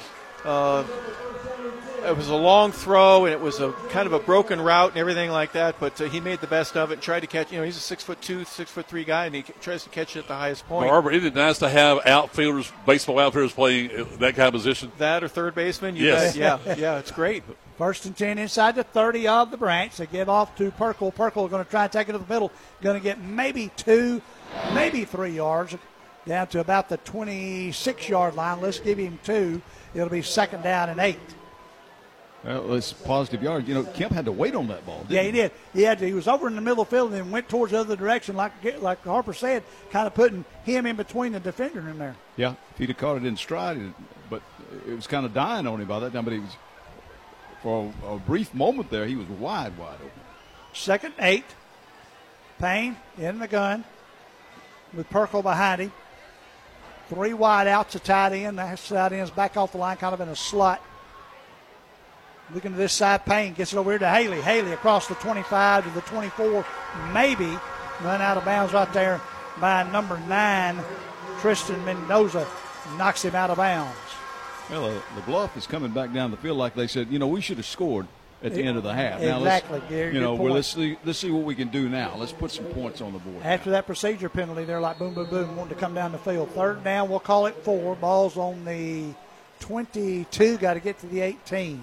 It was a long throw, and it was a kind of a broken route and everything like that, but he made the best of it and tried to catch. He's a 6'2", 6'3" guy, and he tries to catch it at the highest point. Barbara, isn't it nice to have outfielders, baseball outfielders playing that kind of position? That or third baseman? Yes. Yeah, it's great. 1st and 10 inside the 30 of the Branch. They give off to Perkle. Perkle going to try and take it to the middle. Going to get maybe 2, maybe 3 yards down to about the 26-yard line. Let's give him 2. It'll be 2nd down and 8. Well, it's positive yards. Kemp had to wait on that ball, didn't he? He did. He was over in the middle of the field and then went towards the other direction, like Harper said, kind of putting him in between the defender in there. Yeah, if he'd have caught it in stride, but it was kind of dying on him by that time. But he was, for a brief moment there, he was wide open. 2nd, 8. Payne in the gun with Perkle behind him. 3 wide outs, a tight end. That tight end's back off the line, kind of in a slot. Looking to this side, Payne gets it over here to Haley. Haley across the 25 to the 24, maybe run out of bounds right there by number 9, Tristan Mendoza. Knocks him out of bounds. Well, the Bluff is coming back down the field like they said, we should have scored at the end of the half. Exactly, now Gary. let's see what we can do now. Let's put some points on the board. After that procedure penalty, they're like boom, boom, boom, wanting to come down the field. 3rd down, we'll call it 4. Ball's on the 22, got to get to the 18.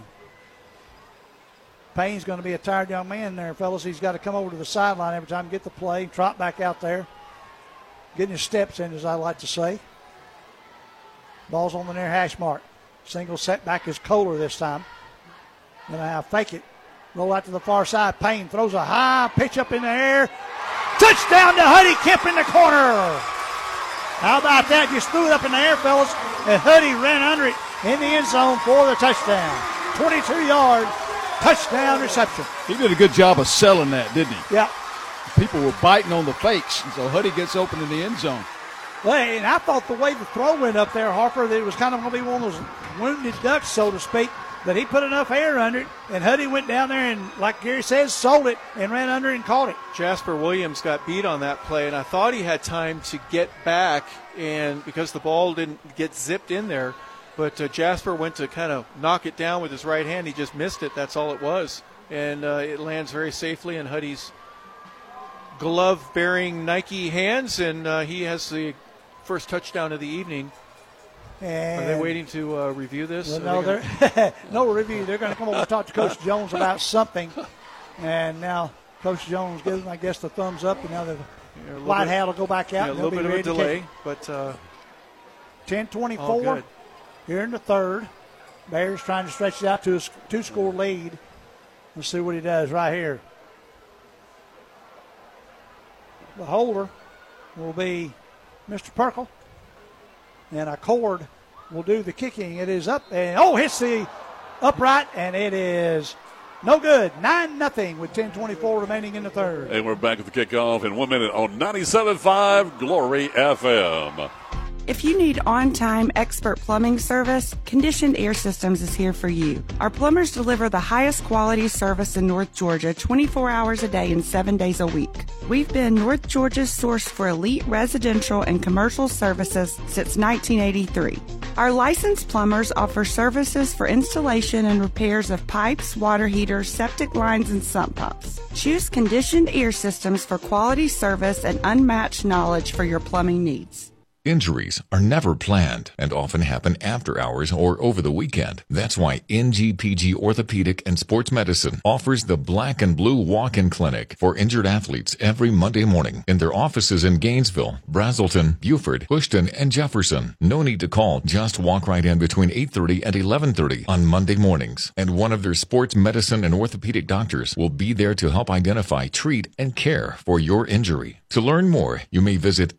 Payne's going to be a tired young man there, fellas. He's got to come over to the sideline every time, get the play, trot back out there, getting his steps in, as I like to say. Ball's on the near hash mark. Single setback is Kohler this time. Going to have fake it. Roll out to the far side. Payne throws a high pitch up in the air. Touchdown to Huddy Kemp in the corner. How about that? Just threw it up in the air, fellas, and Huddy ran under it in the end zone for the touchdown. 22-yard touchdown reception. He did a good job of selling that, didn't he? Yeah. People were biting on the fakes, and so Huddy gets open in the end zone. Well, and I thought the way the throw went up there, Harper, that it was kind of going to be one of those wounded ducks, so to speak, that he put enough air under it, and Huddy went down there and, like Gary says, sold it and ran under it and caught it. Jasper Williams got beat on that play, and I thought he had time to get back, and because the ball didn't get zipped in there, but Jasper went to kind of knock it down with his right hand. He just missed it. That's all it was. And it lands very safely in Huddy's glove-bearing Nike hands, and he has the first touchdown of the evening And are they waiting to review this? Well, no, they're no review. They're going to come over and talk to Coach Jones about something. And now Coach Jones gives them, I guess, the thumbs up. And now the white hat will go back out. A little bit of a delay, but 10-24 here in the third. Bears trying to stretch it out to a 2-score lead. Let's see what he does right here. The holder will be Mr. Perkle. And a cord will do the kicking. It is up and, hits the upright, and it is no good. 9-0 with 10:24 remaining in the third. And we're back at the kickoff in 1 minute on 97.5 Glory FM. If you need on-time expert plumbing service, Conditioned Air Systems is here for you. Our plumbers deliver the highest quality service in North Georgia 24 hours a day and 7 days a week. We've been North Georgia's source for elite residential and commercial services since 1983. Our licensed plumbers offer services for installation and repairs of pipes, water heaters, septic lines, and sump pumps. Choose Conditioned Air Systems for quality service and unmatched knowledge for your plumbing needs. Injuries are never planned and often happen after hours or over the weekend. That's why NGPG Orthopedic and Sports Medicine offers the Black and Blue Walk-In Clinic for injured athletes every Monday morning in their offices in Gainesville, Brazelton, Buford, Houston, and Jefferson. No need to call. Just walk right in between 8:30 and 11:30 on Monday mornings. And one of their sports medicine and orthopedic doctors will be there to help identify, treat, and care for your injury. To learn more, you may visit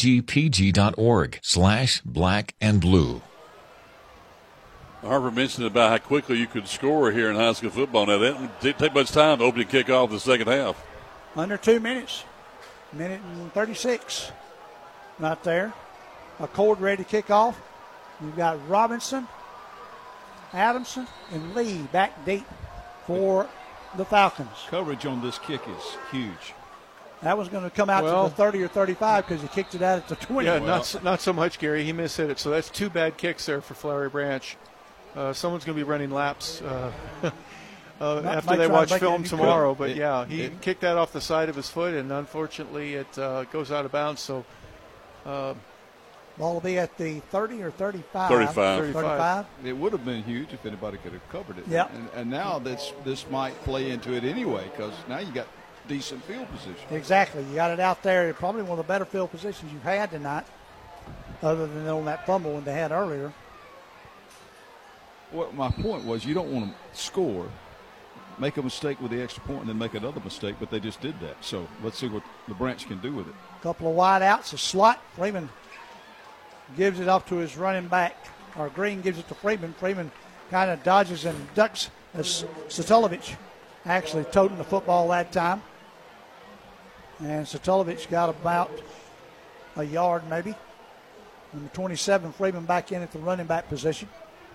ngpg.org/black and blue. Harper mentioned about how quickly you could score here in high school football. Now, that didn't take much time to open and kick off the second half. Under 2 minutes. Minute and 36. Not there. A cord ready to kick off. You've got Robinson, Adamson, and Lee back deep for the Falcons. Coverage on this kick is huge. That was going to come out to the 30 or 35 because he kicked it out at the 20. Yeah, not so much, Gary. He mishit it. So that's 2 bad kicks there for Flowery Branch. Someone's going to be running laps after they watch film tomorrow. But, he kicked that off the side of his foot, and unfortunately it goes out of bounds. So ball will be at the 30 or 35. 35. It would have been huge if anybody could have covered it. Yeah. And now this might play into it anyway because now you got decent field position. Exactly. You got it out there. Probably one of the better field positions you've had tonight, other than on that fumble one they had earlier. Well, my point was you don't want to score, make a mistake with the extra point, and then make another mistake, but they just did that. So let's see what the Branch can do with it. A couple of wide outs, a slot. Freeman gives it off to his running back. Or Green gives it to Freeman. Freeman kind of dodges and ducks as Satulovich actually toting the football that time. And Satulovich got about a yard maybe. Number 27, Freeman back in at the running back position.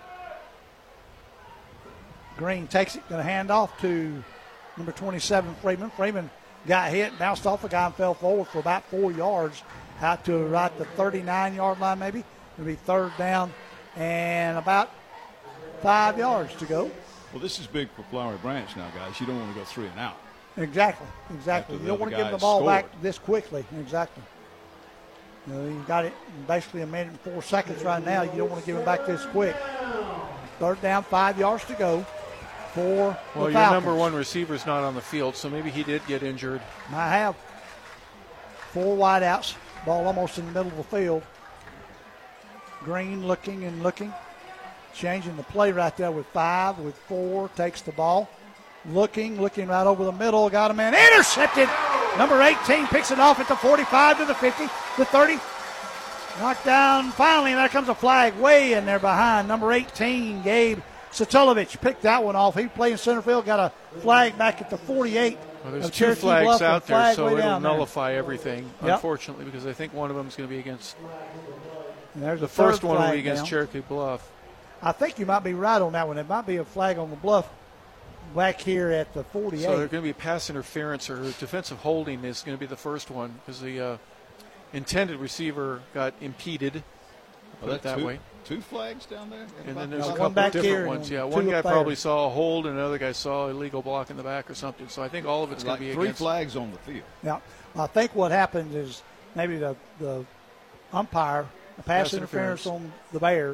Green takes it, going to hand off to number 27, Freeman. Freeman got hit, bounced off a guy and fell forward for about 4 yards out to right the 39-yard line maybe. It'll be third down and about 5 yards to go. Well, this is big for Flowery Branch now, guys. You don't want to go 3 and out. Exactly. You don't want to give the ball back this quickly. Exactly. You got it in basically a minute and 4 seconds right now. You don't want to give it back this quick. Third down, 5 yards to go for the Falcons. Your number one receiver's not on the field, so maybe he did get injured. I have 4 wideouts. Ball almost in the middle of the field. Green looking and looking. Changing the play right there with 5, with 4. Takes the ball. Looking right over the middle. Got a man. Intercepted. Number 18 picks it off at the 45 to the 50, the 30. Knocked down finally, and there comes a flag way in there behind. Number 18, Gabe Satulovich, picked that one off. He played in center field, got a flag back at the 48. Well, there's 2 flags out there, so it'll nullify everything, unfortunately, because I think one of them is going to be against the first one will be against Cherokee Bluff. I think you might be right on that one. It might be a flag on the Bluff back here at the 48. So there's going to be pass interference or defensive holding is going to be the first one because the intended receiver got impeded. Put it that way. 2 flags down there? And then there's a couple of different ones. Yeah, one guy probably saw a hold and another guy saw a illegal block in the back or something. So I think all of it's going to be 3 against. flags on the field. Yeah. I think what happened is maybe the umpire A pass interference on the Bears.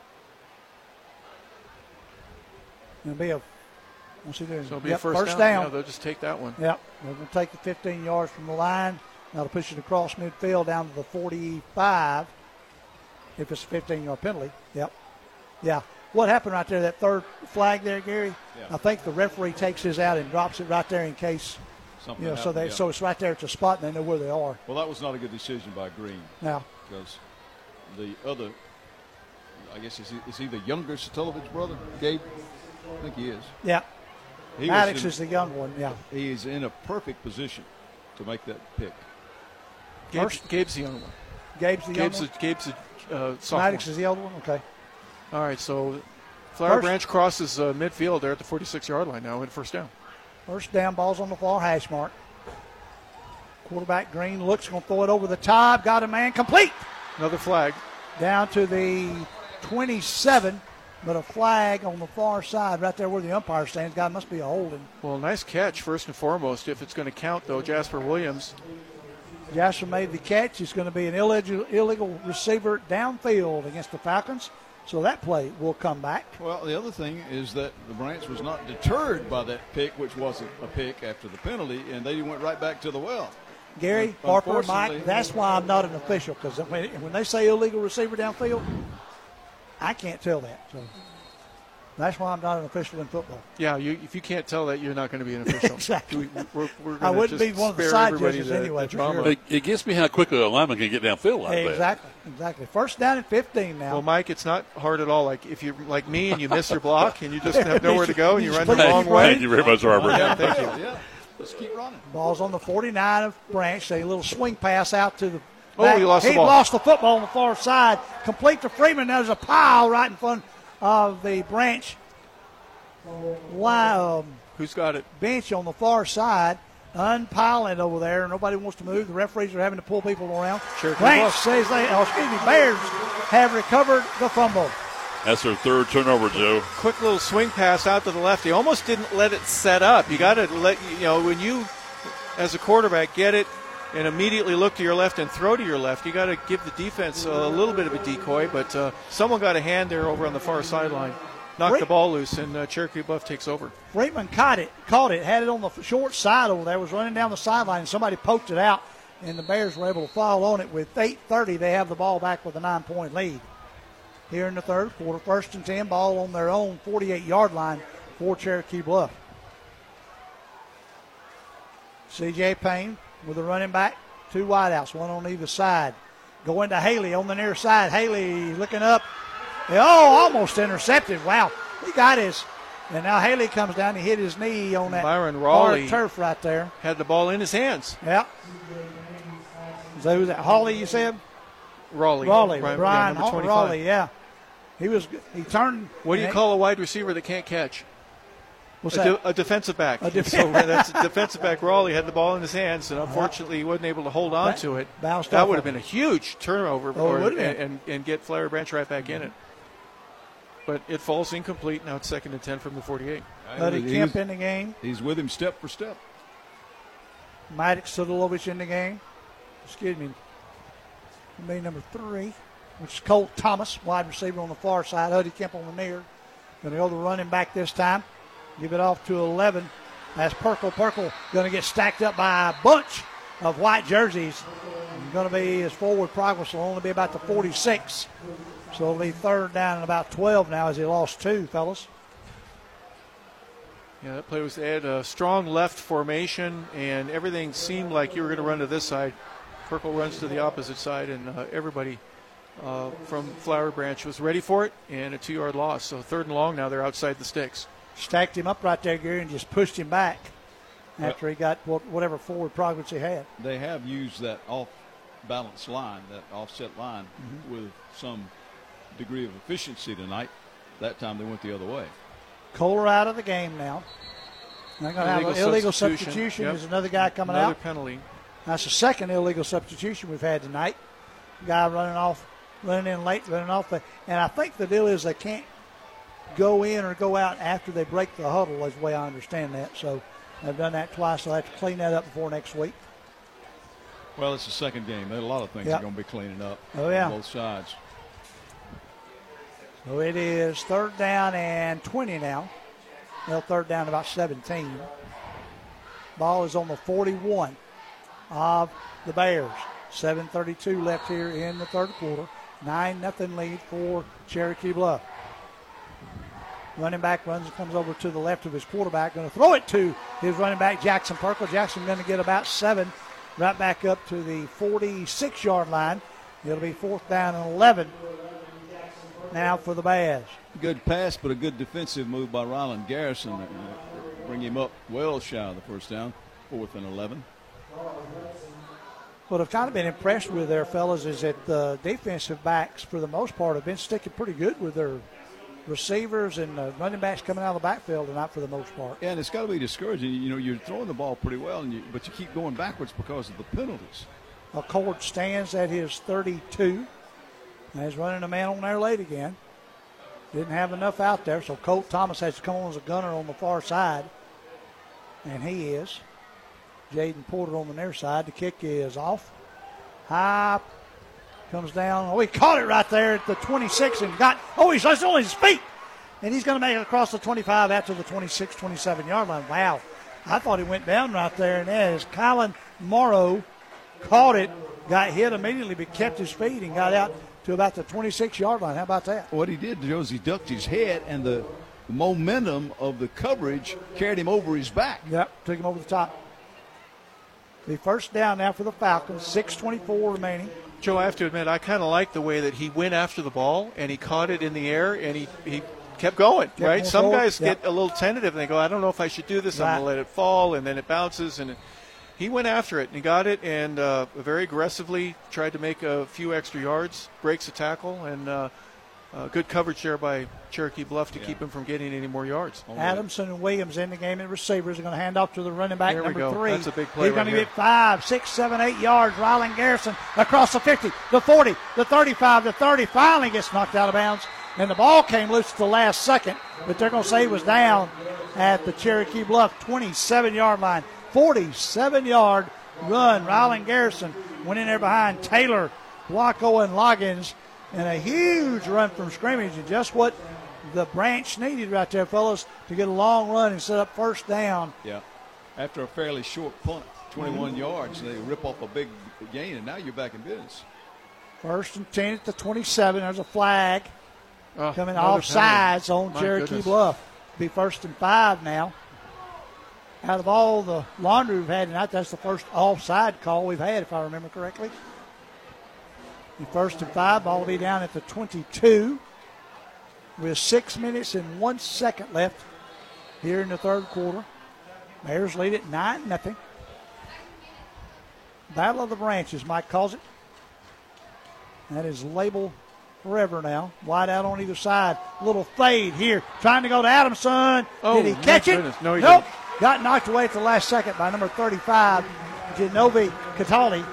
It'll be a, what's he doing? So it'll be a first down. Yeah, they'll just take that one. Yep. They're going to take the 15 yards from the line. That'll push it across midfield down to the 45 if it's a 15-yard penalty. Yep. Yeah. What happened right there, that third flag there, Gary? Yeah. I think the referee takes his out and drops it right there in case. Something So happened, so it's right there at the spot and they know where they are. Well, that was not a good decision by Green. No. Because the other, I guess, is he the younger Satilovich brother, Gabe? I think he is. Yeah. Maddox is the young one, yeah. He is in a perfect position to make that pick. Gabe's the young one. Gabe's the young one? Gabe's a sophomore. Maddox is the older one? Okay. All right, so Flower Branch crosses midfield there at the 46-yard line now in first down. First down, ball's on the far hash mark. Quarterback Green looks, going to throw it over the top. Got a man, complete. Another flag. Down to the 27, but a flag on the far side right there where the umpire stands. God, must be a holding. Well, nice catch first and foremost. If it's going to count, though, Jasper Williams. Jasper made the catch. He's going to be an illegal receiver downfield against the Falcons. So that play will come back. Well, the other thing is that the Branch was not deterred by that pick, which wasn't a pick after the penalty, and they went right back to the well. Gary, Harper, Mike, that's why I'm not an official, because when they say illegal receiver downfield, I can't tell that. So that's why I'm not an official in football. Yeah, if you can't tell that, you're not going to be an official. Exactly. We're I wouldn't be one of the side judges anyway. Sure. It gets me how quickly a lineman can get downfield like that. Exactly. First down and 15 now. Well, Mike, it's not hard at all. Like if you're like me and you miss your block and you just have nowhere to go and you run the wrong way. Thank you very much, Robert. Yeah, thank you. Yeah, let's keep running. Ball's on the 49 of Branch. A little swing pass out to the back. Oh, he lost the ball. He lost the football on the far side. Complete to Freeman. There's a pile right in front of the Branch. Who's got it? Bench on the far side. Unpiling over there. Nobody wants to move. The referees are having to pull people around. Branch says Bears have recovered the fumble. That's their third turnover, Joe. Quick little swing pass out to the left. He almost didn't let it set up. You got to when you, as a quarterback, get it and immediately look to your left and throw to your left, you got to give the defense a little bit of a decoy. But someone got a hand there over on the far sideline. Knocked the ball loose, and Cherokee Bluff takes over. Freeman caught it, had it on the short side over there, was running down the sideline, and somebody poked it out, and the Bears were able to fall on it. With 8:30, they have the ball back with a 9-point lead. Here in the third quarter, 1st and 10, ball on their own 48-yard line for Cherokee Bluff. C.J. Payne with a running back, two wideouts, one on either side. Going to Haley on the near side. Haley looking up. Almost intercepted. Wow. He got his. And now Haley comes down. He hit his knee on that Byron Raleigh hard turf right there. Had the ball in his hands. Yeah. So who's that? Hawley, you said? Raleigh. Brian Raleigh, yeah. He turned. What do you call a wide receiver that can't catch? What's that? A defensive back. So that's a defensive back. Raleigh had the ball in his hands, and unfortunately he wasn't able to hold on to it. That would have been a huge turnover and get Flower Branch right back in it. But it falls incomplete. Now it's 2nd and 10 from the 48. Buddy Kemp in the game. He's with him step for step. Maddox Sodilovich in the game. Excuse me. Number 3, which is Colt Thomas, wide receiver on the far side. Huddy Kemp on the near. Going to go the running back this time. Give it off to 11. That's Perkle. Perkle going to get stacked up by a bunch of white jerseys. Going to be his forward progress will only be about the 46. So it'll be 3rd down and about 12 now as he lost 2, fellas. Yeah, that play was they had a strong left formation, and everything seemed like you were going to run to this side. Perkle runs to the opposite side, and everybody from Flower Branch was ready for it, and a 2-yard loss. So 3rd and long now, they're outside the sticks. Stacked him up right there, Gary, and just pushed him back after he got whatever forward progress he had. They have used that off-balance line, that offset line, with some degree of efficiency tonight. That time they went the other way. Kohler out of the game now. They're going to have an illegal substitution. Yep. There's another guy coming out. Another penalty. That's the second illegal substitution we've had tonight. Guy running in late, running off. And I think the deal is they can't go in or go out after they break the huddle, is the way I understand that. So they've done that twice. So I have to clean that up before next week. Well, it's the second game. There are a lot of things they're going to be cleaning up on both sides. So it is 3rd down and 20 now. Well, 3rd down about 17. Ball is on the 41 of the Bears. 7:32 left here in the 3rd quarter. 9-0 lead for Cherokee Bluff. Running back comes over to the left of his quarterback. Going to throw it to his running back, Jackson Perkle. Jackson going to get about 7 right back up to the 46-yard line. It'll be 4th down and 11 now for the Bears. Good pass, but a good defensive move by Ryland Garrison. Bring him up well shy of the first down. 4th and 11. What I've kind of been impressed with there, fellas, is that the defensive backs, for the most part, have been sticking pretty good with their receivers and running backs coming out of the backfield tonight for the most part. Yeah, and it's got to be discouraging. You know, you're throwing the ball pretty well, but you keep going backwards because of the penalties. Cord stands at his 32. And he's running a man on there late again. Didn't have enough out there, so Colt Thomas has to come on as a gunner on the far side. And he is. Jaden Porter on the near side. The kick is off. High. Comes down. Oh, he caught it right there at the 26 and he's on his feet. And he's going to make it across the 25 out to the 26, 27-yard line. Wow. I thought he went down right there. And as Kylan Morrow caught it, got hit immediately, but kept his feet and got out to about the 26-yard line. How about that? What he did, Joe, is he ducked his head, and the momentum of the coverage carried him over his back. Yep, took him over the top. The 1st down now for the Falcons, 6:24 remaining. Joe, I have to admit, I kind of like the way that he went after the ball, and he caught it in the air, and he kept going, right? Some guys get a little tentative, and they go, I don't know if I should do this. I'm going to let it fall, and then it bounces, and he went after it, and he got it, and very aggressively tried to make a few extra yards, breaks a tackle, and good coverage there by Cherokee Bluff to keep him from getting any more yards. Adamson and Williams in the game, and receivers are going to hand off to the running back, there number 3. That's a big play. He's going to get 5, 6, 7, 8 yards. Ryland Garrison across the 50, the 40, the 35, the 30. Finally gets knocked out of bounds, and the ball came loose at the last second, but they're going to say he was down at the Cherokee Bluff 27-yard line. 47-yard run. Ryland Garrison went in there behind Taylor, Waco, and Loggins, and a huge run from scrimmage, and just what the Branch needed right there, fellas, to get a long run and set up 1st down. Yeah. After a fairly short punt, 21 yards, they rip off a big gain, and now you're back in business. 1st and 10 at the 27. There's a flag coming off sides on Cherokee Bluff. Be 1st and 5 now. Out of all the laundry we've had tonight, that's the first offside call we've had, if I remember correctly. The 1st and 5, ball will be down at the 22 with 6 minutes and 1 second left here in the 3rd quarter. Bears lead it 9-0. Battle of the Branches, Mike calls it. That is labeled forever now. Wide out on either side. Little fade here. Trying to go to Adamson. Did he catch it? No, he nope. didn't. Got knocked away at the last second by number 35, Genovi Catali.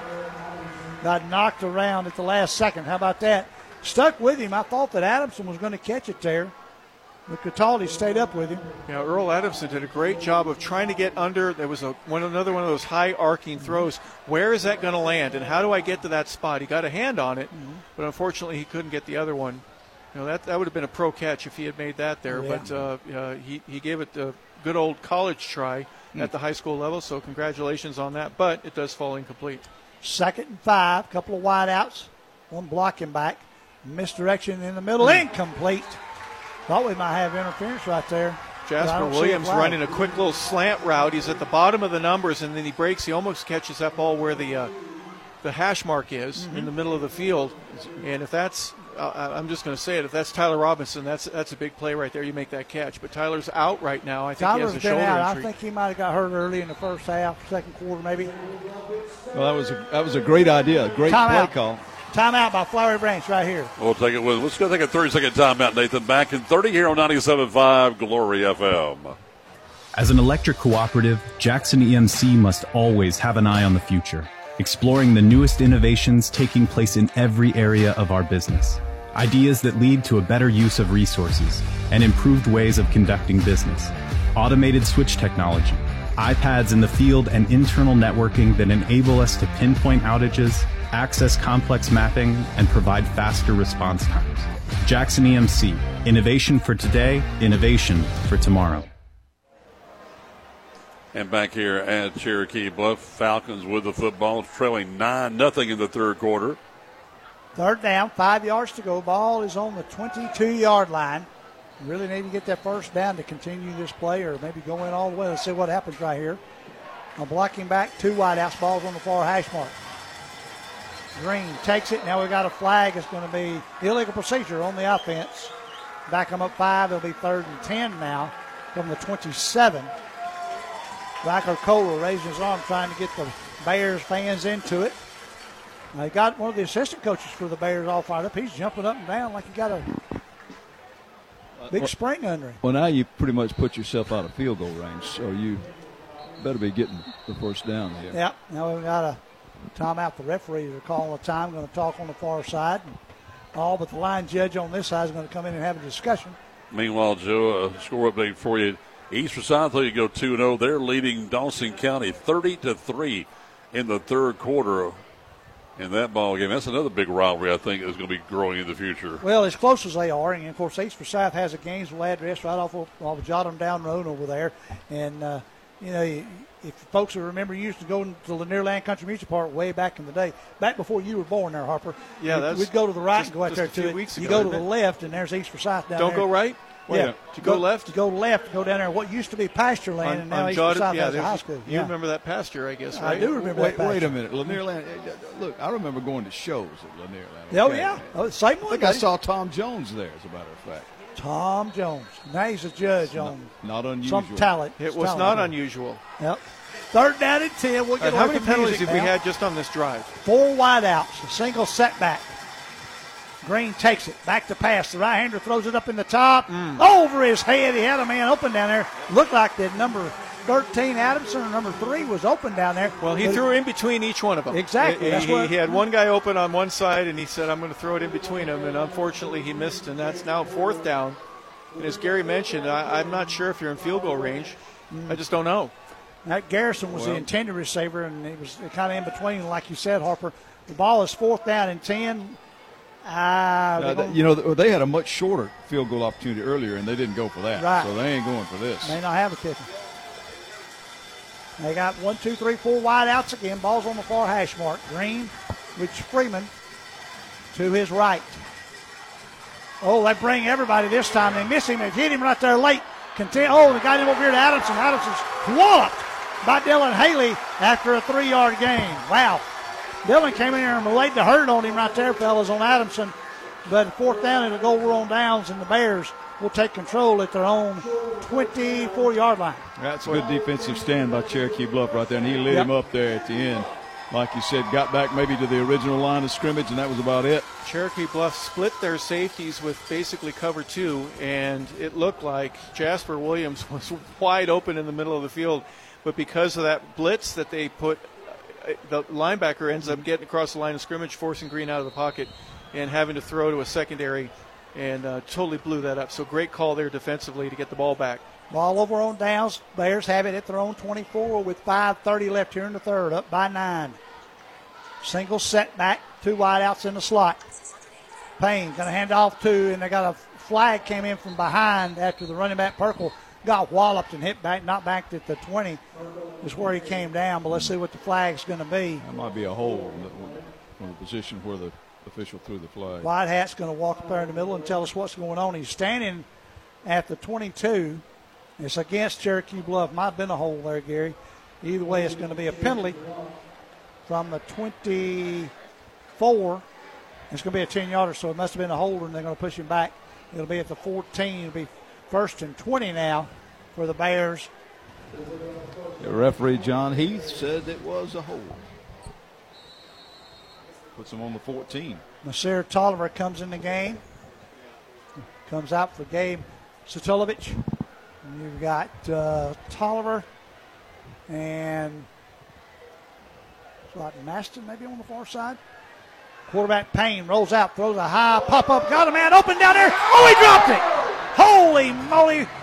Got knocked around at the last second. How about that? Stuck with him. I thought that Adamson was going to catch it there, but Cataldi stayed up with him. Yeah, Earl Adamson did a great job of trying to get under. There was another one of those high arcing throws. Where is that going to land, and how do I get to that spot? He got a hand on it, but unfortunately he couldn't get the other one. You know, that would have been a pro catch if he had made that there, but he gave it a good old college try at the high school level, so congratulations on that, but it does fall incomplete. 2nd and 5, couple of wide outs, one blocking back, misdirection in the middle, incomplete. Thought we might have interference right there. Jasper Williams running a quick little slant route. He's at the bottom of the numbers, and then he breaks. He almost catches that ball where the hash mark is in the middle of the field. And if that's, I'm just going to say it, if that's Tyler Robinson, that's a big play right there. You make that catch. But Tyler's out right now. I think Tyler's he has a shoulder out. injury. I think he might have got hurt early in the first half, 2nd quarter maybe. Well, that was a great idea, a great play call. Timeout by Flowery Branch right here. We'll take it with. Let's go take a 30-second timeout, Nathan. Back in 30 here on 97.5 Glory FM. As an electric cooperative, Jackson EMC must always have an eye on the future, exploring the newest innovations taking place in every area of our business. Ideas that lead to a better use of resources and improved ways of conducting business. Automated switch technology, iPads in the field, and internal networking that enable us to pinpoint outages, access complex mapping, and provide faster response times. Jackson EMC, innovation for today, innovation for tomorrow. And back here at Cherokee Bluff, Falcons with the football, trailing 9-0 in the third quarter. Third down, 5 yards to go. Ball is on the 22-yard line. Really need to get that first down to continue this play, or maybe go in all the way. Let's see what happens right here. A blocking back, 2 wideouts, ball's on the far hash mark. Green takes it. Now we've got a flag. It's going to be illegal procedure on the offense. Back them up 5. It'll be 3rd and 10 now from the 27. Backer Kohler raising his arm, trying to get the Bears fans into it. They got one of the assistant coaches for the Bears all fired up. He's jumping up and down like he got a big spring under him. Well, now you pretty much put yourself out of field goal range, so you better be getting the first down here. Yeah, now we've got a timeout. The referees are calling the time, going to talk on the far side. All but the line judge on this side is going to come in and have a discussion. Meanwhile, Joe, a score update for you. East Forsyth, you go 2-0. They're leading Dawson County 30-3 in the third quarter in that ball game. That's another big rivalry, I think, is going to be growing in the future. Well, as close as they are, and of course, East Forsyth has a Gainesville address right off of Jotham Down Road over there. And, if folks will remember, you used to go to Lanier Land Country Music Park way back in the day, back before you were born there, Harper. Yeah, we'd go to the right and go out there to it. You go to the left, and there's East Forsyth down there. Don't go right? Yeah. To go left? To go left, go down there. What used to be pasture land, and now East Forsyth has a high school. You remember that pasture, I guess, right? I do remember that pasture. Wait a minute. Lanier Land. Look, I remember going to shows at Lanier Land. Oh, yeah. Oh, same one. I think I saw Tom Jones there, as a matter of fact. Tom Jones. Now he's a judge on not unusual. Some talent. It was not unusual. Yep. 3rd down and 10. We'll get how many penalties have we had just on this drive? 4 wideouts, a single setback. Green takes it, back to pass. The right-hander throws it up in the top. Over his head. He had a man open down there. Looked like the number 13 Adamson or number 3 was open down there. Well, he threw in between each one of them. Exactly. He had one guy open on one side, and he said, I'm going to throw it in between them. And unfortunately, he missed, and that's now 4th down. And as Gary mentioned, I'm not sure if you're in field goal range. I just don't know. That Garrison was the intended receiver, and he was kind of in between, like you said, Harper. The ball is 4th down and 10. They had a much shorter field goal opportunity earlier, and they didn't go for that. Right. So they ain't going for this. May not have a kicker. They got 1, 2, 3, 4 wide outs again. Ball's on the far hash mark. Green, Rich Freeman to his right. Oh, they bring everybody this time. They miss him. They hit him right there late. They got him over here to Adamson. Adamson's walloped by Dylan Haley after a 3-yard gain. Wow. Dylan came in here and laid the hurt on him right there, fellas, on Adamson. But 4th down, it'll go over on downs, and the Bears will take control at their own 24-yard line. That's a good defensive stand by Cherokee Bluff right there, and he lit him up there at the end. Like you said, got back maybe to the original line of scrimmage, and that was about it. Cherokee Bluff split their safeties with basically cover 2, and it looked like Jasper Williams was wide open in the middle of the field. But because of that blitz that they put, the linebacker ends up getting across the line of scrimmage, forcing Green out of the pocket and having to throw to a secondary, and totally blew that up. So great call there defensively to get the ball back. Ball over on downs. Bears have it at their own 24 with 5:30 left here in the third, up by 9. Single setback, 2 wideouts in the slot. Payne going to hand off 2, and they got a flag came in from behind after the running back Perkle got walloped and hit back, not back at the 20 is where he came down, but let's see what the flag's going to be. That might be a hold from the position where the official threw the flag. White Hat's going to walk up there in the middle and tell us what's going on. He's standing at the 22. It's against Cherokee Bluff. Might have been a hold there, Gary. Either way, it's going to be a penalty from the 24. It's going to be a 10-yarder, so it must have been a holder, and they're going to push him back. It'll be at the 14. It'll be 1st and 20 now for the Bears. The referee, John Heath, said it was a hold. Puts him on the 14. Nasir Tolliver comes in the game. Comes out for Gabe Satulovich. And you've got Tolliver and Maston maybe on the far side. Quarterback Payne rolls out, throws a high pop-up, got a man open down there. Oh, he dropped it. Holy moly.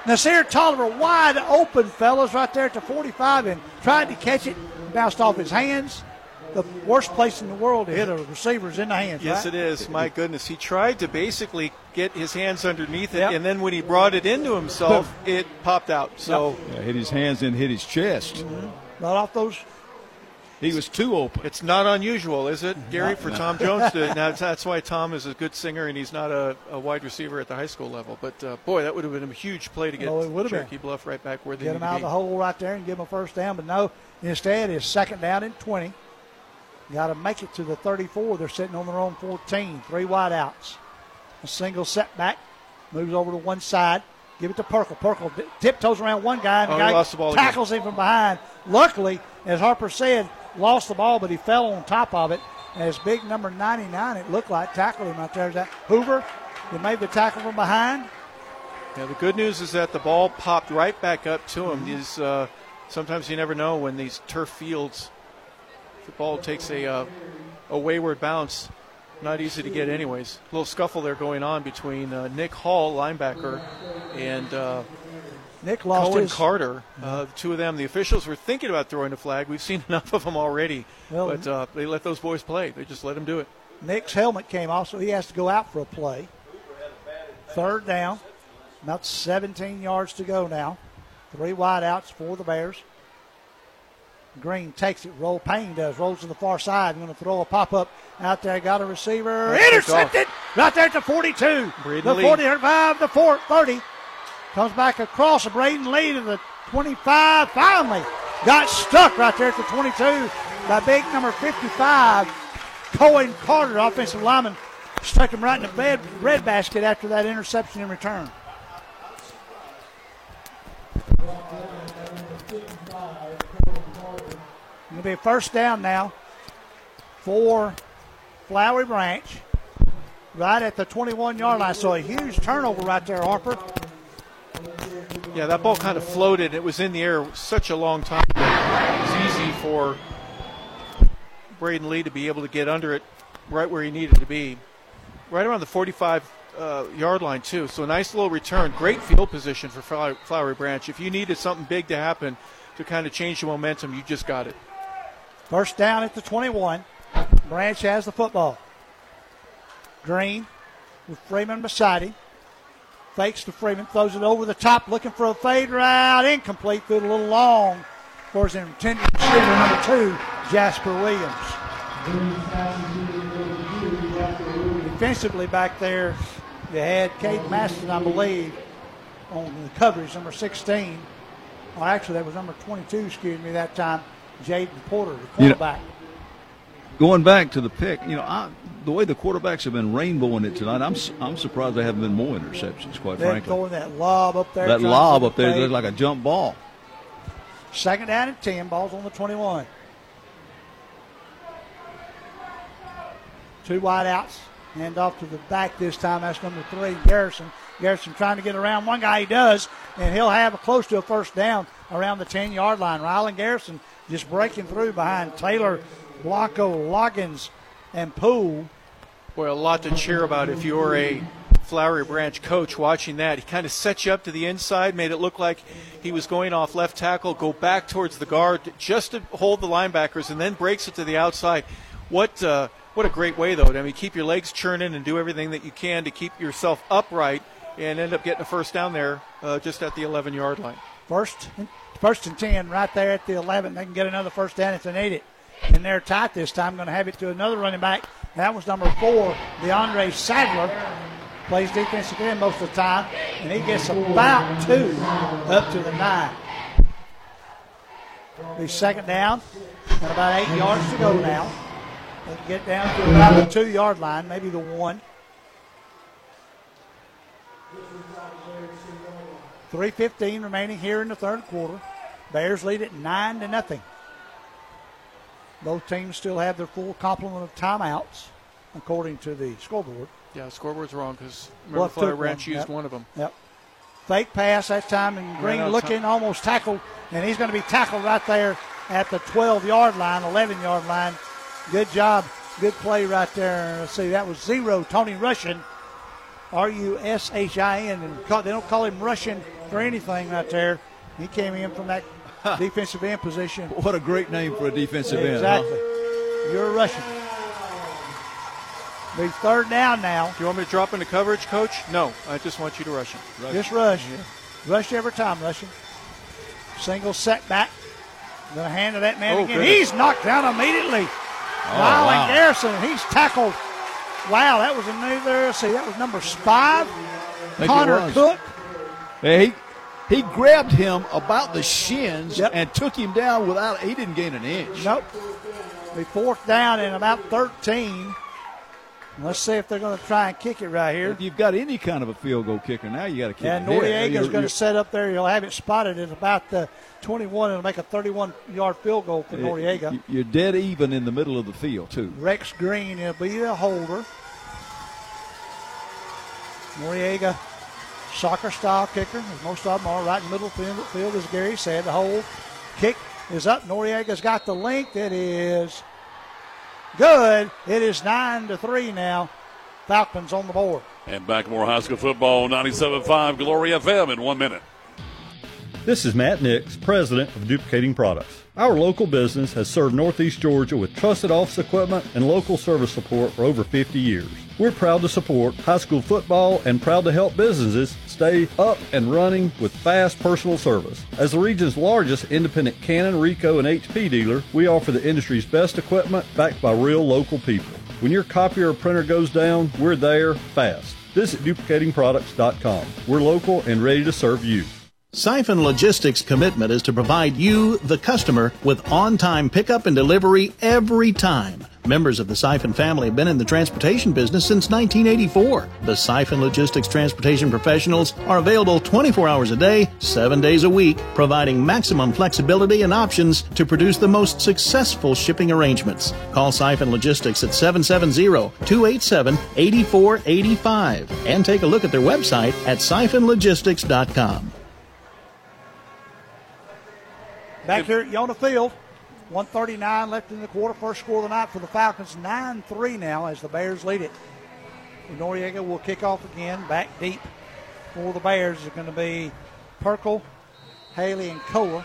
Nasir Tolliver wide open, fellas, right there at the 45, and tried to catch it, bounced off his hands. The worst place in the world to hit a receiver is in the hands. Yes, right? it is. My goodness. He tried to basically get his hands underneath it, and then when he brought it into himself, it popped out. So hit his hands and hit his chest. Mm-hmm. Not off those. He was too open. It's not unusual, is it, Gary, for Tom Jones to? Now, that's why Tom is a good singer, and he's not a wide receiver at the high school level. But, boy, that would have been a huge play to get Cherokee Bluff right back where they get need him out to of be. the hole right there and give him a first down. But no, instead it's second down and 20. Got to make it to the 34. They're sitting on their own 14. 3 wide outs. A single setback. Moves over to one side. Give it to Perkle. Perkle tiptoes around one guy, and the guy lost the ball tackles him from behind. Luckily, as Harper said, lost the ball, but he fell on top of it. As big number 99, it looked like, tackled him out there. Is that Hoover? He made the tackle from behind. Yeah, the good news is that the ball popped right back up to him. These, sometimes you never know when these turf fields, the ball takes a wayward bounce. Not easy to get anyways. A little scuffle there going on between Nick Hall, linebacker, and Nick lost Cohen his. Carter. The two of them, the officials were thinking about throwing the flag. We've seen enough of them already. Well, but they let those boys play. They just let them do it. Nick's helmet came off, so he has to go out for a play. Third down. About 17 yards to go now. 3 wide outs for the Bears. Green takes it. Payne does. Rolls to the far side. Going to throw a pop-up out there. Got a receiver. Intercepted right there at the 42. The 45, the 30. Comes back across. Braden Lee to the 25. Finally got stuck right there at the 22 by big number 55. Cohen Carter, offensive lineman, stuck him right in the bread basket after that interception in return. It'll be a first down now for Flowery Branch, right at the 21-yard line. So a huge turnover right there, Harper. Yeah, that ball kind of floated. It was in the air such a long time. It was easy for Braden Lee to be able to get under it right where he needed to be. Right around the 45-yard line, too. So a nice little return. Great field position for Flowery Branch. If you needed something big to happen to kind of change the momentum, you just got it. First down at the 21. Branch has the football. Green with Freeman beside him. Fakes to Freeman, throws it over the top, looking for a fade route. Incomplete, threw it a little long for his intended receiver, number 2, Jasper Williams. Defensively back there, you had Kate Maston, I believe, on the coverage, number 16. Well, actually, that was number 22, excuse me, that time. Jaden Porter, the quarterback. Going back to the pick, the way the quarterbacks have been rainbowing it tonight, I'm surprised there haven't been more interceptions, quite They're frankly. throwing that lob up there. That lob up there looked like a jump ball. Second down and 10, ball's on the 21. 2 wide outs. Hand off to the back this time. That's number 3, Garrison. Garrison trying to get around one guy. He does, and he'll have close to a first down around the 10-yard line. Rylan Garrison just breaking through behind Taylor, Blanco, Loggins, and Poole. Boy, a lot to cheer about if you're a Flowery Branch coach watching that. He kind of set you up to the inside, made it look like he was going off left tackle, go back towards the guard just to hold the linebackers, and then breaks it to the outside. What a great way, though. I mean, keep your legs churning and do everything that you can to keep yourself upright and end up getting a first down there just at the 11-yard line. First and 10 right there at the 11. They can get another first down if they need it. And they're tight this time. Going to have it to another running back. That was number 4, DeAndre Sadler. Plays defensive end most of the time. And he gets about 2 up to the 9. Be second down. And about 8 yards to go now. They can get down to about the 2-yard line, maybe the 1. 3:15 remaining here in the third quarter. Bears lead at 9-0. Both teams still have their full complement of timeouts, according to the scoreboard. Yeah, scoreboard's wrong because remember Flowery Branch used one of them. Yep. Fake pass that time, and Green looking, almost tackled, and he's going to be tackled right there at the 12-yard line, 11-yard line. Good job. Good play right there. Let's see, that was 0, Tony Russian. Rushin. And they don't call him Russian for anything right there. He came in from that defensive end position. What a great name for a defensive end. Exactly. Huh? You're rushing. Be third down now. Do you want me to drop into coverage, Coach? No, I just want you to rush him. Just rush. Yeah. Rush every time, rushing. Single setback. Going to hand to that man again. Goodness. He's knocked down immediately. Rylan Garrison, he's tackled. Wow, that was another, see, that was number 5. Connor Cook. Hey, he grabbed him about the shins and took him down he didn't gain an inch. Nope. Be fourth down and about 13. Let's see if they're going to try and kick it right here. If you've got any kind of a field goal kicker, now you got to kick it. And Noriega's going to set up there. He'll have it spotted at about the 21. It'll make a 31-yard field goal for Noriega. You're dead even in the middle of the field, too. Rex Green will be the holder. Noriega, soccer-style kicker, as most of them are, right in the middle of the field, as Gary said. The whole kick is up. Noriega's got the length. It is good. It is 9-3 now. Falcons on the board. And Backamore High School football, 97.5 Glory FM in 1 minute. This is Matt Nix, president of Duplicating Products. Our local business has served Northeast Georgia with trusted office equipment and local service support for over 50 years. We're proud to support high school football and proud to help businesses stay up and running with fast personal service. As the region's largest independent Canon, Ricoh, and HP dealer, we offer the industry's best equipment backed by real local people. When your copier or printer goes down, we're there fast. Visit duplicatingproducts.com. We're local and ready to serve you. Siphon Logistics' commitment is to provide you, the customer, with on-time pickup and delivery every time. Members of the Siphon family have been in the transportation business since 1984. The Siphon Logistics transportation professionals are available 24 hours a day, 7 days a week, providing maximum flexibility and options to produce the most successful shipping arrangements. Call Siphon Logistics at 770-287-8485 and take a look at their website at siphonlogistics.com. Back here at Yona Field, 1:39 left in the quarter. First score of the night for the Falcons, 9-3 now as the Bears lead it. Noriega will kick off again. Back deep for the Bears is going to be Perkle, Haley, and Koa.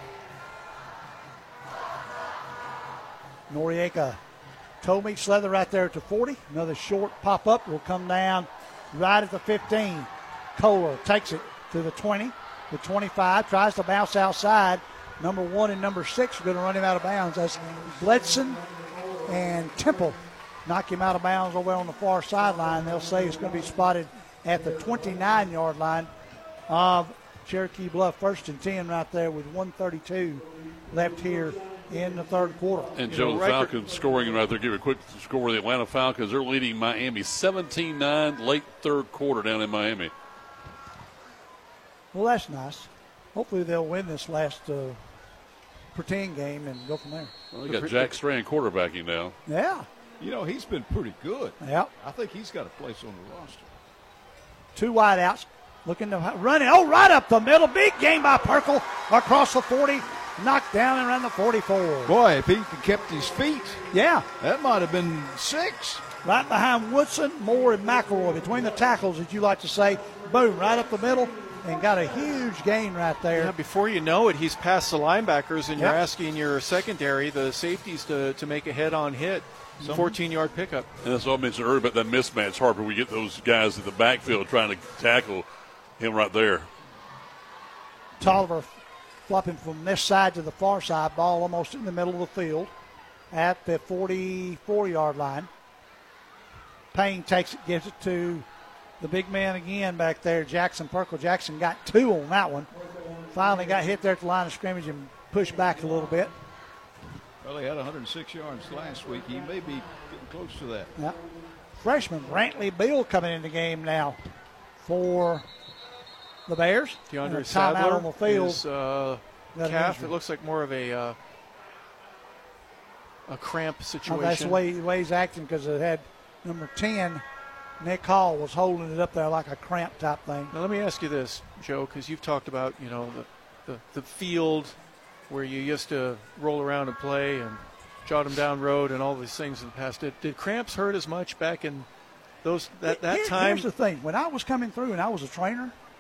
Noriega, Tommy Slether right there to 40. Another short pop-up will come down right at the 15. Koa takes it to the 20, the 25, tries to bounce outside. Number 1 and number 6 are going to run him out of bounds. That's Bledson and Temple knock him out of bounds over on the far sideline. They'll say it's going to be spotted at the 29-yard line of Cherokee Bluff. 1st and 10 right there with 1:32 left here in the third quarter. And Joe, the Falcons scoring right there. Give a quick score. The Atlanta Falcons, they're leading Miami 17-9 late third quarter down in Miami. Well, that's nice. Hopefully they'll win this last pretend game and go from there. Well, they got Jack Strand quarterbacking now. Yeah. You know, he's been pretty good. Yep. I think he's got a place on the roster. 2 wideouts looking to run it. Oh, right up the middle. Big game by Perkle across the 40. Knocked down and around the 44. Boy, if he could kept his feet. Yeah. That might have been 6. Right behind Woodson, Moore, and McElroy. Between the tackles, as you like to say. Boom, right up the middle. And got a huge gain right there. Yeah, before you know it, he's past the linebackers, and you're asking your secondary, the safeties, to make a head-on hit. 14-yard pickup. And that's what I mentioned earlier about that mismatch, Harper. We get those guys in the backfield trying to tackle him right there. Tolliver flopping from this side to the far side, ball almost in the middle of the field at the 44-yard line. Payne takes it, gives it to the big man again back there, Jackson Perkle. Jackson got 2 on that one. Finally got hit there at the line of scrimmage and pushed back a little bit. Well, he had 106 yards last week. He may be getting close to that. Yeah. Freshman Brantley Beal coming in the game now for the Bears. DeAndre timeout Sadler on the field. His calf, it looks like more of a cramp situation. That's the way he's acting because it had number 10, Nick Hall, was holding it up there like a cramp type thing. Now let me ask you this, Joe, because you've talked about, you know, the field where you used to roll around and play and jot them down road and all these things in the past. Did cramps hurt as much back in that time? Here's the thing. When I was coming through and I was a trainer,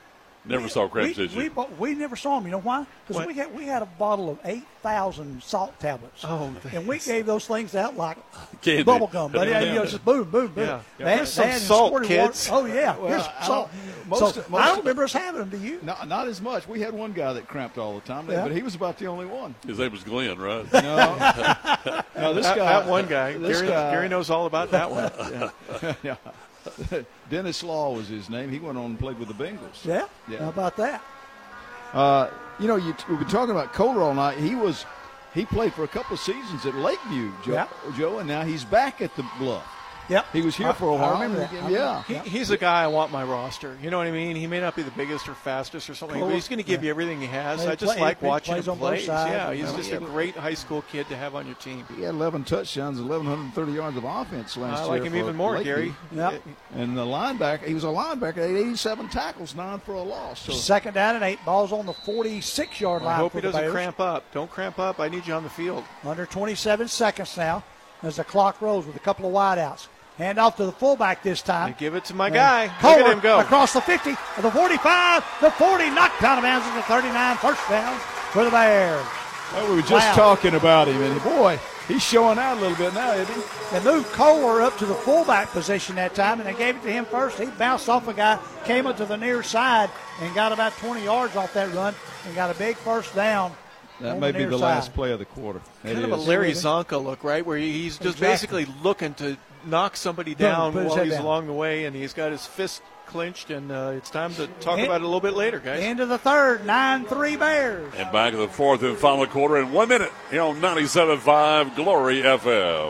Never saw crabs, did you? We never saw them. You know why? Because we had a bottle of 8,000 salt tablets. Oh, and we gave those things out like Candy. bubble gum. But just boom, boom, boom. Yeah. Here's some salt, kids. Oh, yeah. Well, Here's salt. I don't remember us having them, do you? Not as much. We had one guy that cramped all the time, but he was about the only one. His name was Glenn, right? No, this guy. That one guy. Gary knows all about that one. Yeah. Dennis Law was his name. He went on and played with the Bengals. Yeah? How about that? We've been talking about Kohler all night. He played for a couple of seasons at Lakeview, Joe, and now he's back at the Bluff. Yep. He was here for a while. I remember that. Yeah. He's a guy I want my roster. You know what I mean? He may not be the biggest or fastest or something, but he's going to give you everything he has. I just like watching him play. Yeah, he's just a great high school kid to have on your team. He had 11 touchdowns, 1,130 yards of offense last year. I like him even more, Lakeview. Gary. Yep. And the linebacker, he was a linebacker, 87 tackles, 9 for a loss. So second down and 8, balls on the 46-yard line. I hope for he doesn't Bears. cramp up. Don't cramp up. I need you on the field. Under 27 seconds now as the clock rolls with a couple of wideouts. Hand off to the fullback this time. They give it to my guy. Kohler Look at him go. Across the 50, the 45, the 40, knocked out of bounds at the 39, first down for the Bears. Well, we were just talking about him, and boy, he's showing out a little bit now, isn't he? They moved Kohler up to the fullback position that time, and they gave it to him first. He bounced off a guy, came up to the near side, and got about 20 yards off that run, and got a big first down. That may be the last play of the quarter. Kind of a Larry Zonka look, right, where he's just basically looking to knock somebody down while he's along the way, and he's got his fist clinched, and it's time to talk about it a little bit later, guys. End of the third, 9-3 Bears. And back in the fourth and final quarter in 1 minute here on 97.5 Glory FM.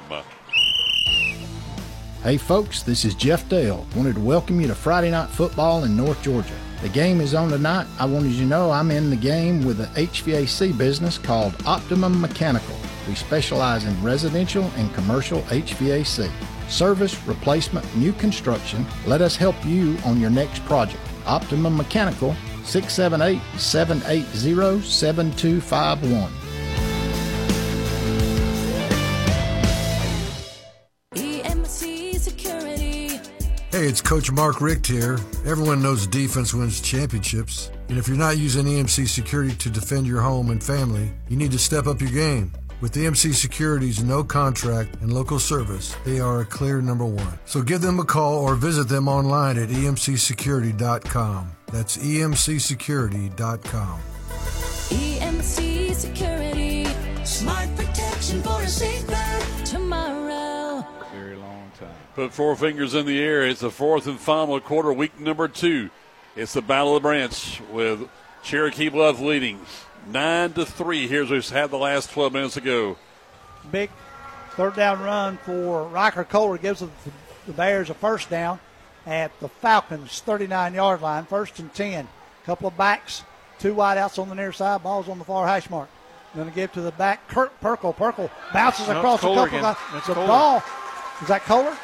Hey folks, this is Jeff Dale. Wanted to welcome you to Friday Night Football in North Georgia. The game is on tonight. I wanted you to know I'm in the game with an HVAC business called Optimum Mechanical. We specialize in residential and commercial HVAC. Service, replacement, new construction. Let us help you on your next project. Optimum Mechanical, 678-780-7251. EMC Security. Hey, it's Coach Mark Richt here. Everyone knows defense wins championships. And if you're not using EMC Security to defend your home and family, you need to step up your game. With EMC Security's no contract and local service, they are a clear number one. So give them a call or visit them online at emcsecurity.com. That's emcsecurity.com. EMC Security. Smart protection for a safer tomorrow. Very long time. Put four fingers in the air. It's the fourth and final quarter, week number 2. It's the Battle of the Branch with Cherokee Bluff leading 9-3. Here's who's had the last 12 minutes to go. Big third down run for Riker Kohler gives the Bears a first down at the Falcons' 39-yard line. First and 10. Couple of backs, 2 wideouts on the near side. Ball's on the far hash mark. Going to give to the back. Kurt Perkle. Perkle bounces across a couple of the ball. Is that Kohler?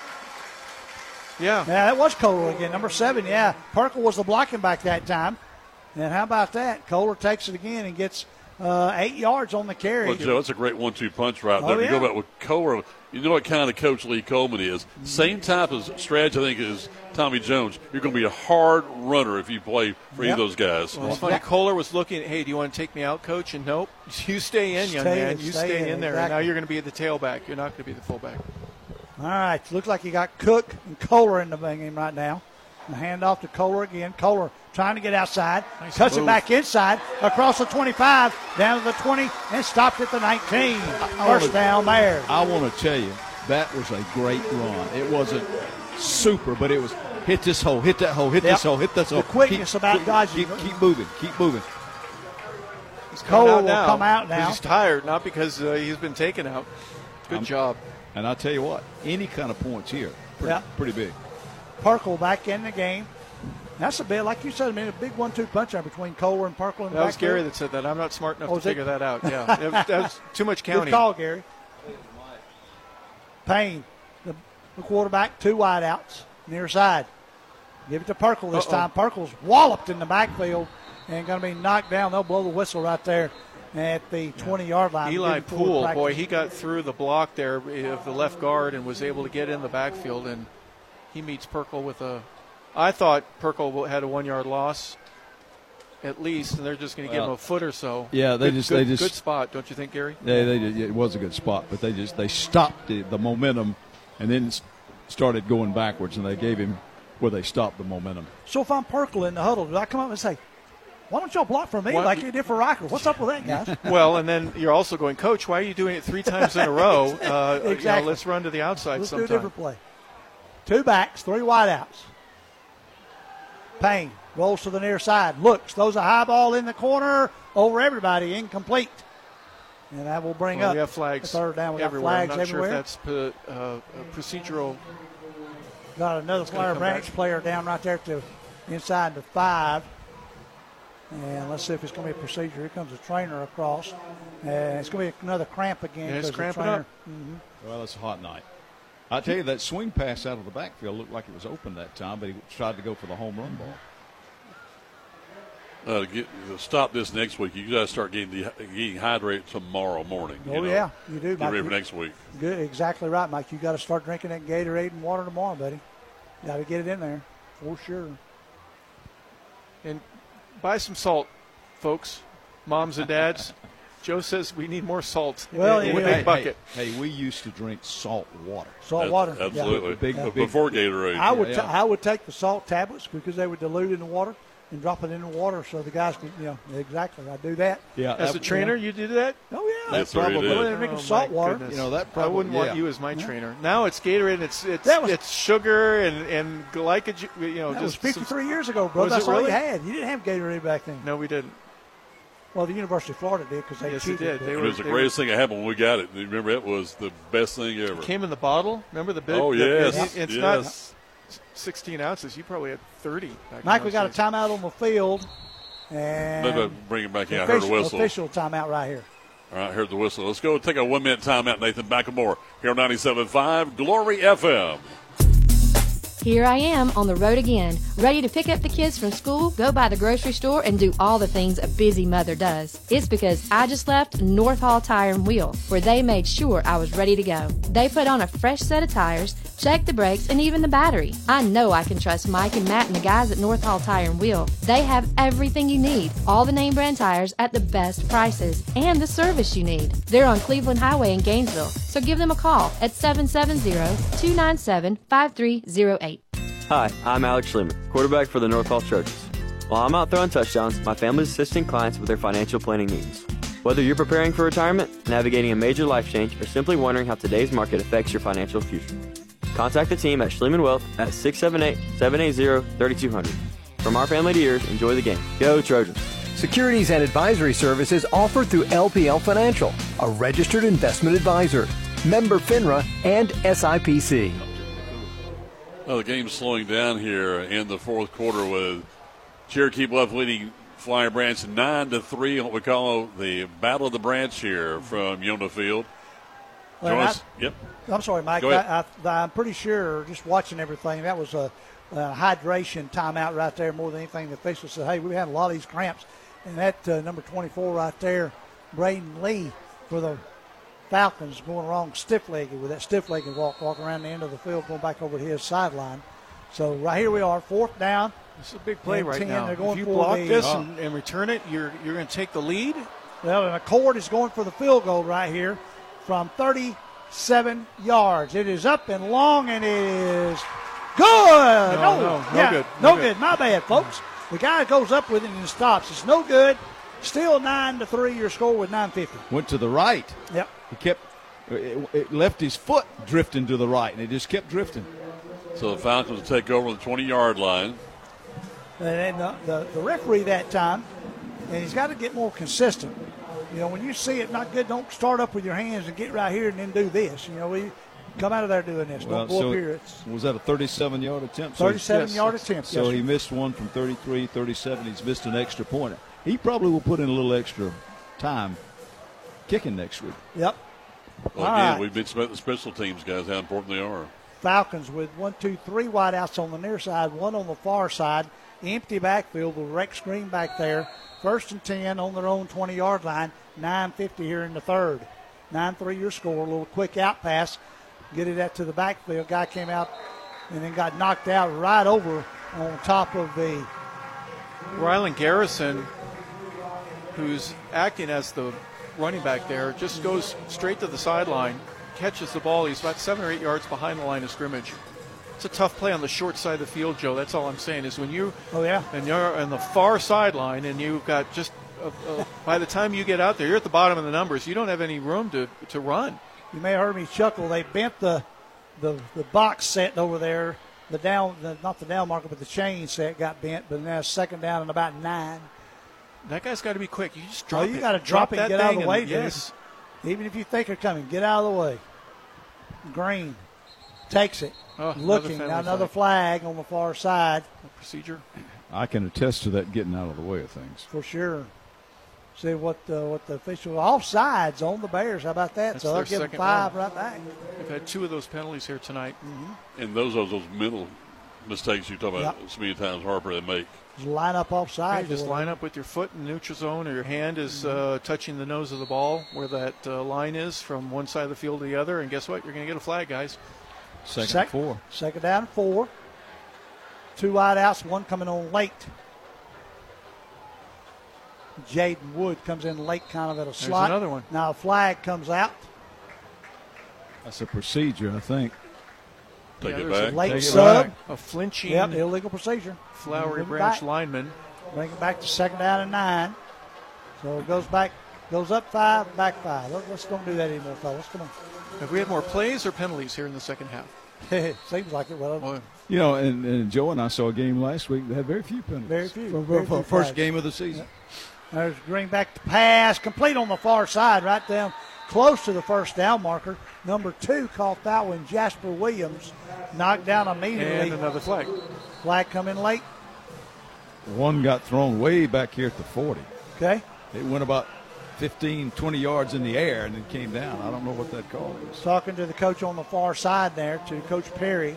Yeah, that was Kohler again. Number 7, yeah. Perkle was the blocking back that time. And how about that? Kohler takes it again and gets 8 yards on the carry. Well, Joe, it's a great 1-2 punch right there. You go back with Kohler, you know what kind of coach Lee Coleman is. Same type of strategy, I think, as Tommy Jones. You're going to be a hard runner if you play for either of those guys. Well, it's funny. Kohler was looking, hey, do you want to take me out, coach? And nope. You stay in, young man. You stay in there. Exactly. And now you're going to be the tailback. You're not going to be the fullback. All right. Looks like you got Cook and Kohler in the game right now. The handoff to Kohler again. Kohler trying to get outside. Nice cuts move. it back inside. Across the 25. Down to the 20. And stopped at the 19. First down Bears. I want to tell you, that was a great run. It wasn't super, but it was hit this hole, hit that hole, hit this hole, hit this hole. The quickness about dodging. Keep moving. Keep moving. Kohler will come out now. He's tired, not because he's been taken out. Good job. And I'll tell you what, any kind of points here, pretty big. Perkle back in the game. That's a bit, like you said, a big 1-2 punch there between Kohler and Perkle. That was Gary that said that. I'm not smart enough to figure that out. Yeah, that was too much counting. Good call, Gary. Payne, the quarterback, 2 wideouts, near side. Give it to Perkle this time. Perkle's walloped in the backfield and going to be knocked down. They'll blow the whistle right there at the 20-yard line. Eli Poole, boy, he got through the block there of the left guard and was able to get in the backfield, and he meets Perkle with I thought Perkle had a 1-yard loss. at least, and they're just going to give them a foot or so. Yeah, they just good spot, don't you think, Gary? Yeah, it was a good spot, but they stopped the momentum, and then started going backwards, and they gave him where they stopped the momentum. So if I'm Perkle in the huddle, do I come up and say, why don't y'all block for me like you did for Riker? What's up with that, guys? Well, and then you're also going, Coach, why are you doing it 3 times in a row? Exactly. Let's run to the outside Let's sometime. do a different play. 2 backs, 3 wideouts. Payne rolls to the near side, looks, throws a high ball in the corner over everybody, incomplete. And that will bring up we have flags the third down. We got everywhere. flags I'm not everywhere. sure if that's procedural. Got another Flower Branch player down right there to inside the 5. And let's see if it's going to be a procedure. Here comes a trainer across. And it's going to be another cramp again. Yeah, it's cramping up. Mm-hmm. Well, it's a hot night. I tell you, that swing pass out of the backfield looked like it was open that time, but he tried to go for the home run ball. To stop this next week, you got to start getting hydrated tomorrow morning. Yeah, you do. Get ready for next week. Good, exactly right, Mike. You got to start drinking that Gatorade and water tomorrow, buddy. Got to get it in there for sure. And buy some salt, folks, moms and dads. Joe says we need more salt in a big bucket. Hey, we used to drink salt water. Salt water. Absolutely. Yeah. Before Gatorade. I would take the salt tablets because they would dilute in the water and drop it in the water so the guys could, exactly. I do that. Yeah. As a trainer, you do that? Oh, yeah. That's probably they're drinking salt water. Goodness. I wouldn't want you as my trainer. Now it's Gatorade. It's sugar and glycogen. That was 53 years ago, bro. That's all you had. You didn't have Gatorade back then. No, we didn't. Well, the University of Florida did because they cheated. They it was the greatest thing that happened when we got it. Remember, it was the best thing ever. It came in the bottle. Remember the big? Oh, yes. It's not 16 ounces. You probably had 30 back Mike, we got a timeout on the field. And maybe bring it back in. I heard the whistle. Official timeout right here. All right, heard the whistle. Let's go take a 1-minute timeout, Nathan Backamore, here on 97.5 Glory FM. Here I am on the road again, ready to pick up the kids from school, go by the grocery store, and do all the things a busy mother does. It's because I just left North Hall Tire and Wheel, where they made sure I was ready to go. They put on a fresh set of tires, checked the brakes, and even the battery. I know I can trust Mike and Matt and the guys at North Hall Tire and Wheel. They have everything you need, all the name brand tires at the best prices, and the service you need. They're on Cleveland Highway in Gainesville, so give them a call at 770-297-5308. Hi, I'm Alex Schliman, quarterback for the North Hall Chargers. While I'm out throwing touchdowns, my family's assisting clients with their financial planning needs. Whether you're preparing for retirement, navigating a major life change, or simply wondering how today's market affects your financial future, contact the team at Schliman Wealth at 678-780-3200. From our family to yours, enjoy the game. Go Trojans. Securities and advisory services offered through LPL Financial, a registered investment advisor. Member FINRA and SIPC. Well, the game's slowing down here in the fourth quarter with Cherokee Bluff leading Flyer Branch 9-3 on what we call the Battle of the Branch here from Yonah Field. Well, Yep. I'm sorry, Mike. I'm pretty sure, just watching everything, that was a hydration timeout right there more than anything. The official said, hey, we had a lot of these cramps. And that number 24 right there, Braden Lee for the Falcons going wrong stiff-legged with that stiff-legged walk around the end of the field, going back over to his sideline. So right here we are, 4th down. It's a big play right 10. now. They're going if you for block this and return it, you're going to take the lead. Well, and McCord is going for the field goal right here from 37 yards. It is up and long, and it is good. No good. No good. My bad, folks. The guy goes up with it and stops. It's no good. Still 9-3 your score with 9:50. Went to the right. Yep. It left his foot drifting to the right, and it just kept drifting. So the Falcons will take over the 20-yard line. And the referee that time, and he's got to get more consistent. When you see it not good, don't start up with your hands and get right here and then do this. We come out of there doing this. Don't go up here. Was that a 37-yard attempt? 37-yard attempt. So he missed one from 33, 37. He's missed an extra point. He probably will put in a little extra time kicking next week. Yep. Well, again, we've been about the special teams, guys, how important they are. Falcons with 1, 2, 3 wideouts on the near side, one on the far side. Empty backfield with Rex Green back there. 1st and 10 on their own 20-yard line. 9:50 here in the third. 9-3 your score. A little quick out pass. Get it out to the backfield. Guy came out and then got knocked out right over on top of the Rylan Garrison who's acting as the running back there, just goes straight to the sideline, catches the ball. He's about 7 or 8 yards behind the line of scrimmage. It's a tough play on the short side of the field, Joe. That's all I'm saying is when you and you're on the far sideline and you've got just by the time you get out there, you're at the bottom of the numbers. You don't have any room to run. You may have heard me chuckle. They bent the box set over there. Not the down marker, but the chain set got bent. But now second down and about 9. That guy's got to be quick. You just drop it. You got to drop it and get out of the way, yes. dude. Even if you think they're coming, get out of the way. Green takes it. Looking. Now another flag on the far side. Procedure. I can attest to that getting out of the way of things. For sure. See what the official offsides on the Bears. How about that? That's so they'll give them 5 right back. They've had 2 of those penalties here tonight. Mm-hmm. And those are those mental mistakes you talk about so many times, Harper, they make. Just line up offside. Just line up with your foot in the neutral zone, or your hand is touching the nose of the ball where that line is from one side of the field to the other. And guess what? You're going to get a flag, guys. Second and 4. Second down and 4. 2 wide outs, 1 coming on late. Jaden Wood comes in late, kind of at a slot. There's another one. Now a flag comes out. That's a procedure, I think. Take it back. Late sub. A flinching. Yep, illegal procedure. Flowery Branch lineman. Bring it back to second down and 9. So it goes up 5, back 5. Let's don't do that anymore, fellas. Come on. Have we had more plays or penalties here in the second half? Seems like it. Well, you know, and Joe and I saw a game last week that had very few penalties. Very few. For first game of the season. Yep. There's Green back to pass, complete on the far side, right down close to the first down marker. Number 2 caught that one. Jasper Williams knocked down immediately. And another flag. Flag coming late. One got thrown way back here at the 40. Okay. It went about 15, 20 yards in the air and then came down. I don't know what that call is. Talking to the coach on the far side there, to Coach Perry.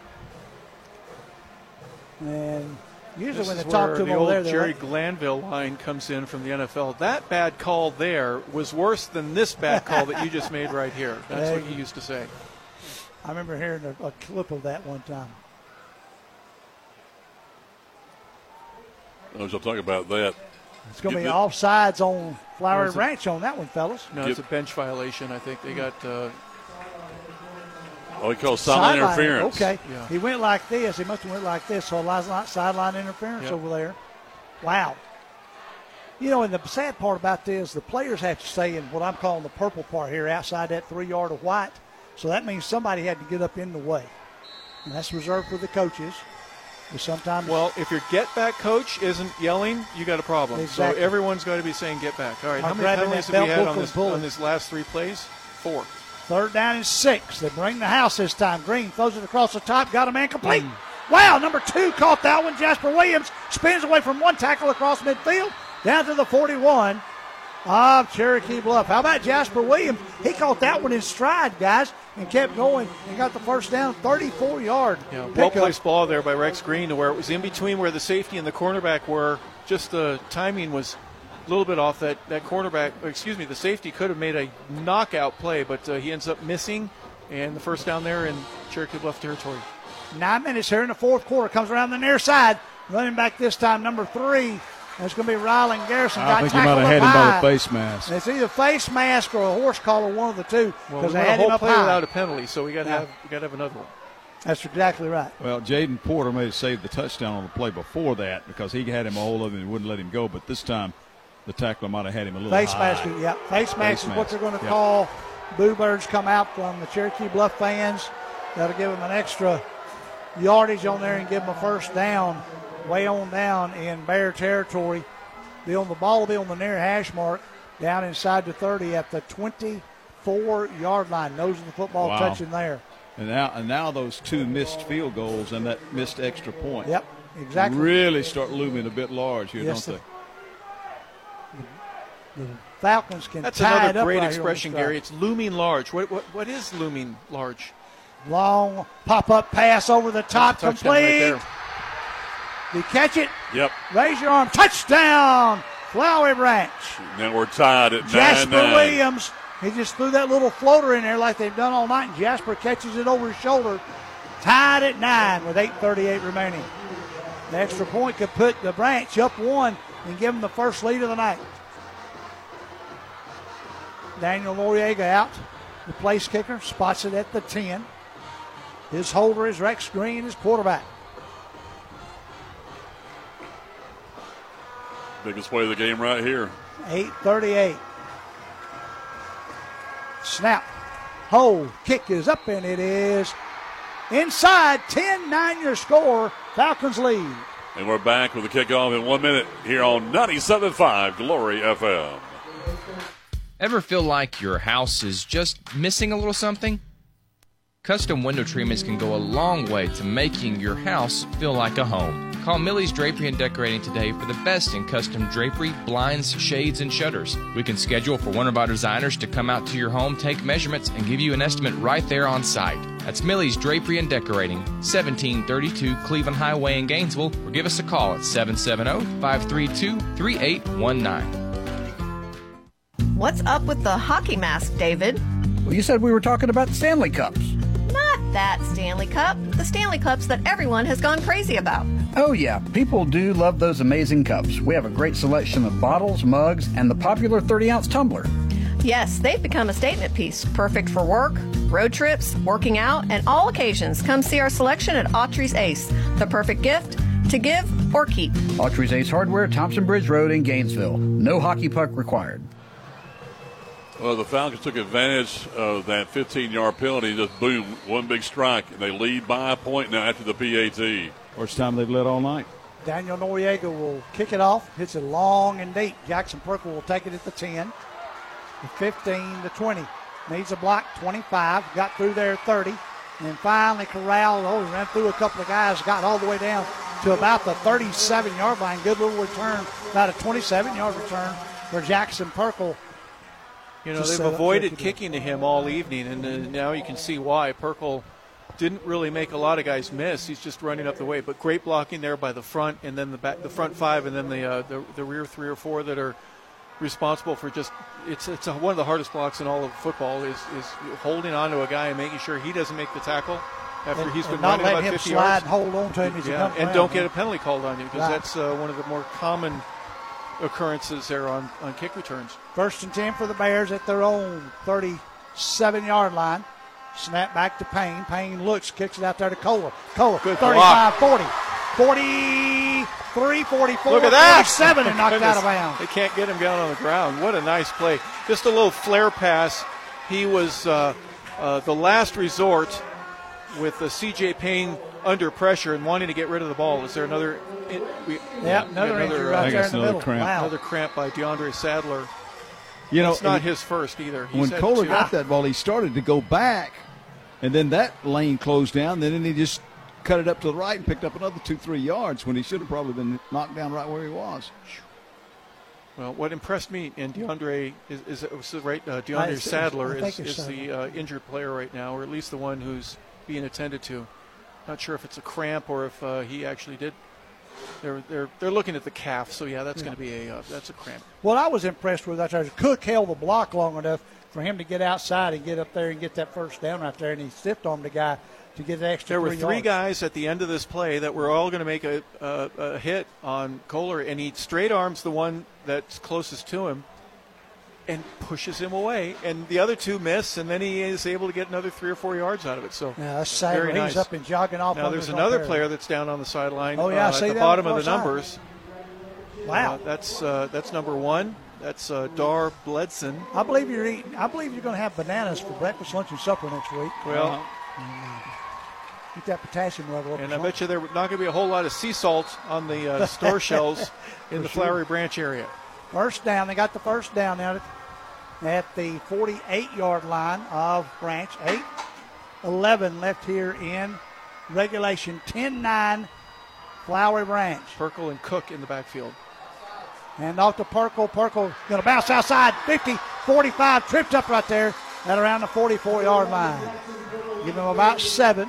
And usually when they talk to him over there, Jerry Glanville line comes in from the NFL. That bad call there was worse than this bad call that you just made right here. That's what he used to say. I remember hearing a clip of that one time. I was talking about that. It's going to be offsides on Flowery Branch on that one, fellas. No, it's a bench violation. I think they got. He called sideline interference. Okay. Yeah. He went like this. He must have went like this. So sideline interference over there. Wow. You know, and the sad part about this, the players have to stay in what I'm calling the purple part here outside that 3 yard of white. So that means somebody had to get up in the way. And that's reserved for the coaches. Sometimes, well, if your get back coach isn't yelling, you got a problem. Exactly. So everyone's going to be saying get back. All right, how many penalties have we had on these last 3 plays? 4. Third down and 6. They bring the house this time. Green throws it across the top. Got a man complete. Wow, number 2 caught that one. Jasper Williams spins away from one tackle across midfield down to the 41 of Cherokee Bluff. How about Jasper Williams? He caught that one in stride, guys, and kept going and got the first down, 34-yard. Yeah, well-placed ball there by Rex Green to where it was in between where the safety and the cornerback were. Just the timing was a little bit off. That cornerback, the safety could have made a knockout play, but he ends up missing, and the first down there in Cherokee Bluff territory. 9 minutes here in the fourth quarter. Comes around the near side. Running back this time, number 3. It's going to be Rylan Garrison. I think he might have had him by the face mask. It's either face mask or a horse collar, one of the two. Well, we they had had a him whole up play high. without a penalty, so we got to have another one. That's exactly right. Well, Jaden Porter may have saved the touchdown on the play before that because he had him a hold of him and wouldn't let him go. But this time, the tackler might have had him a little face high. mask. Yeah, face mask is what they're going to call. Boo Birds come out from the Cherokee Bluff fans. That'll give them an extra yardage on there and give them a first down, way on down in Bear territory. The ball will be on the near hash mark, down inside the 30 at the 24-yard line. Nose of the football touching there. And now those 2 missed field goals and that missed extra point. Yep, exactly. Really start looming a bit large here, don't they? The Falcons can That's tie it another up great right expression, Gary. It's looming large. What is looming large? Long pop-up pass over the top, complete. Right, you catch it? Yep. Raise your arm. Touchdown, Flowery Branch. Now we're tied at 9-9. Jasper Williams, he just threw that little floater in there like they've done all night, and Jasper catches it over his shoulder. Tied at 9 with 8:38 remaining. The extra point could put the Branch up 1 and give them the first lead of the night. Daniel Noriega out. The place kicker spots it at the 10. His holder is Rex Green, his quarterback. Biggest play of the game right here. 8:38. Snap. Hold. Kick is up, and it is inside. 10-9 your score. Falcons lead. And we're back with the kickoff in 1 minute here on 97.5 Glory FM. Ever feel like your house is just missing a little something? Custom window treatments can go a long way to making your house feel like a home. Call Millie's Drapery and Decorating today for the best in custom drapery, blinds, shades, and shutters. We can schedule for one of our designers to come out to your home, take measurements, and give you an estimate right there on site. That's Millie's Drapery and Decorating, 1732 Cleveland Highway in Gainesville, or give us a call at 770-532-3819. What's up with the hockey mask, David? Well, you said we were talking about the Stanley Cups. Not that Stanley Cup. The Stanley Cups that everyone has gone crazy about. Oh, yeah. People do love those amazing cups. We have a great selection of bottles, mugs, and the popular 30-ounce tumbler. Yes, they've become a statement piece. Perfect for work, road trips, working out, and all occasions. Come see our selection at Autry's Ace. The perfect gift to give or keep. Autry's Ace Hardware, Thompson Bridge Road in Gainesville. No hockey puck required. Well, the Falcons took advantage of that 15-yard penalty. Just boom, one big strike, and they lead by a point now after the PAT. First time they've led all night. Daniel Noriega will kick it off. Hits it long and deep. Jackson Perkle will take it at the 10. The 15, the 20. Needs a block, 25. Got through there, 30. And finally corralled. Ran through a couple of guys. Got all the way down to about the 37-yard line. Good little return. About a 27-yard return for Jackson Perkle. You know, they've avoided kicking to him all evening, and now you can see why. Perkle didn't really make a lot of guys miss. He's just running up the way. But great blocking there by the front, and then the front five, and then the rear three or four that are responsible for just it's one of the hardest blocks in all of football is holding on to a guy and making sure he doesn't make the tackle after he's been running about 50 yards. And hold on to him as he comes and around. Don't get a penalty called on you, because that's one of the more common occurrences there on kick returns. 1st and 10 for the Bears at their own 37-yard line. Snap back to Payne. Payne looks, kicks it out there to Kohler. Kohler, 35, 40, 43, 44, Look at that. 47, and knocked out of bounds. They can't get him down on the ground. What a nice play. Just a little flare pass. He was the last resort with C.J. Payne under pressure and wanting to get rid of the ball. Is there another? Another injury right there in the middle. Cramp. Wow. Another cramp by DeAndre Sadler. You know, it's not his first either. When Kohler got that ball, he started to go back, and then that lane closed down. Then he just cut it up to the right and picked up another 2-3 yards when he should have probably been knocked down right where he was. Well, what impressed me in DeAndre DeAndre Sadler is the injured player right now, or at least the one who's being attended to. Not sure if it's a cramp or if he actually did. They're looking at the calf, so that's going to be that's a cramp. What I was impressed with, Cook held the block long enough for him to get outside and get up there and get that first down right there, and he stiffed on the guy to get the extra. There were 3 three yards. guys at the end of this play that were all going to make a hit on Kohler, and he straight arms the one that's closest to him and pushes him away, and the other two miss, and then he is able to get another 3 or 4 yards out of it. So that's sad. very nice. He's up and jogging off. Now there's another player that's down on the sideline. Oh yeah, at the bottom of the numbers. Wow, that's number 1. That's Dar Bledson. I believe you're going to have bananas for breakfast, lunch, and supper next week. Well, get that potassium level up. And I bet you there's not going to be a whole lot of sea salt on the store shelves in the Flowery Branch area. First down. They got the first down out at the 48-yard line of Branch. 8:11 left here in regulation. 10-9 Flowery Branch. Perkle and Cook in the backfield. And off to Perkle. Perkle going to bounce outside. 50, 45. Tripped up right there at around the 44-yard line. Give him about 7.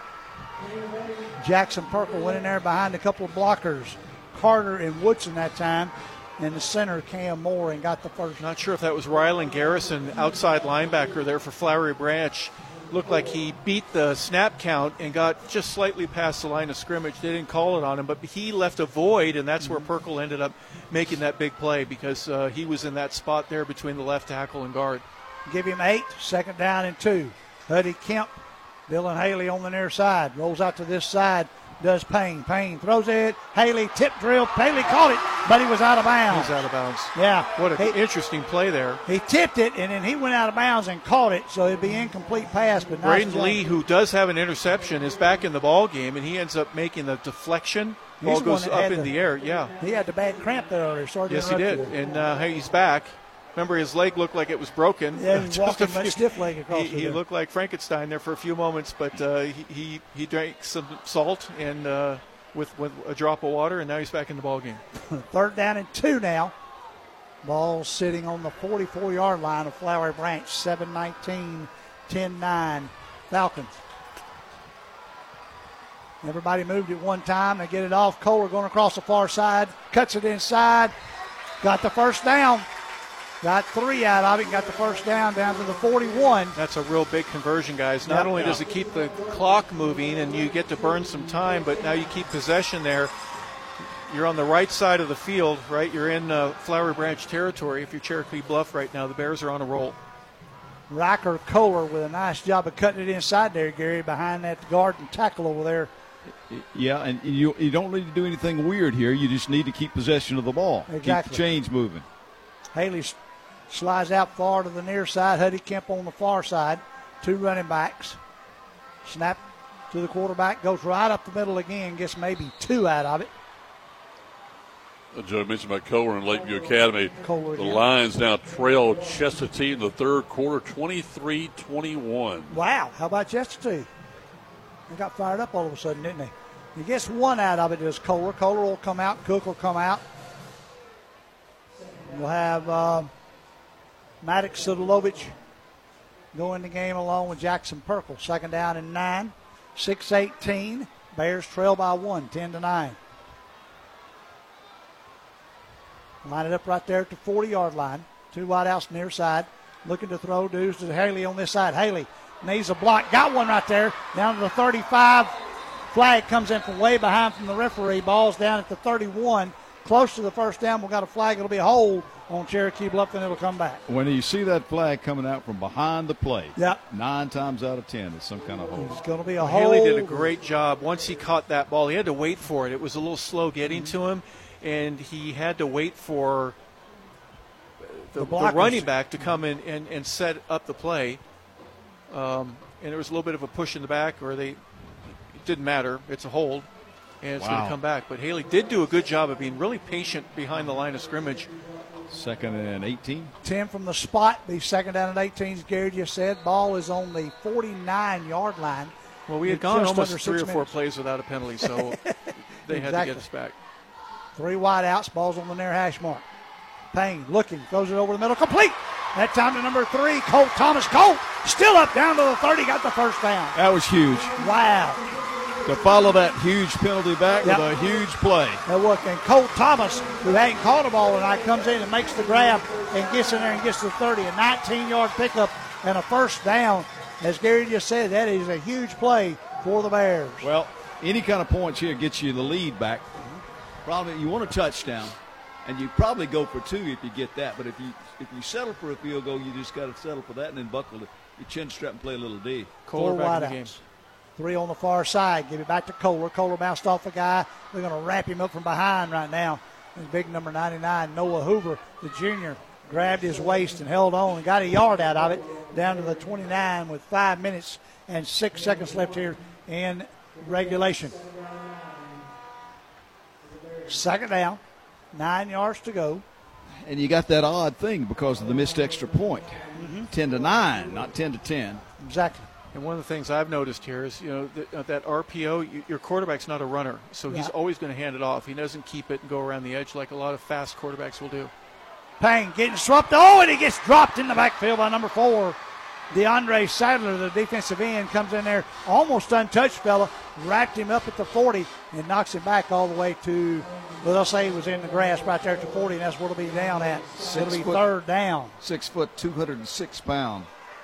Jackson Perkle went in there behind a couple of blockers. Carter and Woodson that time. And the center, Cam Moore, and got the first. Not sure if that was Rylan Garrison, outside linebacker there for Flowery Branch. looked like he beat the snap count and got just slightly past the line of scrimmage. They didn't call it on him, but he left a void, and that's where Perkle ended up making that big play because he was in that spot there between the left tackle and guard. Give him 8, 2nd down and 2. Huddy Kemp, Dylan Haley on the near side, rolls out to this side, does Payne. Payne throws it. Haley tip drill. Haley caught it, but he was out of bounds. He's out of bounds. Yeah. What an interesting play there. He tipped it, and then he went out of bounds and caught it, so it'd be incomplete pass. But Braden Lee, who does have an interception, is back in the ball game, and he ends up making the deflection. Ball goes up in the air. Yeah. He had the bad cramp there earlier. Yes, he did. And he's back. Remember, his leg looked like it was broken. Yeah, he was walking much stiff leg across He looked like Frankenstein there for a few moments, but he drank some salt and with a drop of water, and now he's back in the ball game. 3rd down and 2 now. Ball sitting on the 44-yard line of Flowery Branch. 7-19, 10-9 Falcons. Everybody moved at one time. They get it off. Kohler going across the far side. Cuts it inside. Got the first down. Got 3 out of it. Got the first down to the 41. That's a real big conversion, guys. Not only does it keep the clock moving and you get to burn some time, but now you keep possession there. You're on the right side of the field, right? You're in Flowery Branch territory. If you're Cherokee Bluff right now, the Bears are on a roll. Riker Kohler with a nice job of cutting it inside there, Gary, behind that guard and tackle over there. Yeah, and you don't need to do anything weird here. You just need to keep possession of the ball. Exactly. Keep the chains moving. Haley slides out far to the near side. Huddy Kemp on the far side. 2 running backs. Snap to the quarterback. Goes right up the middle again. Gets maybe 2 out of it. Joe mentioned about Kohler and Lakeview Academy. Kohler, the Lions now trail Chestatee in the 3rd quarter, 23-21. Wow, how about Chestatee? They got fired up all of a sudden, didn't they? He gets 1 out of it is Kohler. Kohler will come out. Cook will come out. We'll have Maddox Sidulovich go in the game along with Jackson Perkle. 2nd down and 9. 6-18. Bears trail by 1, 10-9. Line it up right there at the 40-yard line. 2 wideouts near side. Looking to throw dudes to Haley on this side. Haley needs a block. Got one right there. Down to the 35. Flag comes in from way behind from the referee. Ball's down at the 31. Close to the first down. We've got a flag. It'll be a hold on Cherokee Bluff, and it'll come back. When you see that flag coming out from behind the plate, yep, 9 times out of 10 it's some kind of hold. It's going to be a hold. Haley did a great job. Once he caught that ball, he had to wait for it. It was a little slow getting to him, and he had to wait for the running back to come in and set up the play. And there was a little bit of a push in the back, it didn't matter. It's a hold, and it's going to come back. But Haley did do a good job of being really patient behind the line of scrimmage. 2nd and 18. 10 from the spot. The 2nd down and 18, as Gary just said. Ball is on the 49-yard line. Well, we had gone almost 3 or 4 plays without a penalty, so they had to get us back. 3 wide outs. Ball's on the near hash mark. Payne looking, throws it over the middle, complete. That time to number 3, Colt Thomas. Colt still up down to the 30, got the first down. That was huge. Wow. To follow that huge penalty back with a huge play. And Colt Thomas, who hadn't caught a ball tonight, comes in and makes the grab and gets in there and gets to the 30. A 19-yard pickup and a first down. As Gary just said, that is a huge play for the Bears. Well, any kind of points here gets you the lead back. Probably you want a touchdown, and you probably go for 2 if you get that. But if you settle for a field goal, you just got to settle for that and then buckle your chin strap and play a little D. 4 wide outs. 3 on the far side. Give it back to Kohler. Kohler bounced off a guy. They're going to wrap him up from behind right now. And big number 99, Noah Hoover, the junior, grabbed his waist and held on and got a yard out of it down to the 29 with 5 minutes and 6 seconds left here in regulation. 2nd down, 9 yards to go. And you got that odd thing because of the missed extra point. 10-9, not 10-10. Exactly. And one of the things I've noticed here is, that RPO, your quarterback's not a runner, so he's always going to hand it off. He doesn't keep it and go around the edge like a lot of fast quarterbacks will do. Payne getting swept. Oh, and he gets dropped in the backfield by number 4. DeAndre Sadler, the defensive end, comes in there, almost untouched fella, wrapped him up at the 40 and knocks him back all the way to, well, they'll say he was in the grass right there at the 40, and that's where it'll be down at. It'll be 3rd down. 6 foot, 206 pound.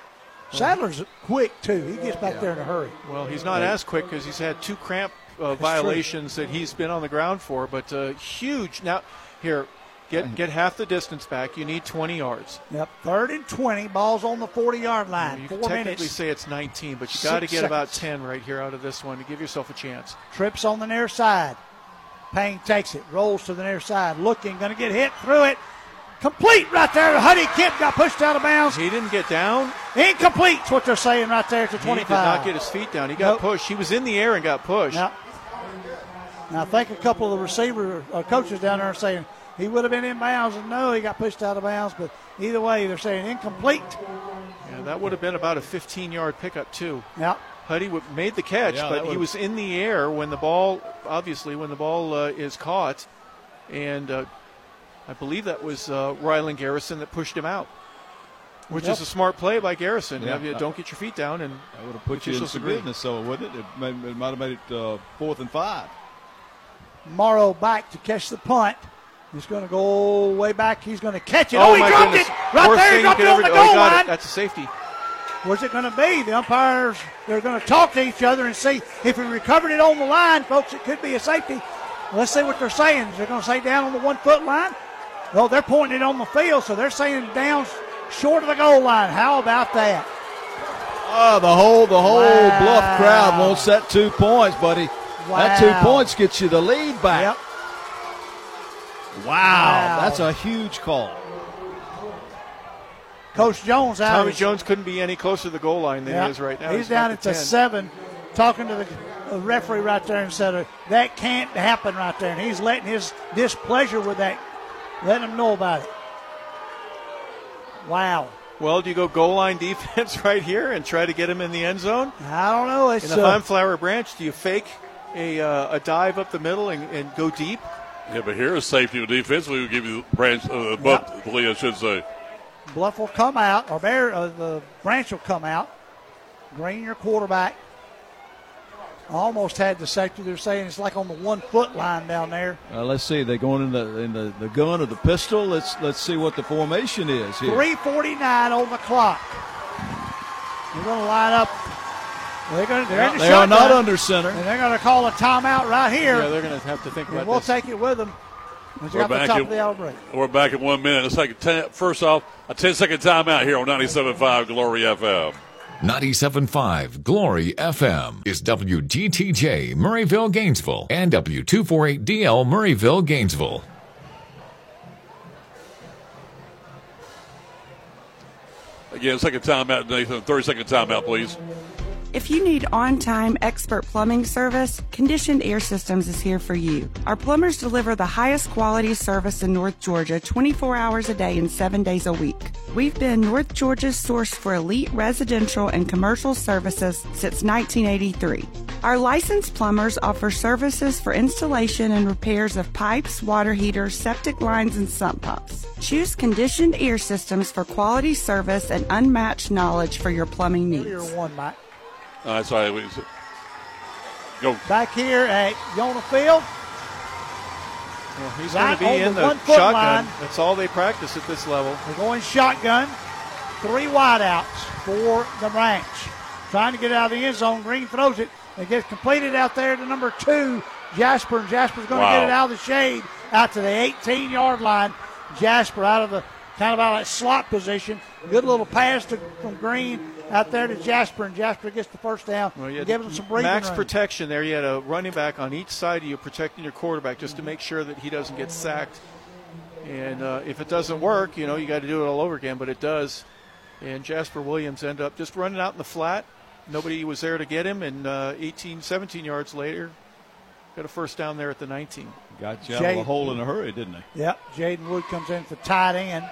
Sadler's quick, too. He gets back there in a hurry. Well, he's not as quick because he's had 2 cramp violations that he's been on the ground for, but huge. Now, here, get half the distance back. You need 20 yards. Yep, 3rd and 20. Ball's on the 40-yard line. You 4 can technically minutes. say it's 19, but you got to get about 10 right here out of this one to give yourself a chance. Trips on the near side. Payne takes it, rolls to the near side, looking, going to get hit through it. Complete right there. Huddy Kemp got pushed out of bounds. He didn't get down. Incomplete's what they're saying right there at the 25. He did not get his feet down. He got pushed. He was in the air and got pushed. Now, I think a couple of the receiver coaches down there are saying he would have been in bounds, and no, he got pushed out of bounds. But either way, they're saying incomplete. Yeah, that would have been about a 15-yard pickup, too. Yeah. Huddy made the catch, but he was in the air when the ball, is caught. And I believe that was Ryland Garrison that pushed him out, which is a smart play by Garrison. Yeah. Don't get your feet down. And that would have put you in some business, so wouldn't it? It might have made it 4th and 5. Morrow back to catch the punt. He's going to go way back. He's going to catch it. Oh, he dropped it. Right Worst there, he dropped it on the goal line. That's a safety. Where's it going to be? The umpires, they're going to talk to each other and see if he recovered it on the line, folks. It could be a safety. Let's see what they're saying. They're going to say down on the 1-foot line. No, they're pointing it on the field, so they're saying down short of the goal line. How about that? Oh, the whole Bluff crowd wants that 2 points, buddy. Wow. That 2 points gets you the lead back. Yep. Wow, that's a huge call. Coach Jones out. Tommy Jones couldn't be any closer to the goal line than he is right now. He's down at the 7, talking to the referee right there and said, that can't happen right there. And he's letting his displeasure with that, letting him know about it. Wow. Well, do you go goal line defense right here and try to get him in the end zone? I don't know. And if I'm Flower Branch, do you fake a dive up the middle and go deep? Yeah, but here is safety with defense. We would give you Branch, I should say. Bluff will come out, or the Branch will come out. Green, your quarterback. Almost had the safety. They're saying it's like on the 1-foot line down there. Let's see. They're going in the gun or the pistol. Let's see what the formation is here. 3:49 on the clock. They're going to line up. They're in the shotgun. They are not under center. And they're going to call a timeout right here. Yeah, they're going to have to think about and we'll this. take it with them. We're back, we're back in 1 minute. It's like first off, a 10-second timeout here on 97.5 Glory FM. 97.5 Glory FM is WGTJ Murrayville, Gainesville, and W248DL Murrayville, Gainesville. Again, second timeout, Nathan. 30-second timeout, please. If you need on-time expert plumbing service, Conditioned Air Systems is here for you. Our plumbers deliver the highest quality service in North Georgia 24 hours a day and 7 days a week. We've been North Georgia's source for elite residential and commercial services since 1983. Our licensed plumbers offer services for installation and repairs of pipes, water heaters, septic lines, and sump pumps. Choose Conditioned Air Systems for quality service and unmatched knowledge for your plumbing needs. Clear one, Mike. That's right. Go. Back here at Yona Field. Well, he's going to be in the shotgun. Line. That's all they practice at this level. They're going shotgun. 3 wideouts for the Branch. Trying to get out of the end zone. Green throws it. It gets completed out there to number 2, Jasper. And Jasper's going to get it out of the shade out to the 18-yard line. Jasper out of the kind of out of that slot position. Good little pass from Green out there to Jasper, and Jasper gets the first down. Well, you give him some breathing max room. Protection there. You had a running back on each side of you protecting your quarterback just to make sure that he doesn't get sacked. And if it doesn't work, you got to do it all over again, but it does. And Jasper Williams ended up just running out in the flat. Nobody was there to get him, and 17 yards later, got a first down there at the 19. Got you out of a hole in a hurry, didn't he? Yep. Jaden Wood comes in for tight end.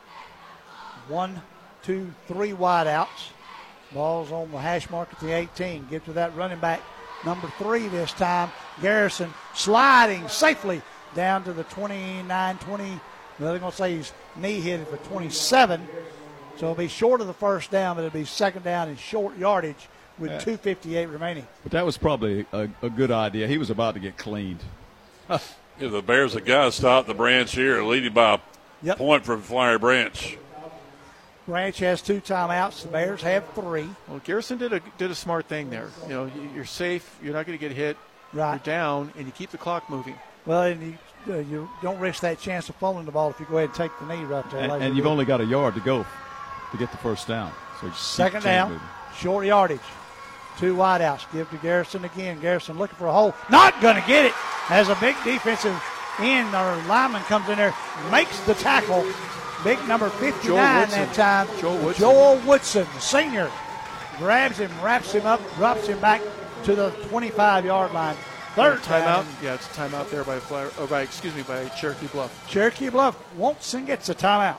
1, 2, 3 wideouts. Ball's on the hash mark at the 18. Get to that running back, number 3 this time. Garrison sliding safely down to the 29, 20. Well, they're going to say he's knee hit it for 27. So it'll be short of the first down, but it'll be second down in short yardage with 2:58 remaining. But that was probably a good idea. He was about to get cleaned. The Bears have got to stop the Branch here, leading by a point for Flowery Branch. Branch has 2 timeouts. The Bears have 3. Well, Garrison did a smart thing there. You know, you're safe. You're not going to get hit. Right. You're down, and you keep the clock moving. Well, and you don't risk that chance of falling the ball if you go ahead and take the knee right there. And you've only got a yard to go to get the first down. So second down, short yardage. 2 wideouts. Give to Garrison again. Garrison looking for a hole. Not going to get it. As a big defensive end or lineman comes in there, makes the tackle. Big number 59 that time. Joel Woodson, the senior, grabs him, wraps him up, drops him back to the 25-yard line. Third timeout. Yeah, it's a timeout there by Cherokee Bluff. Cherokee Bluff wants and gets a timeout.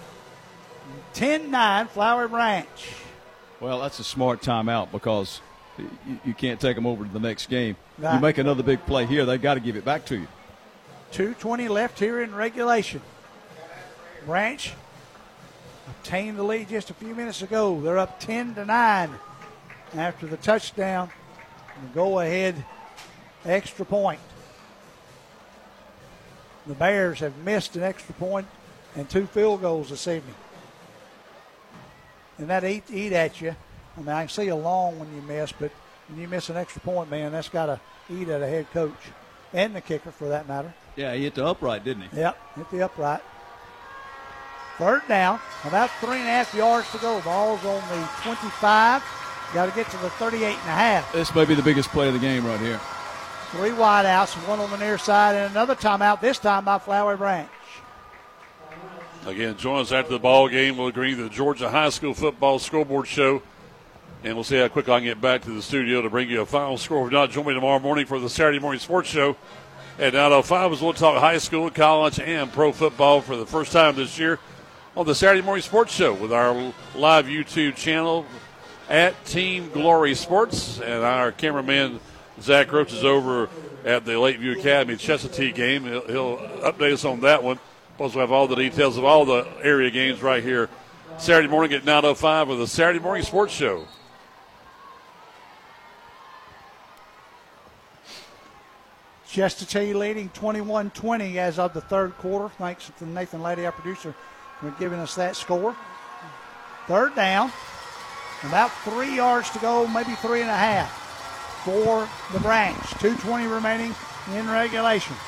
10-9, Flowery Branch. Well, that's a smart timeout because you can't take them over to the next game. Right. You make another big play here, they've got to give it back to you. 2:20 left here in regulation. Branch obtained the lead just a few minutes ago. They're up 10-9 after the touchdown. The go-ahead extra point. The Bears have missed an extra point and 2 field goals this evening. And that eat at you. I mean, I can see a long one you miss, but when you miss an extra point, man, that's got to eat at a head coach and the kicker for that matter. Yeah, he hit the upright, didn't he? Yep, hit the upright. Third down, about 3.5 yards to go. Ball's on the 25. Got to get to the 38.5. This may be the biggest play of the game right here. 3 wideouts, 1 on the near side, and another timeout, this time by Flowery Branch. Again, join us after the ball game. We'll agree to the Georgia High School Football Scoreboard Show, and we'll see how quick I can get back to the studio to bring you a final score. If not, join me tomorrow morning for the Saturday Morning Sports Show at 9:05 as we'll talk high school, college, and pro football for the first time this year on the Saturday Morning Sports Show with our live YouTube channel at Team Glory Sports, and our cameraman Zach Roach is over at the Lakeview Academy Chestatee game. He'll update us on that one. Plus, we'll have all the details of all the area games right here Saturday morning at 9:05 with the Saturday Morning Sports Show. Chestatee leading 21-20 as of the third quarter. Thanks to Nathan Lady, our producer, for giving us that score. Third down. About 3 yards to go, maybe 3.5 for the Branch. 2:20 remaining in regulation.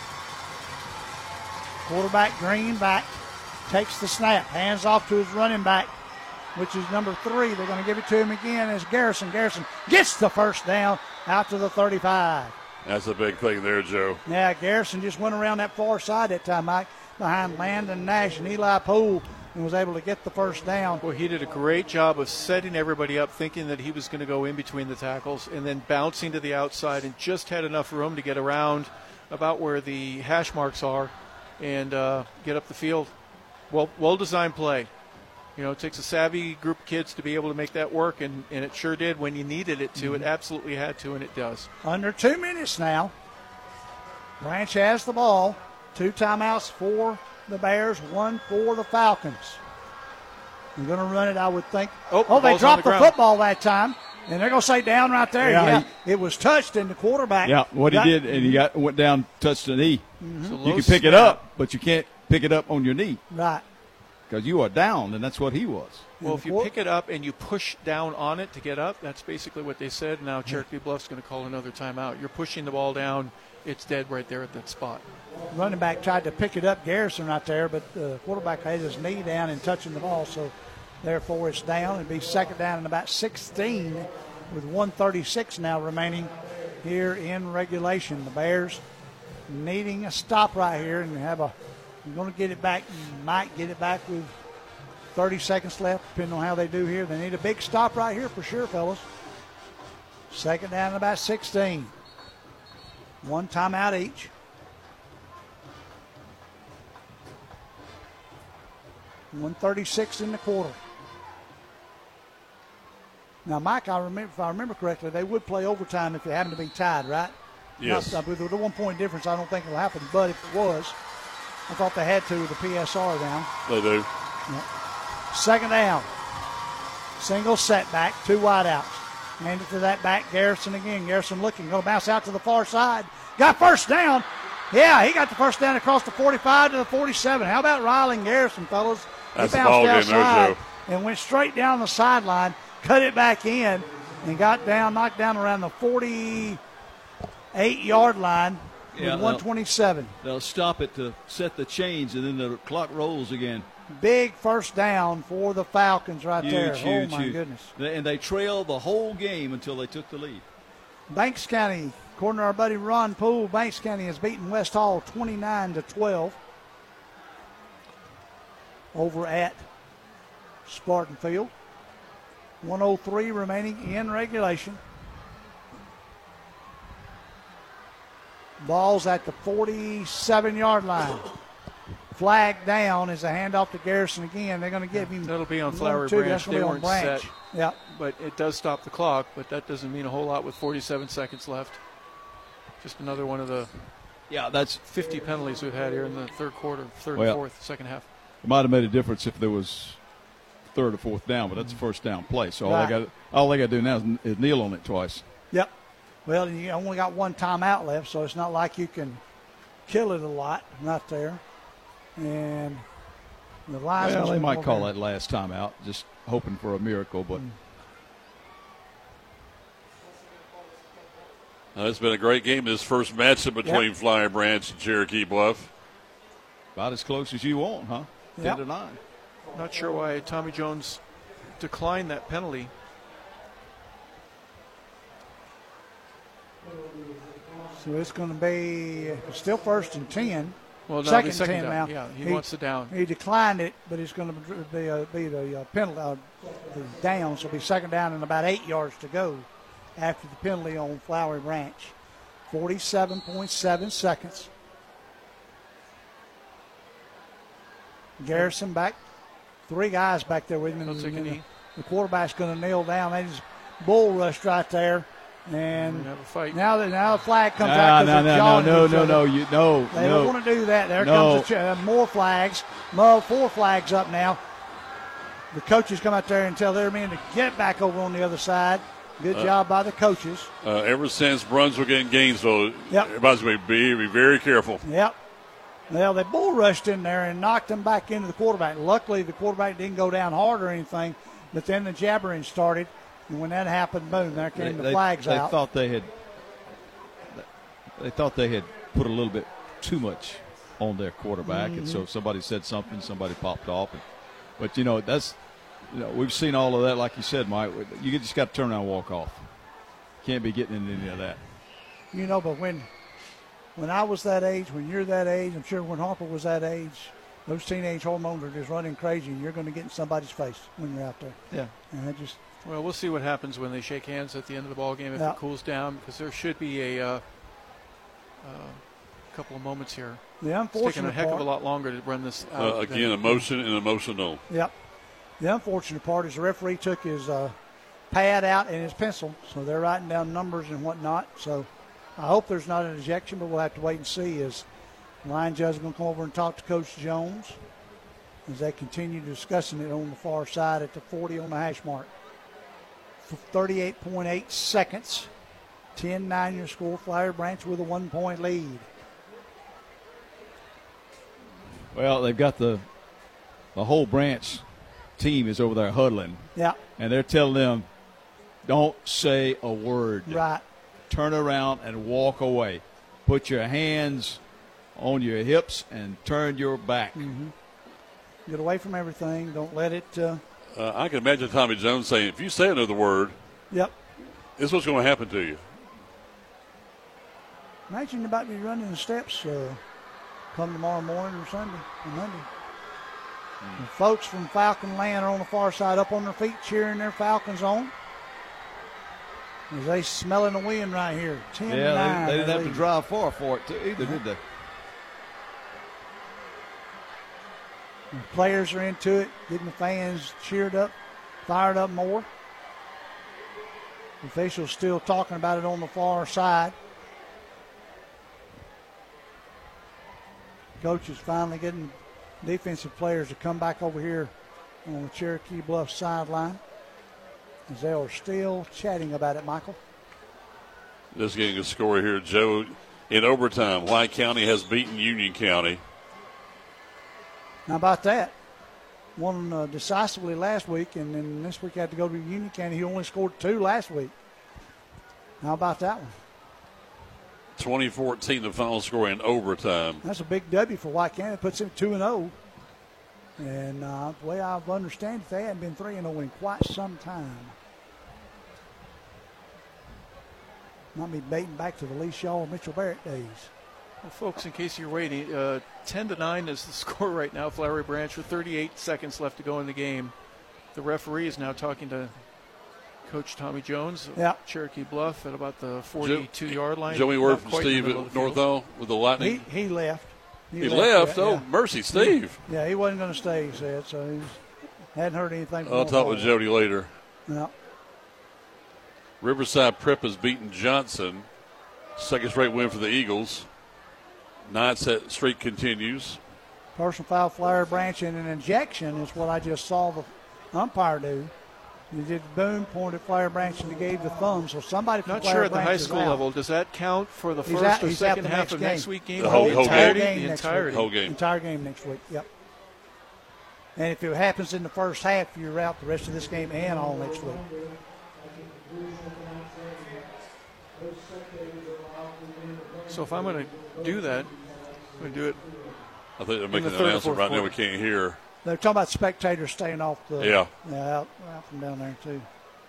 Quarterback Green back, takes the snap, hands off to his running back, which is number 3. They're going to give it to him again as Garrison. Garrison gets the first down out to the 35. That's a big thing there, Joe. Yeah, Garrison just went around that far side that time, Mike, behind Landon Nash and Eli Poole, and was able to get the first down. Well, he did a great job of setting everybody up, thinking that he was going to go in between the tackles and then bouncing to the outside, and just had enough room to get around about where the hash marks are and get up the field. Well-designed play. You know, it takes a savvy group of kids to be able to make that work, and it sure did when you needed it to. It absolutely had to, and it does. Under 2 minutes now. Branch has the ball. 2 timeouts for the Bears, 1 for the Falcons. They're going to run it, I would think. Oh, they dropped the football that time, and they're going to say down right there. Yeah, it was touched, and the quarterback. Yeah, what he did, and he went down, touched the knee. Mm-hmm. You can pick it up, but you can't pick it up on your knee. Right. Because you are down, and that's what he was. Well, if you pick it up and you push down on it to get up, that's basically what they said. Now Cherokee Bluff's going to call another timeout. You're pushing the ball down. It's dead right there at that spot. Running back tried to pick it up, Garrison right there, but the quarterback had his knee down and touching the ball, so therefore it's down. It'll be second down and about 16 with 1:36 now remaining here in regulation. The Bears needing a stop right here and you're going to get it back. You might get it back with 30 seconds left, depending on how they do here. They need a big stop right here for sure, fellas. Second down and about 16. 1 timeout each. $1:36 in the quarter. Now, Mike, if I remember correctly, they would play overtime if it happened to be tied, right? Yes. With the 1 point difference, I don't think it'll happen, but if it was, I thought they had to with the PSR down. They do. Yep. Second down. Single setback, 2 wideouts. Hand it to that back, Garrison again. Garrison looking, going to bounce out to the far side. Got first down. Yeah, he got the first down across the 45 to the 47. How about Riley Garrison, fellas? That's the ball game there, Joe. and went straight down the sideline, cut it back in, and knocked down around the 48-yard line with 127. They'll stop it to set the chains, and then the clock rolls again. Big first down for the Falcons there. Huge, my goodness. And they trailed the whole game until they took the lead. Banks County, according to our buddy Ron Poole, Banks County has beaten West Hall 29-12 over at Spartan Field. 1:03 remaining in regulation. Ball's at the 47-yard line. Flag down is a handoff to Garrison again. They're going to give him. That'll be on Flowery Branch. They weren't set. Yeah. But it does stop the clock, but that doesn't mean a whole lot with 47 seconds left. Just another one of the that's 50 penalties we've had here in the third quarter, third and fourth, second half. It might have made a difference if there was third or fourth down, but that's a first down play. So all they got to do now is kneel on it twice. Yep. Well, you only got one timeout left, so it's not like you can kill it a lot. Not there. And the linesman. Well, they might call that last timeout, just hoping for a miracle, but. It's been a great game, this first matchup between Flowery Branch and Cherokee Bluff. About as close as you want, huh? 10-9. Not sure why Tommy Jones declined that penalty. So it's going to be still first and 10. Well, no, second 10 down. Now. Yeah, he wants the down. He declined it, but it's going to be the penalty the down. So it'll be second down and about 8 yards to go after the penalty on Flowery Branch. 47.7 seconds. Garrison back. 3 guys back there with him. The quarterback's going to kneel down. They just bull rushed right there. And have a fight. Now the flag comes out. No. They don't want to do that. There comes more flags. 4 flags up now. The coaches come out there and tell their men to get back over on the other side. Good job by the coaches. Ever since Brunswick and Gainesville, everybody's going to be very careful. Yep. Well, they bull rushed in there and knocked them back into the quarterback. Luckily, the quarterback didn't go down hard or anything, but then the jabbering started. And when that happened, boom, there came the flags out. They thought they had put a little bit too much on their quarterback, and so somebody said something, somebody popped off. But we've seen all of that, like you said, Mike. You just got to turn around and walk off. Can't be getting into any of that. But when I was that age, when you're that age, I'm sure when Harper was that age, those teenage hormones are just running crazy, and you're going to get in somebody's face when you're out there. Yeah. And I just. Well, we'll see what happens when they shake hands at the end of the ball game if it cools down, because there should be a couple of moments here. The unfortunate it's taking a heck of a lot longer to run this out. Again, emotion and emotional. Yep. The unfortunate part is the referee took his pad out and his pencil, so they're writing down numbers and whatnot. So I hope there's not an ejection, but we'll have to wait and see. As the line judge is going to come over and talk to Coach Jones as they continue discussing it on the far side at the 40 on the hash mark. 38.8 seconds. 10-9 your score. Flowery Branch with a 1-point lead. Well, they've got the whole Branch team is over there huddling. Yeah. And they're telling them, don't say a word. Right. Turn around and walk away. Put your hands on your hips and turn your back. Mm-hmm. Get away from everything. Don't let it. I can imagine Tommy Jones saying, if you say another word, this is what's going to happen to you. Imagine you're about to be running the steps come tomorrow morning or Sunday or Monday. The folks from Falcon Land are on the far side up on their feet cheering their Falcons on. As they smelling the wind right here. 10-9. Yeah, they didn't have to drive far for it either, did they? The players are into it, getting the fans cheered up, fired up more. The officials still talking about it on the far side. Coach is finally getting defensive players to come back over here on the Cherokee Bluff sideline as they are still chatting about it, Michael. Just getting a score here, Joe. In overtime, White County has beaten Union County. How about that? won decisively last week, and then this week had to go to Union County. He only scored 2 last week. How about that one? 2014, the final score in overtime. That's a big W for White County. It puts him 2-0. And the way I understand it, they hadn't been 3-0 in quite some time. Might be dating back to the Lee Shaw and Mitchell Barrett days. Well, folks, in case you're waiting, 10-9 is the score right now. Flowery Branch with 38 seconds left to go in the game. The referee is now talking to Coach Tommy Jones of Cherokee Bluff at about the 42-yard line. Joey word from Steve at Northall with the Lightning. He left. He left? Oh, mercy, Steve. Yeah, he wasn't going to stay, he said, so he hadn't heard anything from I'll talk with Jody later. Yeah. Riverside Prep has beaten Johnson. Second straight win for the Eagles. 9-set streak continues. Personal foul, Flowery Branch, and an injection is what I just saw the umpire do. He did boom, pointed Flowery Branch, and he gave the thumb. So somebody from Not Flowery sure at the Branch high school level. Does that count for the first or second half of next week game? The whole entirety? game. The entirety. Whole game. Entire game next week, yep. And if it happens in the first half, you're out the rest of this game and all next week. So if I'm going to do that, I'm going to do it. I think they're making an announcement right now we can't hear. They're talking about spectators staying off the out from down there too.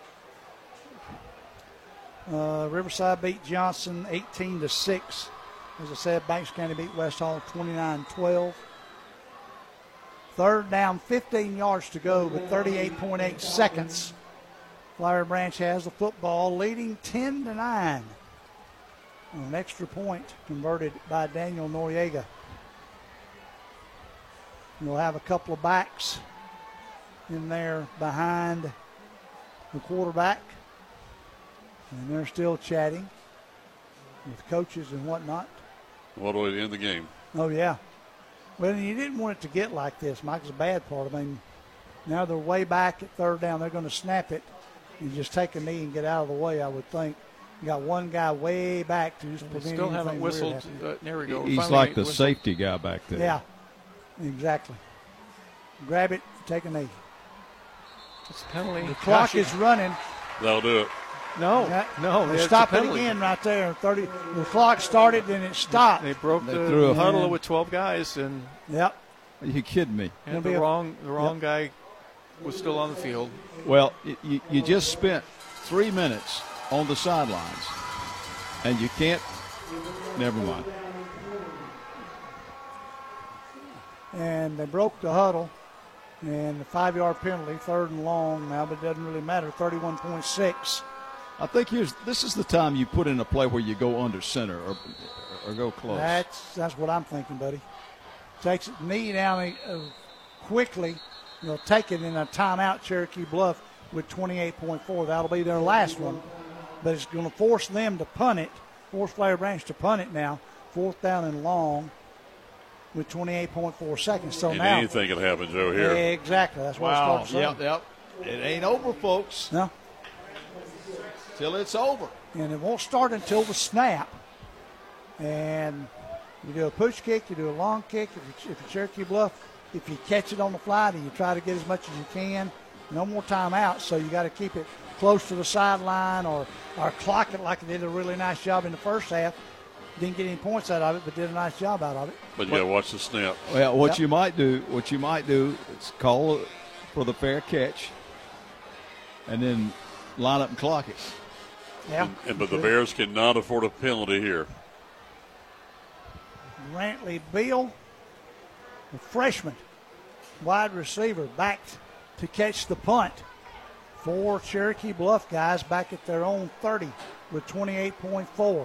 Riverside beat Johnson 18-6. As I said, Banks County beat West Hall 29-12. Third down, 15 yards to go, but 38.8 seconds. Flowery Branch has the football, leading 10-9. An extra point converted by Daniel Noriega. We'll have a couple of backs in there behind the quarterback. And they're still chatting with coaches and whatnot. What a way to end the game. Oh, yeah. Well, you didn't want it to get like this. Mike's the bad part. I mean, now they're way back at third down. They're going to snap it and just take a knee and get out of the way, I would think. You got one guy way back to just prevent anything. Still haven't whistled. There we go. He's Finally like the safety guy back there. Yeah, exactly. Grab it, take a knee. It's a penalty. The clock is running. That'll do it. No. They stop it again right there. The clock started, then it stopped. They broke the huddle with 12 guys, and yep. Are you kidding me? And the wrong guy was still on the field. Well, you just spent 3 minutes on the sidelines, and you can't. Never mind. And they broke the huddle, and the 5-yard penalty, third and long now, but it doesn't really matter. 31.6. I think this is the time you put in a play where you go under center or go close. That's what I'm thinking, buddy. Takes it knee down quickly. They'll take it in a timeout, Cherokee Bluff, with 28.4. That'll be their last one. But it's going to force them to punt it, force Flowery Branch to punt it now, 4th down and long with 28.4 seconds. So and now anything can happen, Joe, here. Exactly. That's what I was saying. Yep. It ain't over, folks. No. Till it's over. And it won't start until the snap. And you do a push kick, you do a long kick. If you're Cherokee Bluff, if you catch it on the fly, then you try to get as much as you can. No more timeouts, so you got to keep it close to the sideline or clock it like they did a really nice job in the first half. Didn't get any points out of it, but did a nice job out of it. But you got to watch the snap. Well, what you might do is call for the fair catch, and then line up and clock it. Yeah. But the Bears cannot afford a penalty here. Brantley Beal, the freshman, wide receiver, back to catch the punt. 4 Cherokee Bluff guys back at their own 30 with 28.4.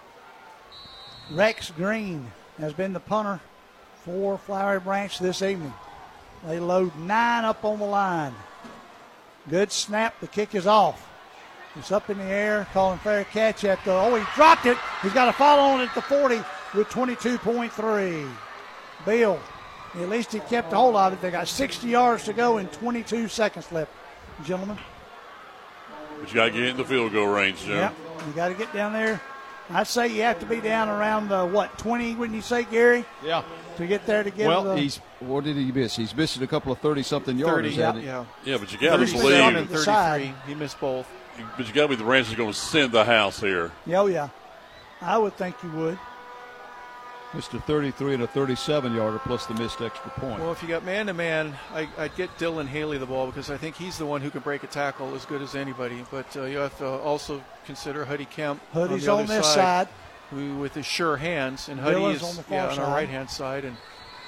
Rex Green has been the punter for Flowery Branch this evening. They load 9 up on the line. Good snap. The kick is off. It's up in the air, calling fair catch at the. Oh, he dropped it. He's got a follow on at the 40 with 22.3. Beal, at least he kept a hold of it. They got 60 yards to go and 22 seconds left, gentlemen. But you got to get in the field goal range, Joe. Yep, you got to get down there I'd say you have to be down around the 20, wouldn't you say, Gary? Yeah. To get there to get. Well, what did he miss? He's missing a couple of 30-something yards. Yeah, but you got to 37 believe. and 33. He missed both. But you got to believe the Branch is going to send the house here. Oh, yeah. I would think you would. Missed a 33 and a 37-yarder plus the missed extra point. Well, if you got man-to-man, I'd get Dylan Haley the ball because I think he's the one who can break a tackle as good as anybody. But you have to also consider Huddy Kemp Huddy's on, on this side. Who with his sure hands, and Huddy is on the far side. on our right-hand side. And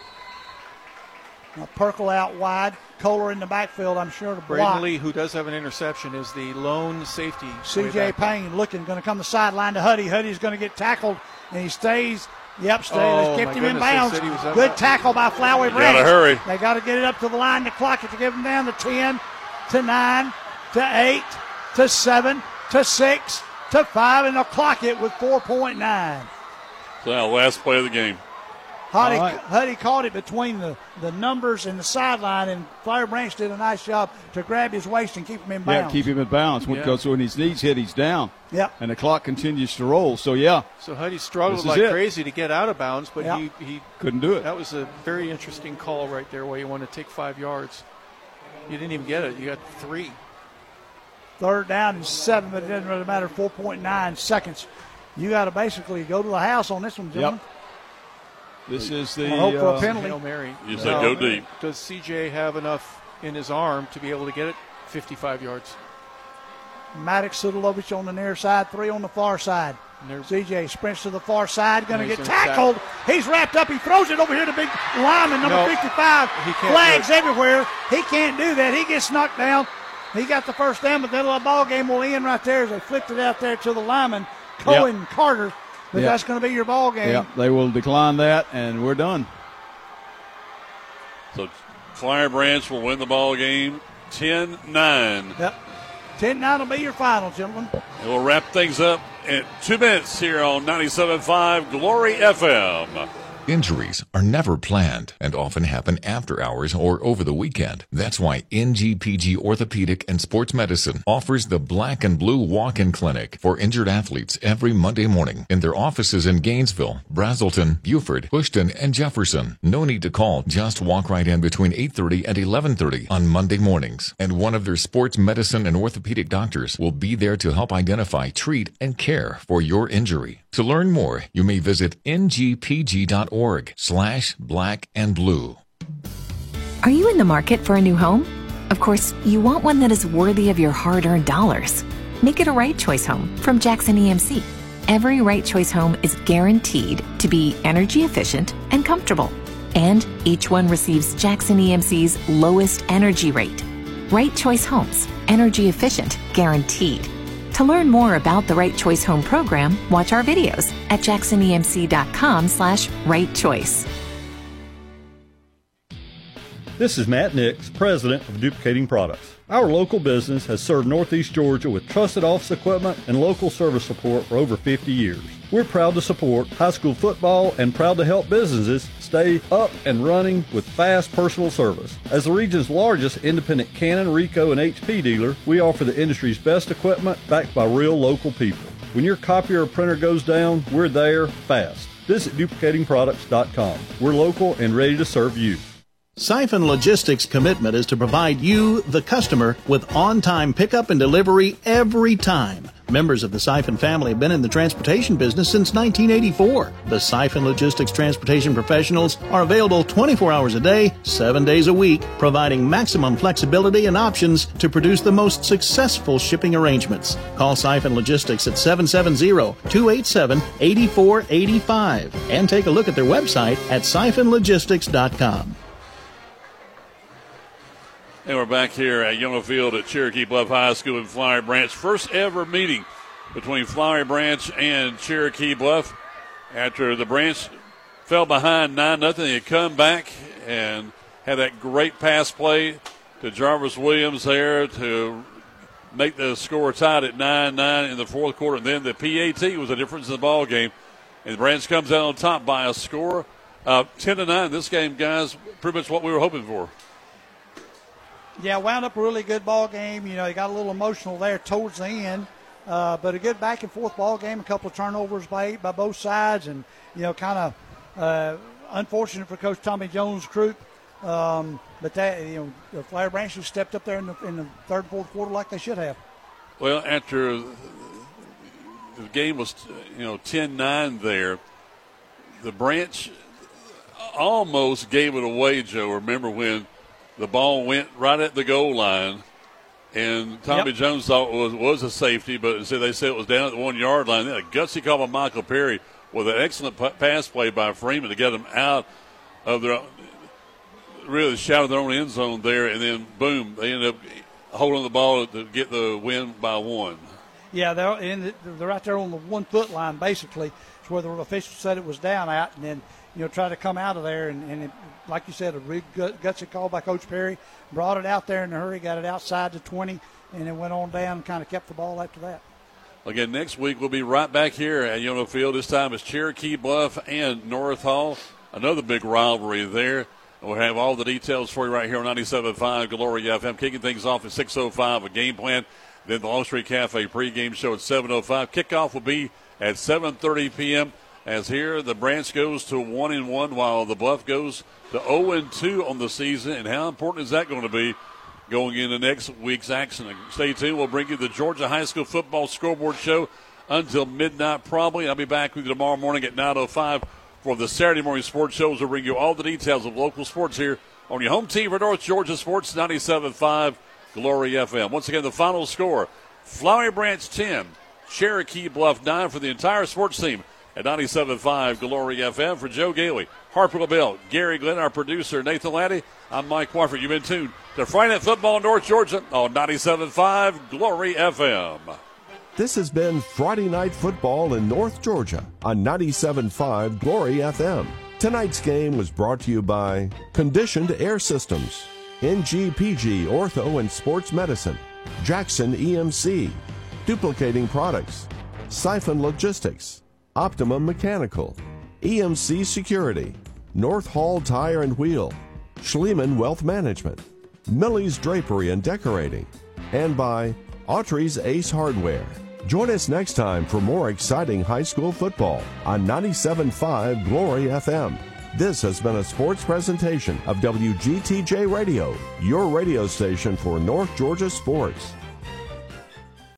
now Perkle out wide. Kohler in the backfield, I'm sure, to block. Braden Lee, who does have an interception, is the lone safety. C.J. Payne looking, going to come the sideline to Huddy. Huddy's going to get tackled, and he stays. Yep, Oh, kept him my in goodness, bounds. they said he was Good tackle by Flowey Branch. Got to hurry. They got to get it up to the line to clock it to give him down to 10, to 9, to 8, to 7, to 6, to 5, and they'll clock it with 4.9. So now, last play of the game. Huddy caught it between the numbers and the sideline, and Flowery Branch did a nice job to grab his waist and keep him in bounds. Yeah, keep him in bounds. Because when his knees hit, he's down. Yep. And the clock continues to roll. So, yeah. So Huddy struggled like crazy to get out of bounds, but he couldn't do it. That was a very interesting call right there where you want to take 5 yards. You didn't even get it. You got 3. Third down and 7, but it doesn't really matter. 4.9 seconds. You got to basically go to the house on this one, gentlemen. Yep. This is the hope for a penalty. Hail Mary. You said go deep. Does CJ have enough in his arm to be able to get it 55 yards? Maddox Sudelovich on the near side, 3 on the far side. CJ sprints to the far side, going to get tackled. He's wrapped up. He throws it over here to big lineman, number 55. Flags everywhere. He can't do that. He gets knocked down. He got the first down, but then the ball game will end right there as they flipped it out there to the lineman, Cohen Carter. But that's going to be your ball game. Yeah, they will decline that, and we're done. So Flowery Branch will win the ball game 10-9. Yep. 10-9 will be your final, gentlemen. And we'll wrap things up in 2 minutes here on 97.5 Glory FM. Injuries are never planned and often happen after hours or over the weekend. That's why NGPG Orthopedic and Sports Medicine offers the Black and Blue Walk-In Clinic for injured athletes every Monday morning in their offices in Gainesville, Brazelton, Beaufort, Houston, and Jefferson. No need to call. Just walk right in between 8:30 and 11:30 on Monday mornings. And one of their sports medicine and orthopedic doctors will be there to help identify, treat, and care for your injury. To learn more, you may visit ngpg.org/blackandblue. Are you in the market for a new home? Of course, you want one that is worthy of your hard-earned dollars. Make it a Right Choice home from Jackson EMC. Every Right Choice home is guaranteed to be energy efficient and comfortable. And each one receives Jackson EMC's lowest energy rate. Right Choice homes, energy efficient, guaranteed. To learn more about the Right Choice Home program, watch our videos at jacksonemc.com/rightchoice. This is Matt Nix, president of Duplicating Products. Our local business has served Northeast Georgia with trusted office equipment and local service support for over 50 years. We're proud to support high school football and proud to help businesses stay up and running with fast personal service. As the region's largest independent Canon, Ricoh, and HP dealer, we offer the industry's best equipment backed by real local people. When your copier or printer goes down, we're there fast. Visit duplicatingproducts.com. We're local and ready to serve you. Siphon Logistics' commitment is to provide you, the customer, with on-time pickup and delivery every time. Members of the Siphon family have been in the transportation business since 1984. The Siphon Logistics transportation professionals are available 24 hours a day, 7 days a week, providing maximum flexibility and options to produce the most successful shipping arrangements. Call Siphon Logistics at 770-287-8485 and take a look at their website at siphonlogistics.com. And we're back here at Yellow Field at Cherokee Bluff High School in Flowery Branch. First ever meeting between Flowery Branch and Cherokee Bluff. After the Branch fell behind 9-0, they had come back and had that great pass play to Jarvis Williams there to make the score tied at 9-9 in the fourth quarter. And then the PAT was the difference in the ball game. And the Branch comes out on top by a score of 10-9. This game, guys, pretty much what we were hoping for. Yeah, wound up a really good ball game. You know, he got a little emotional there towards the end. But a good back-and-forth ball game, a couple of turnovers by both sides, and, kind of unfortunate for Coach Tommy Jones' group. But that, Flowery Branch has stepped up there in the third and fourth quarter like they should have. Well, after the game was, 10-9 there, the Branch almost gave it away, Joe. Remember when the ball went right at the goal line, and Tommy Jones thought it was a safety, but they said it was down at the 1 yard line. Then a gutsy call by Michael Perry with an excellent pass play by Freeman to get them out of their really shot of their own end zone there, and then boom, they ended up holding the ball to get the win by 1. Yeah, they're right there on the 1 foot line basically. It's where the official said it was down at, and then try to come out of there, and it, like you said, a big gutsy call by Coach Perry. Brought it out there in a hurry, got it outside the 20, and then went on down and kind of kept the ball after that. Again, next week we'll be right back here at Yono Field. This time it's Cherokee Bluff and North Hall. Another big rivalry there. We'll have all the details for you right here on 97.5 Glory FM. Kicking things off at 6:05, a game plan. Then the Long Street Cafe pregame show at 7:05. Kickoff will be at 7:30 p.m. As here the Branch goes to 1-1 while the Bluff goes to 0-2 on the season. And how important is that going to be going into next week's action? Stay tuned. We'll bring you the Georgia High School Football Scoreboard Show until midnight probably. I'll be back with you tomorrow morning at 9:05 for the Saturday morning sports shows. We'll bring you all the details of local sports here on your home team for North Georgia Sports 97.5 Glory FM. Once again, the final score, Flowery Branch 10, Cherokee Bluff 9 for the entire sports team at 97.5 Glory FM. For Joe Gailey, Harper LaBelle, Gary Glenn, our producer, Nathan Laddie, I'm Mike Warford. You've been tuned to Friday Night Football in North Georgia on 97.5 Glory FM. This has been Friday Night Football in North Georgia on 97.5 Glory FM. Tonight's game was brought to you by Conditioned Air Systems, NGPG Ortho and Sports Medicine, Jackson EMC, Duplicating Products, Siphon Logistics, Optimum Mechanical, EMC Security, North Hall Tire and Wheel, Schliemann Wealth Management, Millie's Drapery and Decorating, and by Autry's Ace Hardware. Join us next time for more exciting high school football on 97.5 Glory FM. This has been a sports presentation of WGTJ Radio, your radio station for North Georgia sports.